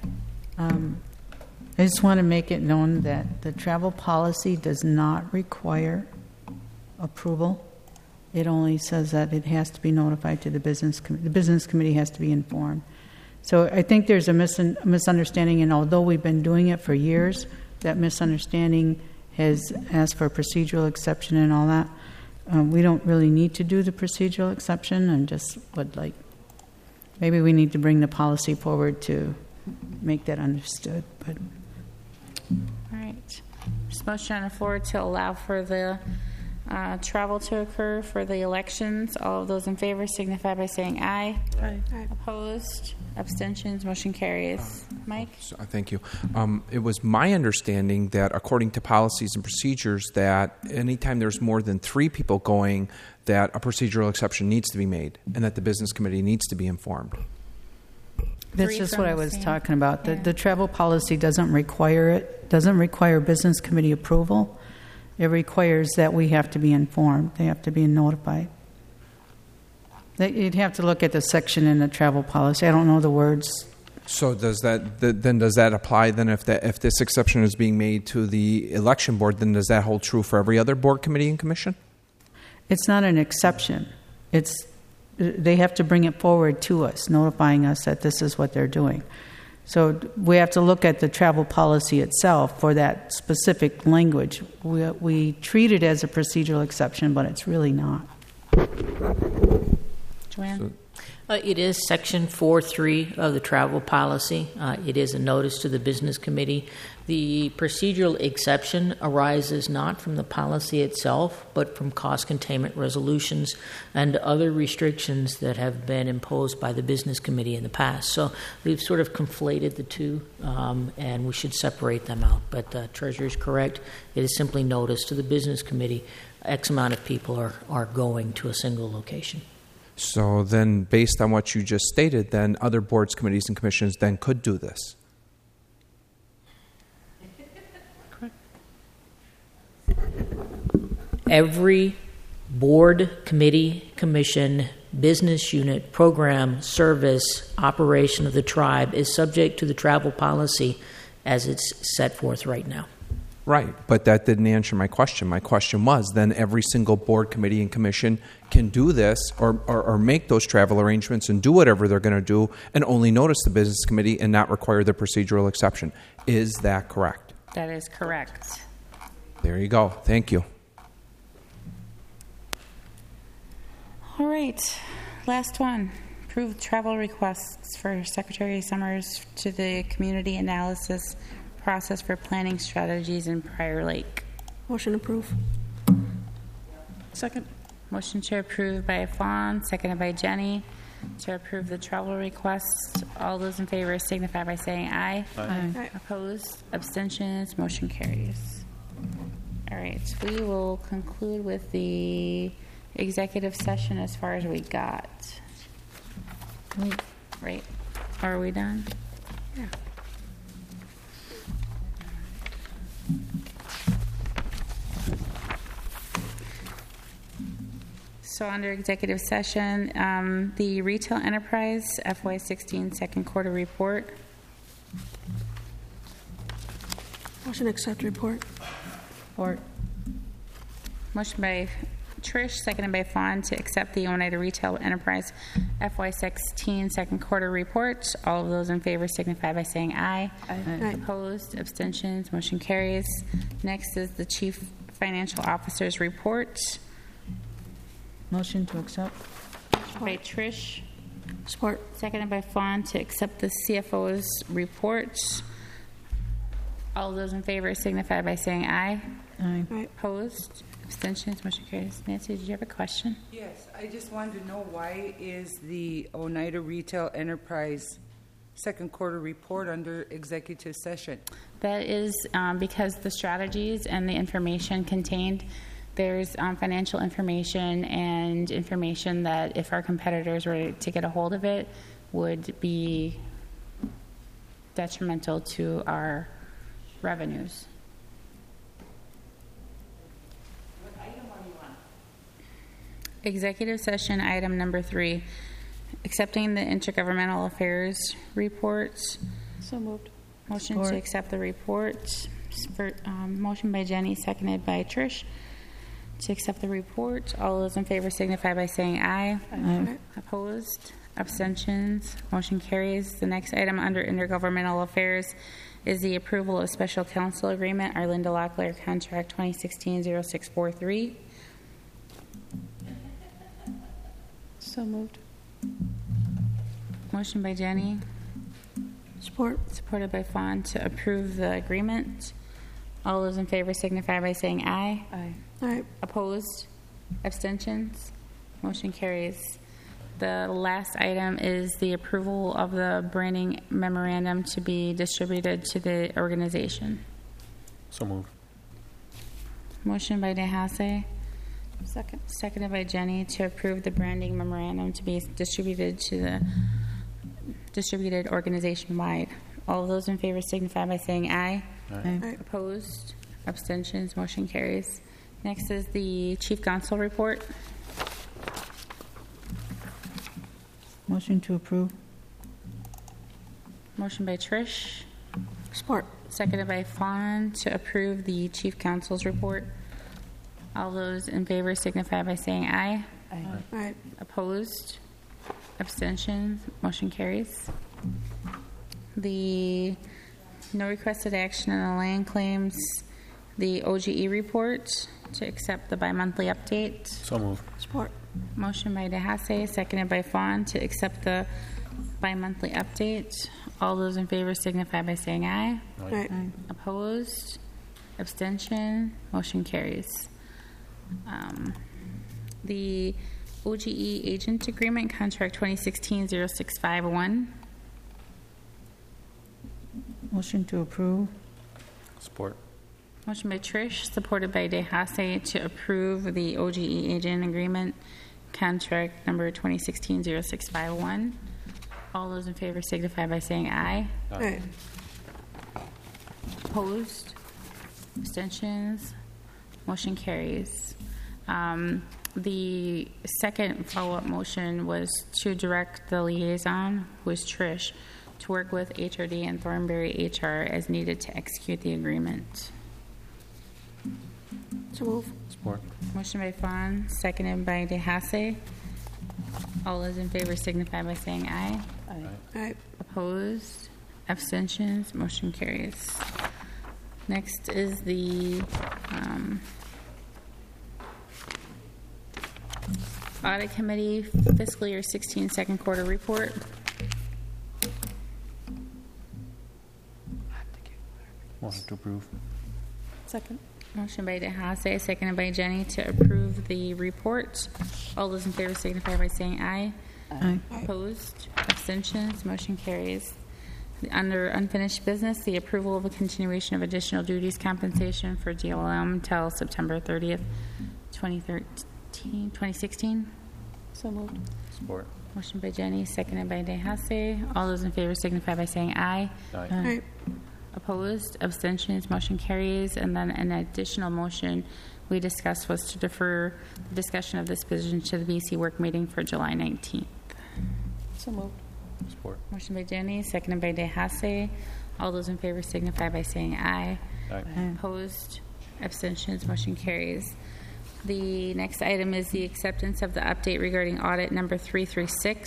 I just want to make it known that the travel policy does not require approval. It only says that it has to be notified to the business committee. The business committee has to be informed. So I think there's a misunderstanding, and although we've been doing it for years, that misunderstanding has asked for a procedural exception and all that. We don't really need to do the procedural exception, and just would like, maybe we need to bring the policy forward to make that understood. But all right. There's a motion on the floor to allow for the travel to occur for the elections. All of those in favor signify by saying aye. Aye. Opposed? Abstentions? Motion carries. Mike? Thank you. It was my understanding that according to policies and procedures that anytime there's more than 3 people going, that a procedural exception needs to be made and that the business committee needs to be informed. that's just what I was talking about. The travel policy doesn't require it, doesn't require business committee approval. It requires that we have to be informed. They have to be notified. You'd have to look at the section in the travel policy. I don't know the words. So does that apply then if this exception is being made to the election board, then does that hold true for every other board, committee, and commission? It's not an exception. They have to bring it forward to us, notifying us that this is what they're doing. So we have to look at the travel policy itself for that specific language. We treat it as a procedural exception, but it's really not. Joanne? It is Section 4.3 of the travel policy. It is a notice to the business committee. The procedural exception arises not from the policy itself, but from cost containment resolutions and other restrictions that have been imposed by the business committee in the past. So we've sort of conflated the two, and we should separate them out. But the Treasurer is correct. It is simply notice to the business committee. X amount of people are going to a single location. So then, based on what you just stated, then other boards, committees, and commissions then could do this. Every board, committee, commission, business unit, program, service, operation of the tribe is subject to the travel policy as it's set forth right now. Right, but that didn't answer my question. My question was, then every single board, committee, and commission can do this or make those travel arrangements and do whatever they're going to do and only notice the business committee and not require the procedural exception. Is that correct? That is correct. There you go. Thank you. All right. Last one. Approve travel requests for Secretary Summers to the community analysis process for planning strategies in Prior Lake. Motion approved. Second. Motion to approve by Fawn, seconded by Jenny, to approve the travel request. All those in favor signify by saying aye. Aye. Opposed? Abstentions? Motion carries. All right. We will conclude with the executive session as far as we got. Right? Are we done? Yeah. So under executive session, the retail enterprise FY16 second quarter report. Motion to accept report. Or motion by Trish, seconded by Fawn, to accept the Oneida Retail Enterprise FY16 second quarter report. All of those in favor signify by saying aye. Aye. Opposed? Abstentions? Motion carries. Next is the Chief Financial Officer's report. Motion to accept. By Trish. Support. Seconded by Fawn, to accept the CFO's report. All of those in favor signify by saying aye. Aye. Opposed? Abstentions? Motion carries. Nancy, did you have a question? Yes, I just wanted to know, why is the Oneida Retail Enterprise second quarter report under executive session? That is because the strategies and the information contained, there's financial information and information that if our competitors were to get a hold of it would be detrimental to our revenues. Executive session item number 3, accepting the intergovernmental affairs reports. So moved. Motion Support. to accept the report. Motion by Jenny, seconded by Trish. To accept the report. All those in favor signify by saying aye. Aye. Opposed? Abstentions? Motion carries. The next item under intergovernmental affairs is the approval of special counsel agreement, Arlinda Locklear contract 2016-0643. So moved. Motion by Jenny. Support. Supported by Fawn to approve the agreement. All those in favor signify by saying aye. Aye. Aye. Opposed? Abstentions? Motion carries. The last item is the approval of the branding memorandum to be distributed to the organization. So moved. Motion by DeHasse. Second. Seconded by Jenny to approve the branding memorandum to be distributed to the distributed organization-wide. All of those in favor signify by saying aye. Aye. Opposed? Abstentions? Motion carries. Next is the Chief Counsel report. Motion to approve. Motion by Trish. Support. Seconded by Fawn to approve the Chief Counsel's report. All those in favor signify by saying aye. Aye. Aye. Opposed? Abstentions? Motion carries. The no requested action on the land claims. The OGE report to accept the bi-monthly update. So moved. Support. Motion by DeHasse, seconded by Fawn to accept the bi-monthly update. All those in favor signify by saying aye. Aye. Aye. Opposed? Abstention? Motion carries. The OGE agent agreement, contract 2016-0651. Motion to approve. Support. Motion by Trish, supported by DeHasse to approve the OGE agent agreement, contract number 2016-0651. All those in favor signify by saying aye. Aye. Opposed? Abstentions? Motion carries. The second follow-up motion was to direct the liaison, who is Trish, to work with HRD and Thornberry HR as needed to execute the agreement. So move. Support. Motion by Fawn, seconded by DeHasse. All those in favor signify by saying aye. Aye. Aye. Opposed? Abstentions? Motion carries. Next is the Audit Committee fiscal year 16 second quarter report. Motion to approve. Second. Motion by DeHasse, seconded by Jenny to approve the report. All those in favor signify by saying aye. Aye. Opposed? Abstentions? Motion carries. Under unfinished business, the approval of a continuation of additional duties compensation for DLM until September 30th, 2016. So moved. Support. Motion by Jenny, seconded by DeHasse. All those in favor signify by saying aye. Aye. Aye. Opposed? Abstentions? Motion carries. And then an additional motion we discussed was to defer the discussion of this position to the BC work meeting for July 19th. So moved. Support. Motion by Jenny, seconded by DeHasse. All those in favor signify by saying aye. Aye. Opposed? Abstentions? Motion carries. The next item is the acceptance of the update regarding audit number 336.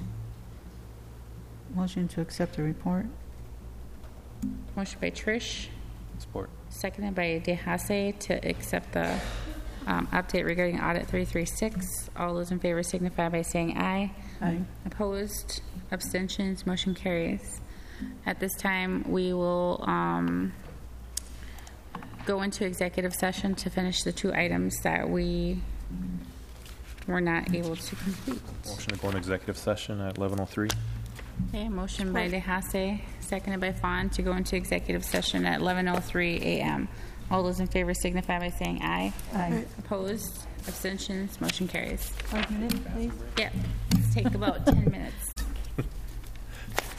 Motion to accept the report. Motion by Trish, Support. seconded by DeHasse to accept the update regarding audit 336. All those in favor signify by saying aye. Aye. Opposed? Abstentions? Motion carries. At this time, we will go into executive session to finish the 2 items that we were not able to complete. Motion to go into executive session at 11:03. Okay, motion by DeHasse, seconded by Fawn to go into executive session at 11:03 a.m. All those in favor signify by saying aye. Aye. Opposed? Abstentions? Motion carries. 5 minutes, please. Yeah, let's take about 10 minutes.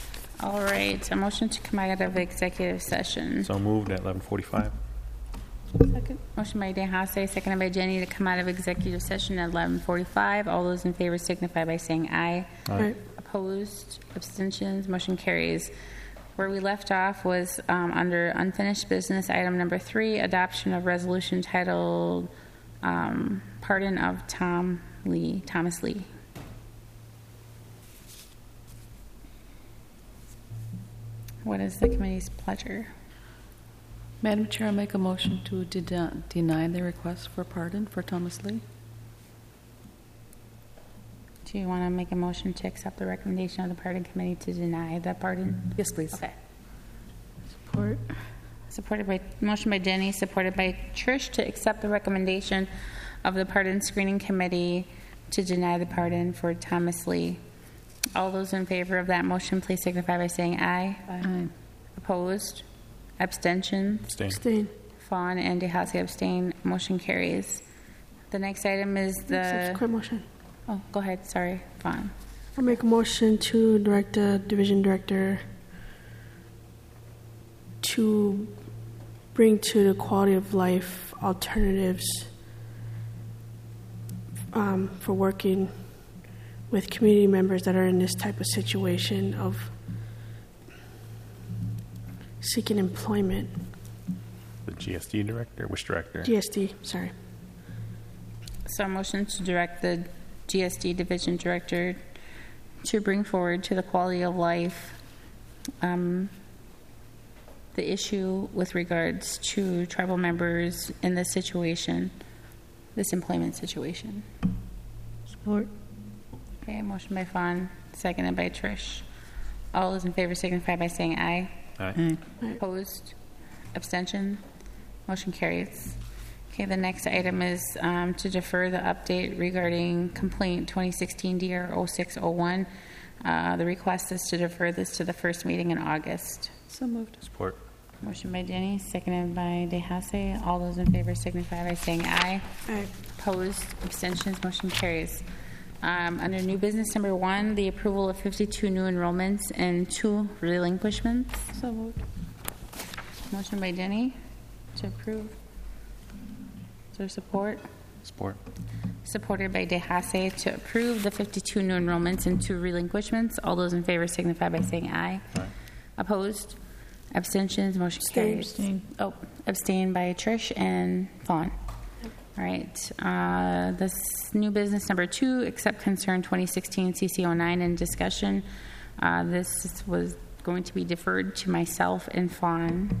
All right, a motion to come out of executive session. So moved at 11:45. Second. Motion by DeHasse, seconded by Jenny to come out of executive session at 11:45. All those in favor signify by saying aye. Aye. Opposed? Abstentions? Motion carries. Where we left off was under unfinished business, item number 3, adoption of resolution titled Pardon of Thomas Lee. What is the committee's pleasure? Madam Chair, I make a motion to deny the request for pardon for Thomas Lee. Do you want to make a motion to accept the recommendation of the pardon committee to deny the pardon? Yes, please. Okay. Support. Supported by, motion by Jenny, supported by Trish to accept the recommendation of the pardon screening committee to deny the pardon for Thomas Lee. All those in favor of that motion, please signify by saying aye. Aye. Opposed? Abstention? Abstain. Fawn and DeHasse abstain. Motion carries. The next item is the... Subsequent motion. Oh, go ahead. Sorry, Fawn. I'll make a motion to direct the division director to bring to the quality of life alternatives for working with community members that are in this type of situation of seeking employment. The GSD director? Which director? GSD, sorry. So a motion to direct the GSD division director to bring forward to the quality of life the issue with regards to tribal members in this situation, this employment situation. Support. Okay, motion by Fawn, seconded by Trish. All those in favor signify by saying aye. Aye. Opposed? Abstention? Motion carries. Okay, the next item is to defer the update regarding complaint 2016-DR0601. The request is to defer this to the first meeting in August. So moved. Support. Motion by Jenny, seconded by DeHasse. All those in favor signify by saying aye. Aye. Opposed? Abstentions? Motion carries. Under new business number 1, the approval of 52 new enrollments and 2 relinquishments. So moved. Motion by Jenny to approve. Is there support? Support. Supported by DeHasse to approve the 52 new enrollments and 2 relinquishments. All those in favor signify by saying aye. Aye. Opposed? Abstentions? Motion carries. Abstain. Oh, abstained by Trish and Fawn. All right. This new business number 2, accept concern 2016 CC09 in discussion. This was going to be deferred to myself and Fawn.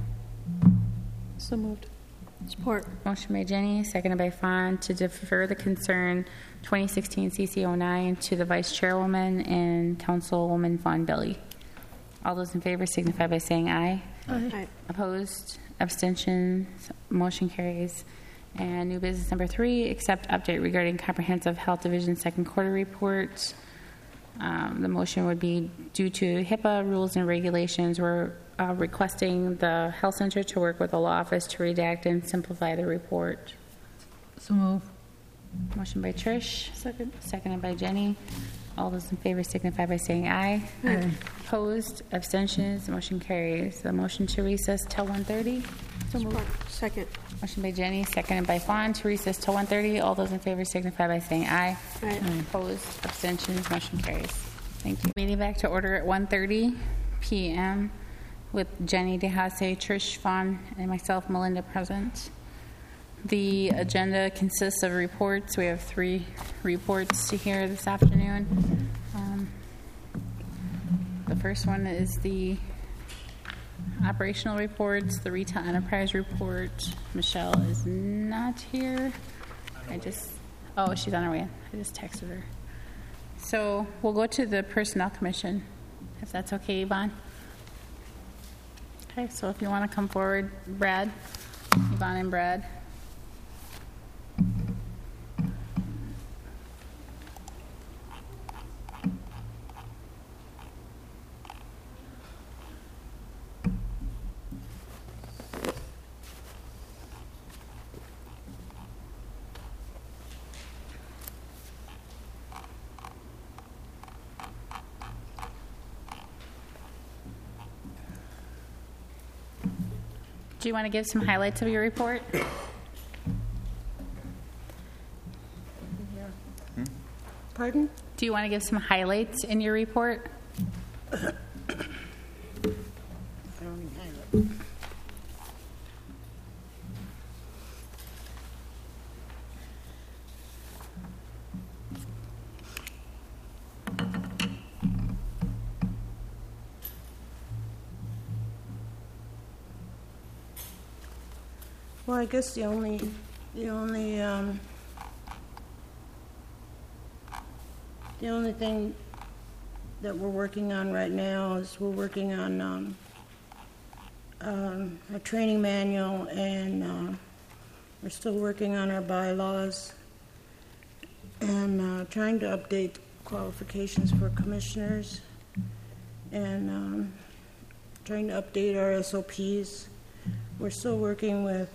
So moved. Support. Motion by Jenny, seconded by Fawn to defer the concern 2016 CC09 to the Vice Chairwoman and Councilwoman Fawn Billy. All those in favor signify by saying aye. Aye. Opposed? Abstentions? Motion carries. And new business number 3, accept update regarding Comprehensive Health Division second quarter report. The motion would be due to HIPAA rules and regulations. We're requesting the health center to work with the law office to redact and simplify the report. So move. Motion by Trish. Seconded by Jenny. All those in favor signify by saying aye. Aye. Opposed? Abstentions? Motion carries. The motion to recess till 1:30. So moved. Second. Motion by Jenny, seconded by Fawn to recess till 1:30. All those in favor signify by saying aye. Aye. Opposed? Abstentions? Motion carries. Thank you. Meeting back to order at 1:30 p.m. with Jenny DeHasse, Trish, Fawn, and myself, Melinda, present. The agenda consists of reports. We have 3 reports to hear this afternoon. The first one is the operational reports, the retail enterprise report. Michelle is not here. Oh, she's on her way in. I just texted her. So we'll go to the Personnel Commission, if that's okay, Yvonne. Okay, so if you want to come forward, Brad, Yvonne and Brad. Do you want to give some highlights of your report? Pardon? Do you want to give some highlights in your report? Well, I guess the only thing that we're working on right now is we're working on a training manual, and we're still working on our bylaws and trying to update qualifications for commissioners and trying to update our SOPs. We're still working with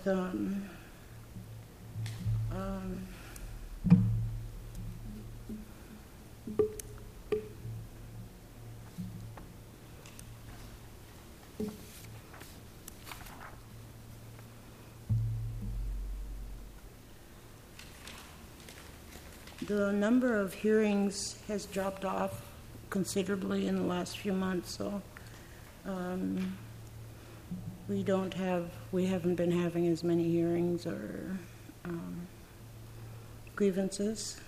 the number of hearings has dropped off considerably in the last few months, so we haven't been having as many hearings or grievances.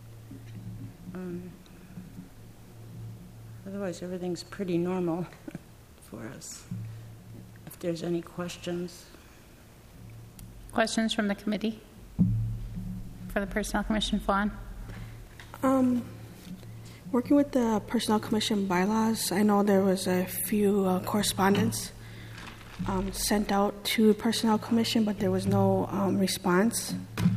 Otherwise, everything's pretty normal for us. If there's any questions. Questions from the committee for the Personnel Commission, Fawn? Working with the Personnel Commission bylaws, I know there was a few correspondence sent out to Personnel Commission, but there was no response.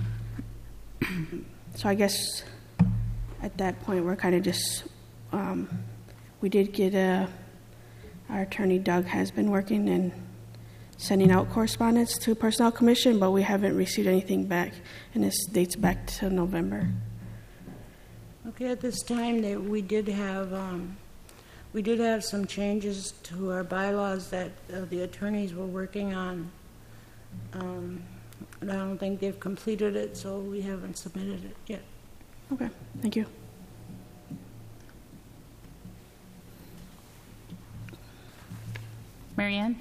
So I guess at that point we're kind of just, we did get our attorney Doug has been working and sending out correspondence to Personnel Commission, but we haven't received anything back, and this dates back to November. Okay, at this time we did have some changes to our bylaws that the attorneys were working on. And I don't think they've completed it, so we haven't submitted it yet. Okay, thank you. Marianne?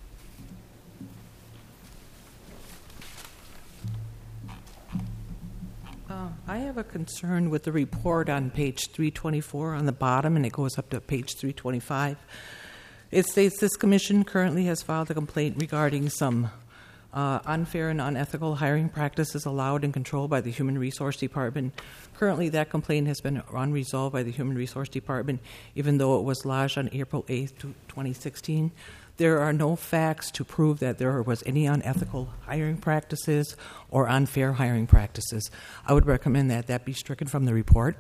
I have a concern with the report on page 324 on the bottom, and it goes up to page 325. It states this commission currently has filed a complaint regarding some unfair and unethical hiring practices allowed and controlled by the Human Resource Department. Currently, that complaint has been unresolved by the Human Resource Department, even though it was lodged on April 8th, 2016. There are no facts to prove that there was any unethical hiring practices or unfair hiring practices. I would recommend that that be stricken from the report.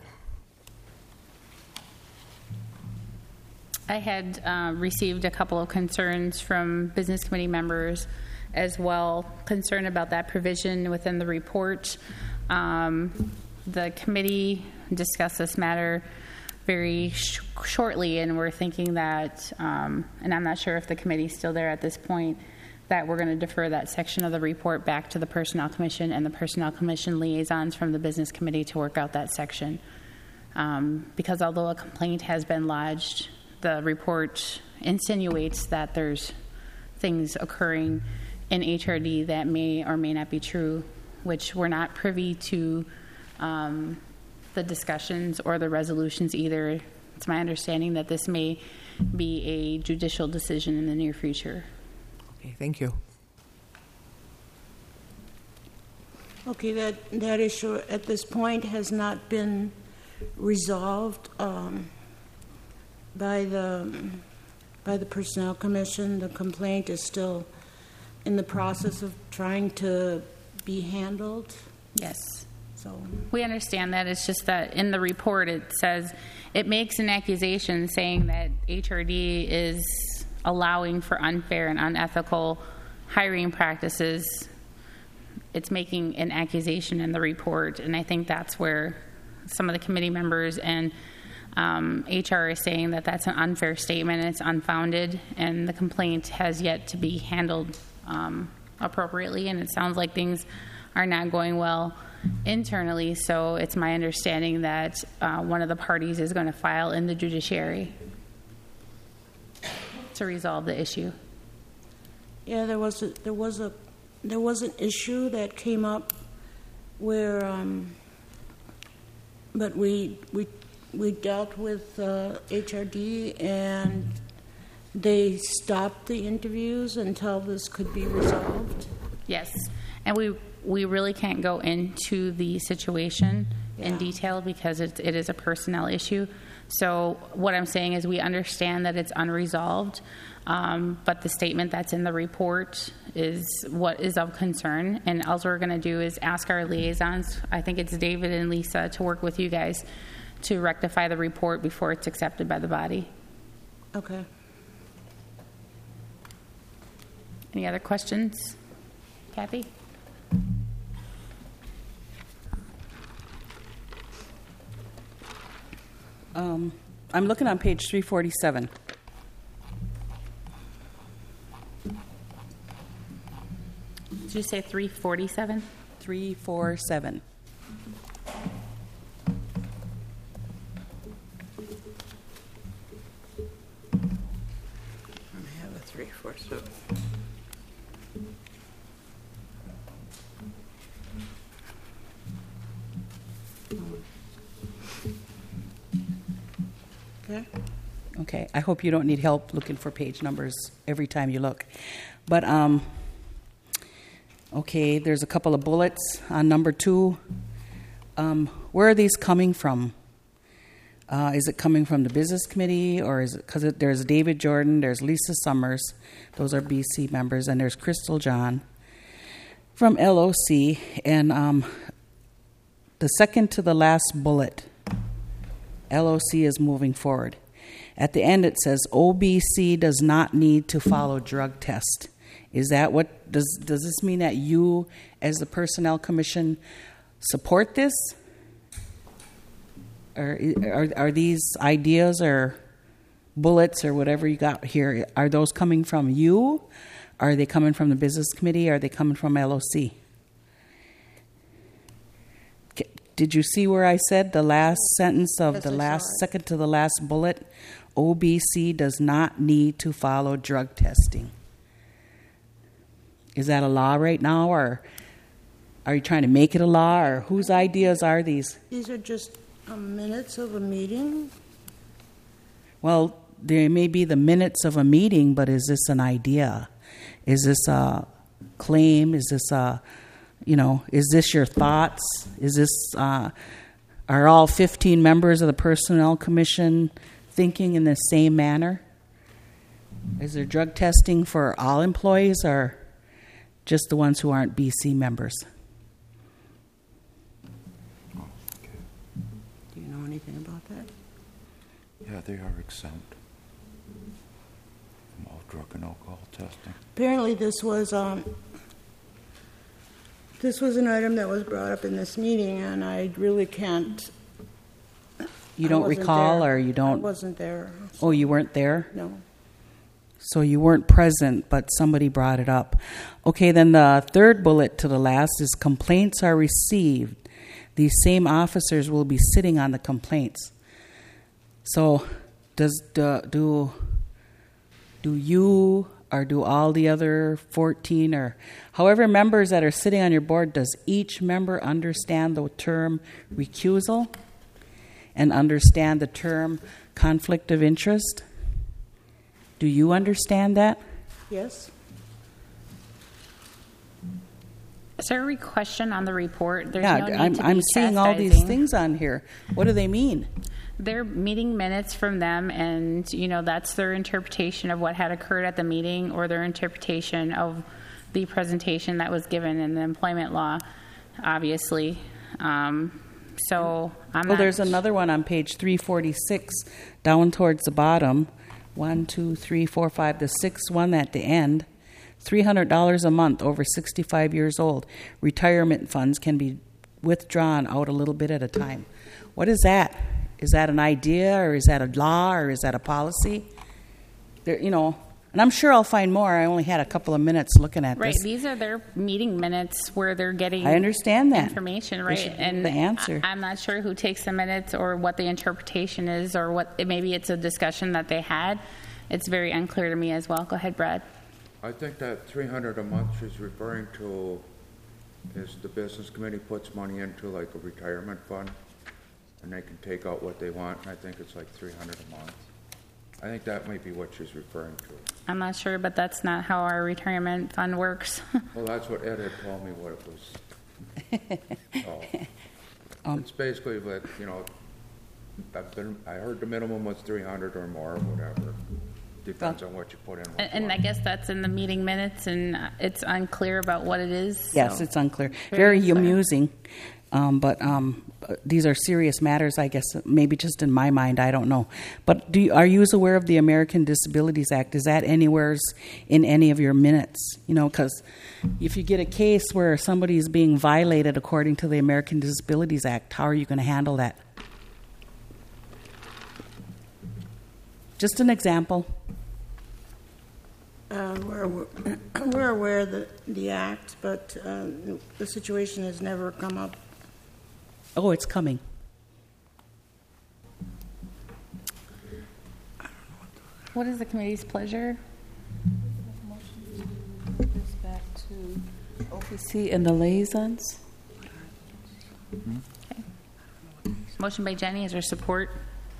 I had received a couple of concerns from business committee members as well, concerned about that provision within the report. The committee discussed this matter very shortly, and we're thinking that, and I'm not sure if the committee's still there at this point, that we're going to defer that section of the report back to the Personnel Commission and the Personnel Commission liaisons from the business committee to work out that section. Because although a complaint has been lodged, the report insinuates that there's things occurring in HRD that may or may not be true, which we're not privy to the discussions or the resolutions either. It's my understanding that this may be a judicial decision in the near future. Okay, thank you. Okay, that issue at this point has not been resolved by the Personnel Commission. The complaint is still in the process of trying to be handled. Yes. So we understand that. It's just that in the report it says it makes an accusation saying that HRD is allowing for unfair and unethical hiring practices. It's making an accusation in the report, and I think that's where some of the committee members and HR is saying that that's an unfair statement, it's unfounded, and the complaint has yet to be handled appropriately, and it sounds like things are not going well internally, so it's my understanding that one of the parties is going to file in the judiciary to resolve the issue. Yeah, there was an issue that came up where, but we dealt with HRD, and they stopped the interviews until this could be resolved. Yes, and we really can't go into the situation in detail because it is a personnel issue. So what I'm saying is we understand that it's unresolved, but the statement that's in the report is what is of concern. And all we're going to do is ask our liaisons, I think it's David and Lisa, to work with you guys to rectify the report before it's accepted by the body. Okay. Any other questions? Kathy? I'm looking on page 347. Did you say 347? 347. I have a 347. Okay. Okay, I hope you don't need help looking for page numbers every time you look. But, okay, there's a couple of bullets on number 2. Where are these coming from? Is it coming from the business committee, or is it because there's David Jordan, there's Lisa Summers, those are BC members, and there's Crystal John from LOC, and the second to the last bullet, LOC is moving forward. At the end it says OBC does not need to follow drug test. Is that what, does this mean that you as the Personnel Commission support this? Or are these ideas or bullets or whatever you got here, are those coming from you? Are they coming from the Business Committee? Are they coming from LOC? Did you see where I said the last sentence of the last second to the last bullet? OBC does not need to follow drug testing. Is that a law right now, or are you trying to make it a law, or whose ideas are these? These are just minutes of a meeting. Well, there may be the minutes of a meeting, but is this an idea? Is this a claim? Is this a, is this your thoughts? Is this, are all 15 members of the Personnel Commission thinking in the same manner? Is there drug testing for all employees, or just the ones who aren't BC members? Do you know anything about that? Yeah, they are exempt from all drug and alcohol testing. Apparently this was an item that was brought up in this meeting, and I really can't. You don't recall, there. or you don't? I wasn't there. Oh, you weren't there? No. So you weren't present, but somebody brought it up. Okay, then the third bullet to the last is complaints are received. These same officers will be sitting on the complaints. So do you, or do all the other 14 or however members that are sitting on your board, does each member understand the term recusal and understand the term conflict of interest? Do you understand that? Yes. Is there a question on the report? There's Yeah, no need to be I'm seeing all these chastising. things on here. What do they mean? They're meeting minutes from them, and that's their interpretation of what had occurred at the meeting, or their interpretation of the presentation that was given in the employment law, obviously. So there's another one on page 346, down towards the bottom. 1, 2, 3, 4, 5, the sixth one at the end. $300 a month over 65 years old. Retirement funds can be withdrawn out a little bit at a time. What is that? Is that an idea, or is that a law, or is that a policy? There, and I'm sure I'll find more. I only had a couple of minutes looking at Right, this. these are their meeting minutes where they're getting I understand that. information, They right? should give And the answer. I'm not sure who takes the minutes or what the interpretation is, or what maybe it's a discussion that they had. It's very unclear to me as well. Go ahead, Brad. I think that 300 a month she's referring to is the business committee puts money into like a retirement fund, and they can take out what they want, and I think it's like 300 a month. I think that might be what she's referring to. I'm not sure, but that's not how our retirement fund works. Well, that's what Ed had told me what it was. So, it's basically that, I heard the minimum was 300 or more, or whatever. Depends on what you put in. And I guess that's in the meeting minutes, and it's unclear about what it is. Yes, so. it's unclear. Very Very unclear. amusing. But these are serious matters, I guess, maybe just in my mind, I don't know. But are you aware of the American Disabilities Act? Is that anywhere in any of your minutes? Because if you get a case where somebody is being violated according to the American Disabilities Act, how are you going to handle that? Just an example. We're aware of the act, but the situation has never come up. Oh, it's coming. What is the committee's pleasure? Back to OPC and the liaisons. Okay. Motion by Jenny. Is there support?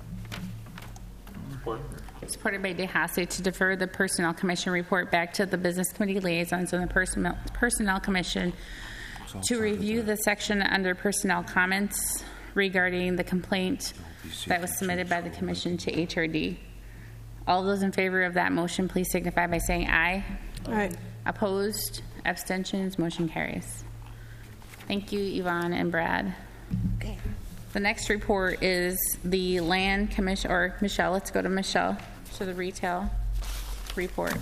Supported by DeHasse to defer the Personnel Commission report back to the Business Committee liaisons and the Personnel Commission to review the section under personnel comments regarding the complaint that was submitted by the Commission to HRD. All those in favor of that motion, please signify by saying aye. Aye. Opposed? Abstentions? Motion carries. Thank you, Yvonne and Brad. Okay. The next report is the Land Commission, or Michelle, let's go to Michelle, to the retail report.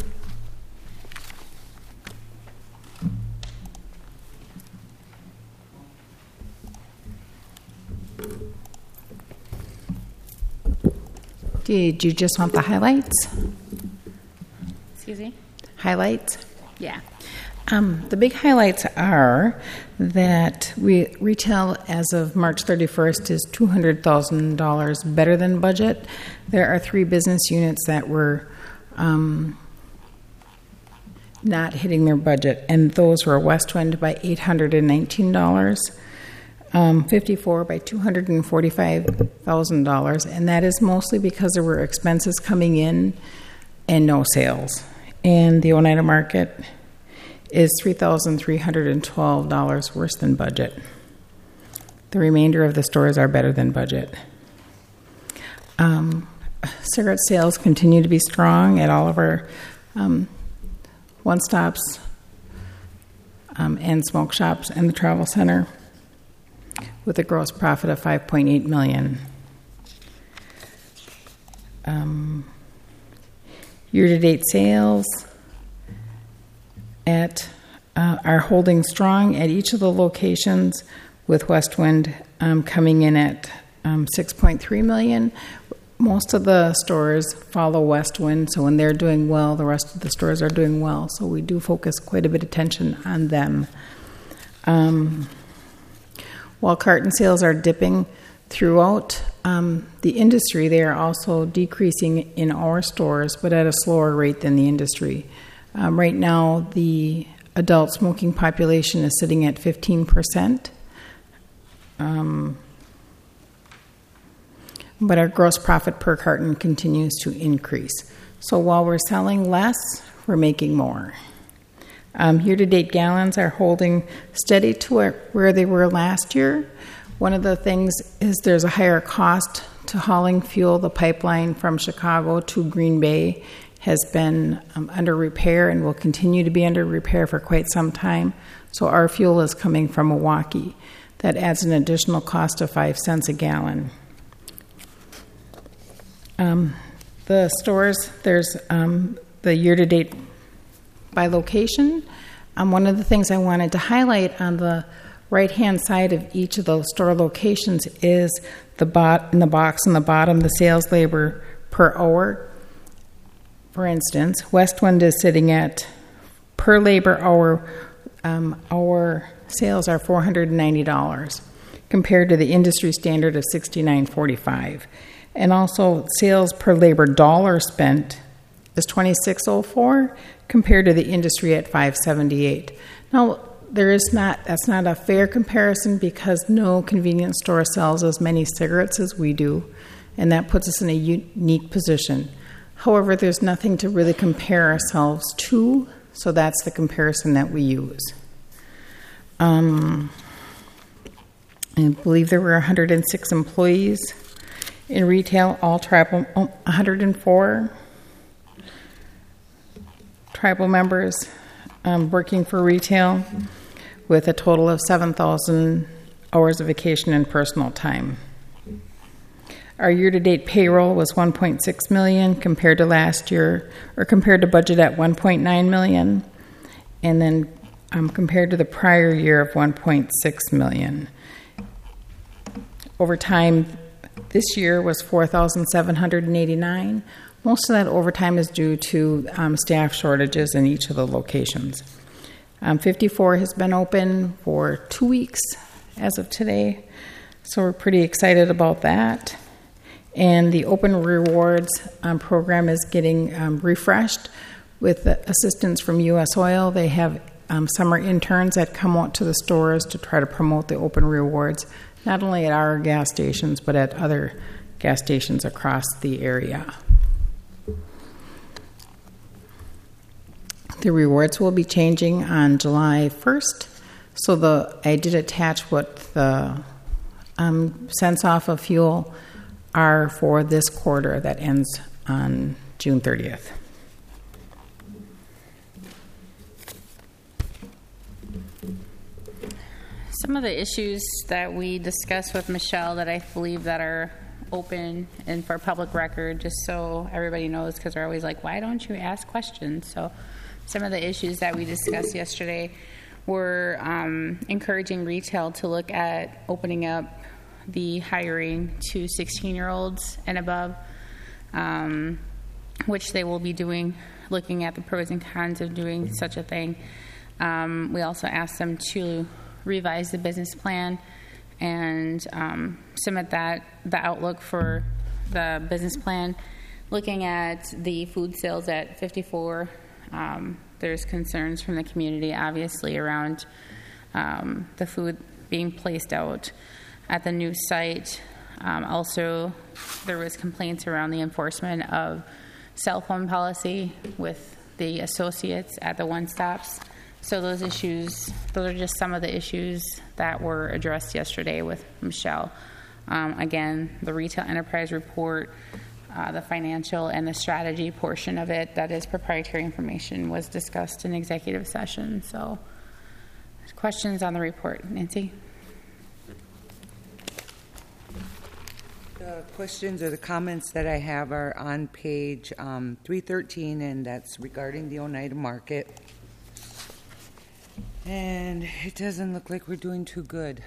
Did you just want the highlights? Excuse me? Highlights? Yeah. The big highlights are that retail as of March 31st is $200,000 better than budget. There are 3 business units that were not hitting their budget, and those were Westwind by $819, 54 by $245,000, and that is mostly because there were expenses coming in and no sales. And the Oneida Market is $3,312 worse than budget. The remainder of the stores are better than budget. Cigarette sales continue to be strong at all of our one-stops and smoke shops and the travel center, with a gross profit of $5.8 million. Year-to-date sales are holding strong at each of the locations, with Westwind coming in at $6.3 million. Most of the stores follow Westwind, so when they're doing well, the rest of the stores are doing well. So we do focus quite a bit of attention on them. While carton sales are dipping throughout the industry, they are also decreasing in our stores, but at a slower rate than the industry. Right now, the adult smoking population is sitting at 15%. But our gross profit per carton continues to increase. So while we're selling less, we're making more. Year-to-date gallons are holding steady to where they were last year. One of the things is there's a higher cost to hauling fuel. The pipeline from Chicago to Green Bay has been under repair and will continue to be under repair for quite some time. So our fuel is coming from Milwaukee. That adds an additional cost of 5 cents a gallon. The stores, there's the year-to-date by location. One of the things I wanted to highlight on the right-hand side of each of those store locations is in the box on the bottom, the sales labor per hour. For instance, Westwind is sitting at per labor hour. Our sales are $490 compared to the industry standard of $69.45. And also, sales per labor dollar spent is $26.04 compared to the industry at $5.78. Now, that's not a fair comparison because no convenience store sells as many cigarettes as we do, and that puts us in a unique position. However, there's nothing to really compare ourselves to, so that's the comparison that we use. I believe there were 106 employees in retail, all tribal, 104 tribal members working for retail, with a total of 7,000 hours of vacation and personal time. Our year-to-date payroll was $1.6 million compared to last year, or compared to budget at $1.9 million, and then compared to the prior year of $1.6 million. Overtime this year was $4,789. Most of that overtime is due to staff shortages in each of the locations. 54 has been open for 2 weeks as of today, so we're pretty excited about that. And the Open Rewards program is getting refreshed with assistance from U.S. Oil. They have summer interns that come out to the stores to try to promote the Open Rewards, not only at our gas stations, but at other gas stations across the area. The rewards will be changing on July 1st, so I did attach what the cents off of fuel are for this quarter that ends on June 30th. Some of the issues that we discussed with Michelle that I believe that are open and for public record, just so everybody knows, because they're always like, why don't you ask questions? So some of the issues that we discussed yesterday were encouraging retail to look at opening up the hiring to 16-year-olds and above, which they will be doing, looking at the pros and cons of doing such a thing. We also asked them to revise the business plan and submit the outlook for the business plan. Looking at the food sales at 54, there's concerns from the community, obviously, around the food being placed out at the new site. Also, there was complaints around the enforcement of cell phone policy with the associates at the one-stops. So those are just some of the issues that were addressed yesterday with Michelle. Again, the retail enterprise report, the financial and the strategy portion of it, that is proprietary information, was discussed in executive session. So questions on the report? Nancy? The questions or the comments that I have are on page 313, and that's regarding the Oneida Market. And it doesn't look like we're doing too good.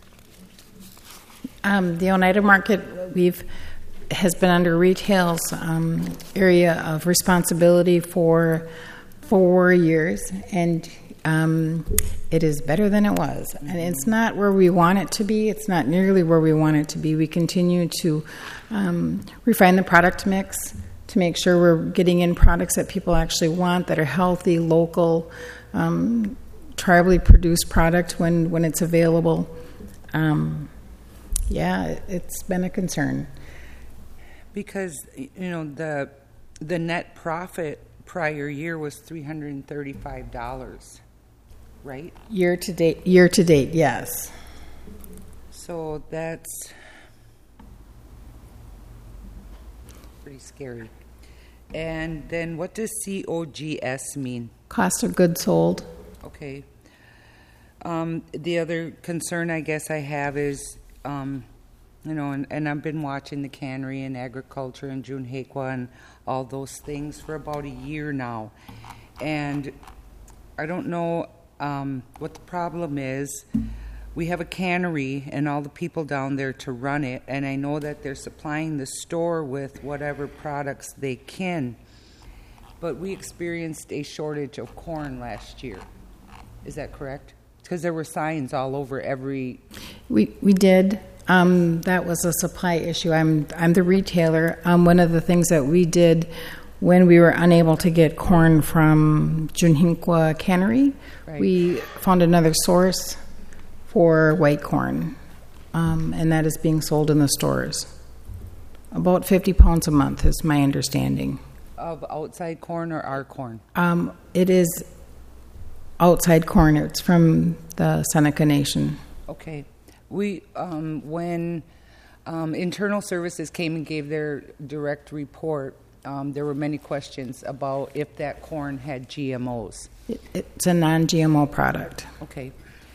The Oneida Market has been under retail's area of responsibility for 4 years, and it is better than it was. And it's not where we want it to be. It's not nearly where we want it to be. We continue to refine the product mix to make sure we're getting in products that people actually want, that are healthy, local, tribally produced product when it's available. It's been a concern. Because, the net profit prior year was $335, right? Year to date, yes. So that's pretty scary. And then what does COGS mean? Cost of goods sold. Okay. The other concern I guess I have is, and I've been watching the cannery and agriculture and Junhekwa and all those things for about a year now. And I don't know what the problem is, we have a cannery and all the people down there to run it, and I know that they're supplying the store with whatever products they can. But we experienced a shortage of corn last year. Is that correct? Because there were signs all over every... We did. That was a supply issue. I'm the retailer. One of the things that we did when we were unable to get corn from Junhinqua Cannery, Right. we found another source for white corn, and that is being sold in the stores. About 50 pounds a month is my understanding. Of outside corn or our corn? It is outside corn. It's from the Seneca Nation. Okay. We, when Internal Services came and gave their direct report, there were many questions about if that corn had GMOs. It's a non-GMO product. Okay.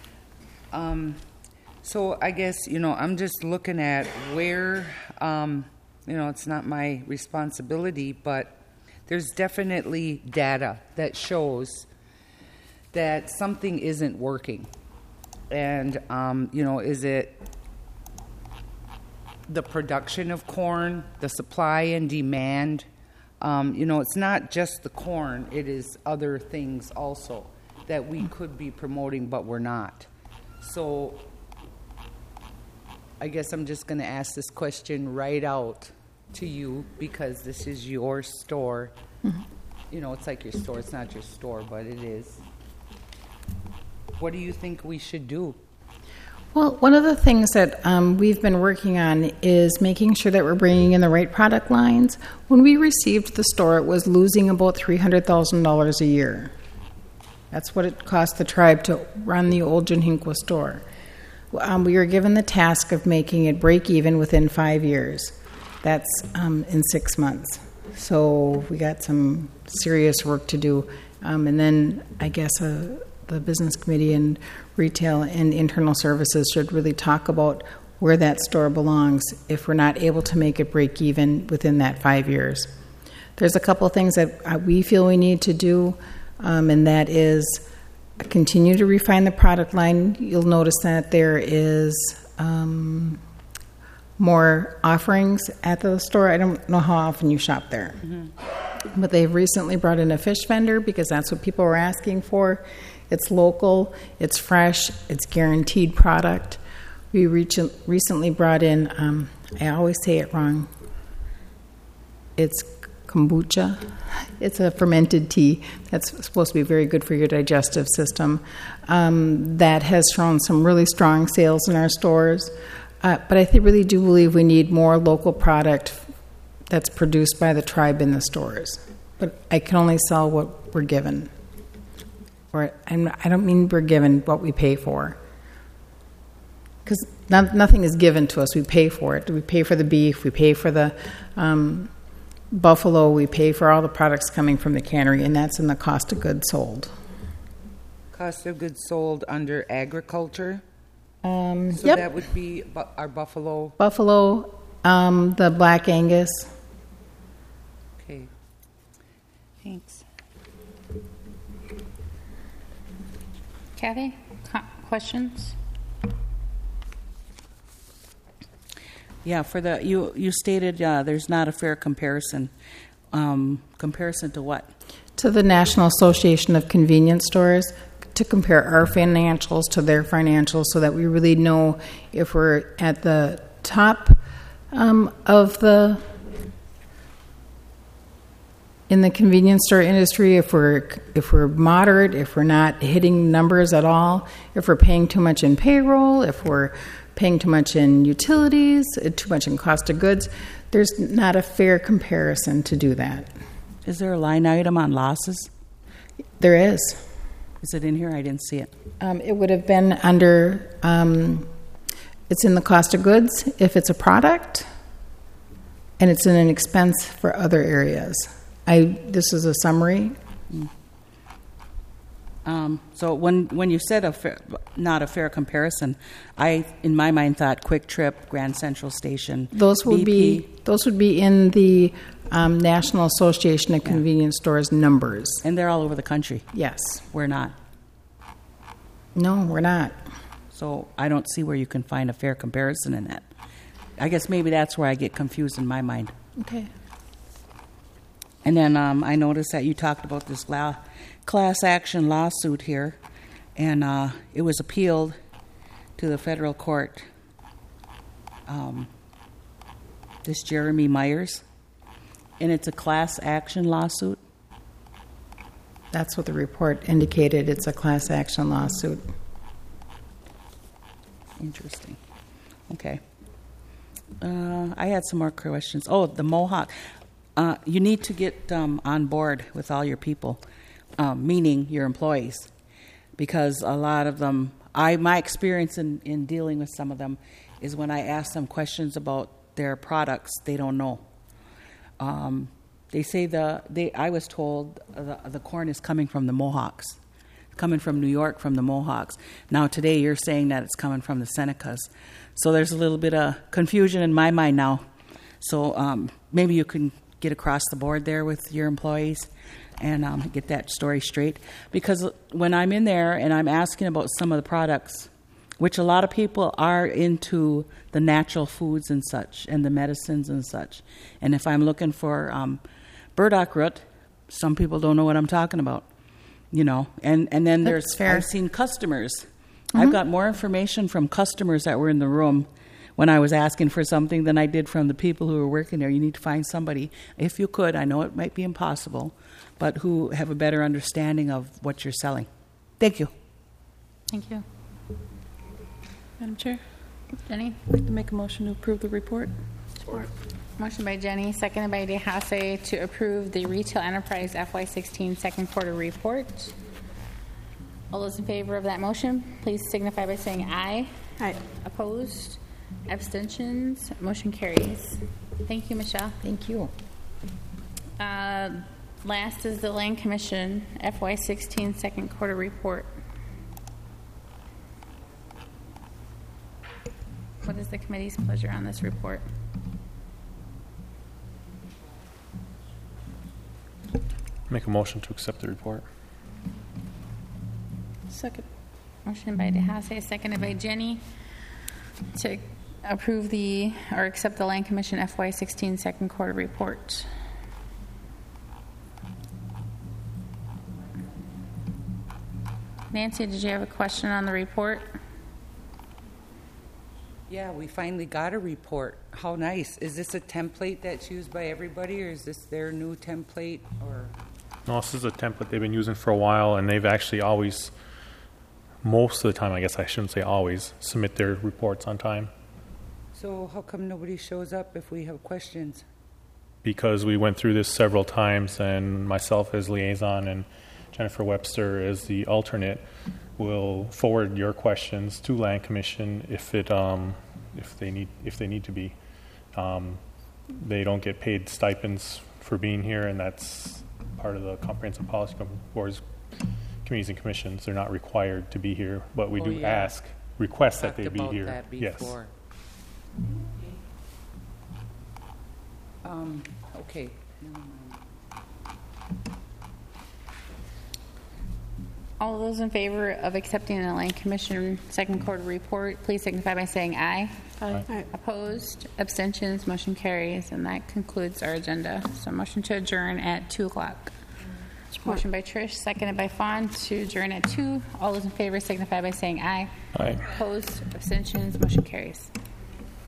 So I guess, I'm just looking at where, it's not my responsibility, but there's definitely data that shows that something isn't working. And, is it the production of corn, the supply and demand? It's not just the corn, it is other things also that we could be promoting, but we're not. So I guess I'm just going to ask this question right out to you because this is your store. Mm-hmm. It's like your store. It's not your store, but it is. What do you think we should do? Well, one of the things that we've been working on is making sure that we're bringing in the right product lines. When we received the store, it was losing about $300,000 a year. That's what it cost the tribe to run the old Junhinqua store. We were given the task of making it break even within 5 years. That's in 6 months. So we got some serious work to do. And then I guess the business committee and retail and internal services should really talk about where that store belongs if we're not able to make it break even within that 5 years. There's a couple of things that we feel we need to do, and that is continue to refine the product line. You'll notice that there is more offerings at the store. I don't know how often you shop there. Mm-hmm. But they've recently brought in a fish vendor because that's what people were asking for. It's local, it's fresh, it's guaranteed product. We recently brought in, I always say it wrong, it's kombucha. It's a fermented tea that's supposed to be very good for your digestive system. That has shown some really strong sales in our stores. But I really do believe we need more local product that's produced by the tribe in the stores. But I can only sell what we're given. And I don't mean we're given what we pay for. Because nothing is given to us. We pay for it. We pay for the beef. We pay for the buffalo. We pay for all the products coming from the cannery, and that's in the cost of goods sold. Cost of goods sold under agriculture? So yep. That would be our buffalo? Buffalo, the Black Angus. Okay. Thanks. Kathy, questions? Yeah, for the you stated there's not a fair comparison. Comparison to what? To the National Association of Convenience Stores, to compare our financials to their financials so that we really know if we're at the top in the convenience store industry, if we're moderate, if we're not hitting numbers at all, if we're paying too much in payroll, if we're paying too much in utilities, too much in cost of goods. There's not a fair comparison to do that. Is there a line item on losses? There is. Is it in here? I didn't see it. It would have been under, it's in the cost of goods if it's a product, and it's in an expense for other areas. This is a summary. So when you said not a fair comparison, I in my mind thought Quick Trip, Grand Central Station. Those would BP. be in the National Association of Convenience Stores numbers, and they're all over the country. Yes, we're not. No, we're not. So I don't see where you can find a fair comparison in that. I guess maybe that's where I get confused in my mind. Okay. And then I noticed that you talked about this class action lawsuit here, and it was appealed to the federal court. This Jeremy Myers, and it's a class action lawsuit. That's what the report indicated. It's a class action lawsuit. Interesting. Okay. I had some more questions. Oh, the Mohawk. You need to get on board with all your people, meaning your employees, because a lot of them, my experience in dealing with some of them is when I ask them questions about their products, they don't know. They say I was told the corn is coming from the Mohawks, coming from New York from the Mohawks. Now today you're saying that it's coming from the Senecas. So there's a little bit of confusion in my mind now. So maybe you can get across the board there with your employees and get that story straight. Because when I'm in there and I'm asking about some of the products, which a lot of people are into the natural foods and such, and the medicines and such. And if I'm looking for burdock root, some people don't know what I'm talking about, you know. And then I've seen customers. Mm-hmm. I've got more information from customers that were in the room when I was asking for something than I did from the people who were working there. You need to find somebody, if you could, I know it might be impossible, but who have a better understanding of what you're selling. Thank you. Thank you. Madam Chair? Jenny? I'd like to make a motion to approve the report. Support. Motion by Jenny, seconded by DeHasse to approve the Retail Enterprise FY16 second quarter report. All those in favor of that motion, please signify by saying aye. Aye. Opposed? Abstentions? Motion carries. Thank you, Michelle. Thank you. Last is the Land Commission FY16 second quarter report. What is the committee's pleasure on this report? Make a motion to accept the report. Second. Motion by DeHasse, seconded by Jenny to approve or accept the Land Commission FY16 second quarter report. Nancy, did you have a question on the report? Yeah, we finally got a report. How nice. Is this a template that's used by everybody, or is this their new template? Or No, this is a template they've been using for a while, and they've actually always, most of the time, I guess I shouldn't say always, submit their reports on time. So how come nobody shows up if we have questions? Because we went through this several times, and myself as liaison and Jennifer Webster as the alternate will forward your questions to Land Commission if they need to be. They don't get paid stipends for being here, and that's part of the comprehensive policy boards, committees and commissions. They're not required to be here, but we request that they be here. That before. Yes. Okay. All of those in favor of accepting the Land Commission second quarter report, please signify by saying aye. Aye. Aye. Opposed? Abstentions? Motion carries. And that concludes our agenda. So motion to adjourn at 2 o'clock. Motion by Trish, seconded by Fawn to adjourn at 2. All those in favor signify by saying aye. Aye. Opposed? Abstentions? Motion carries.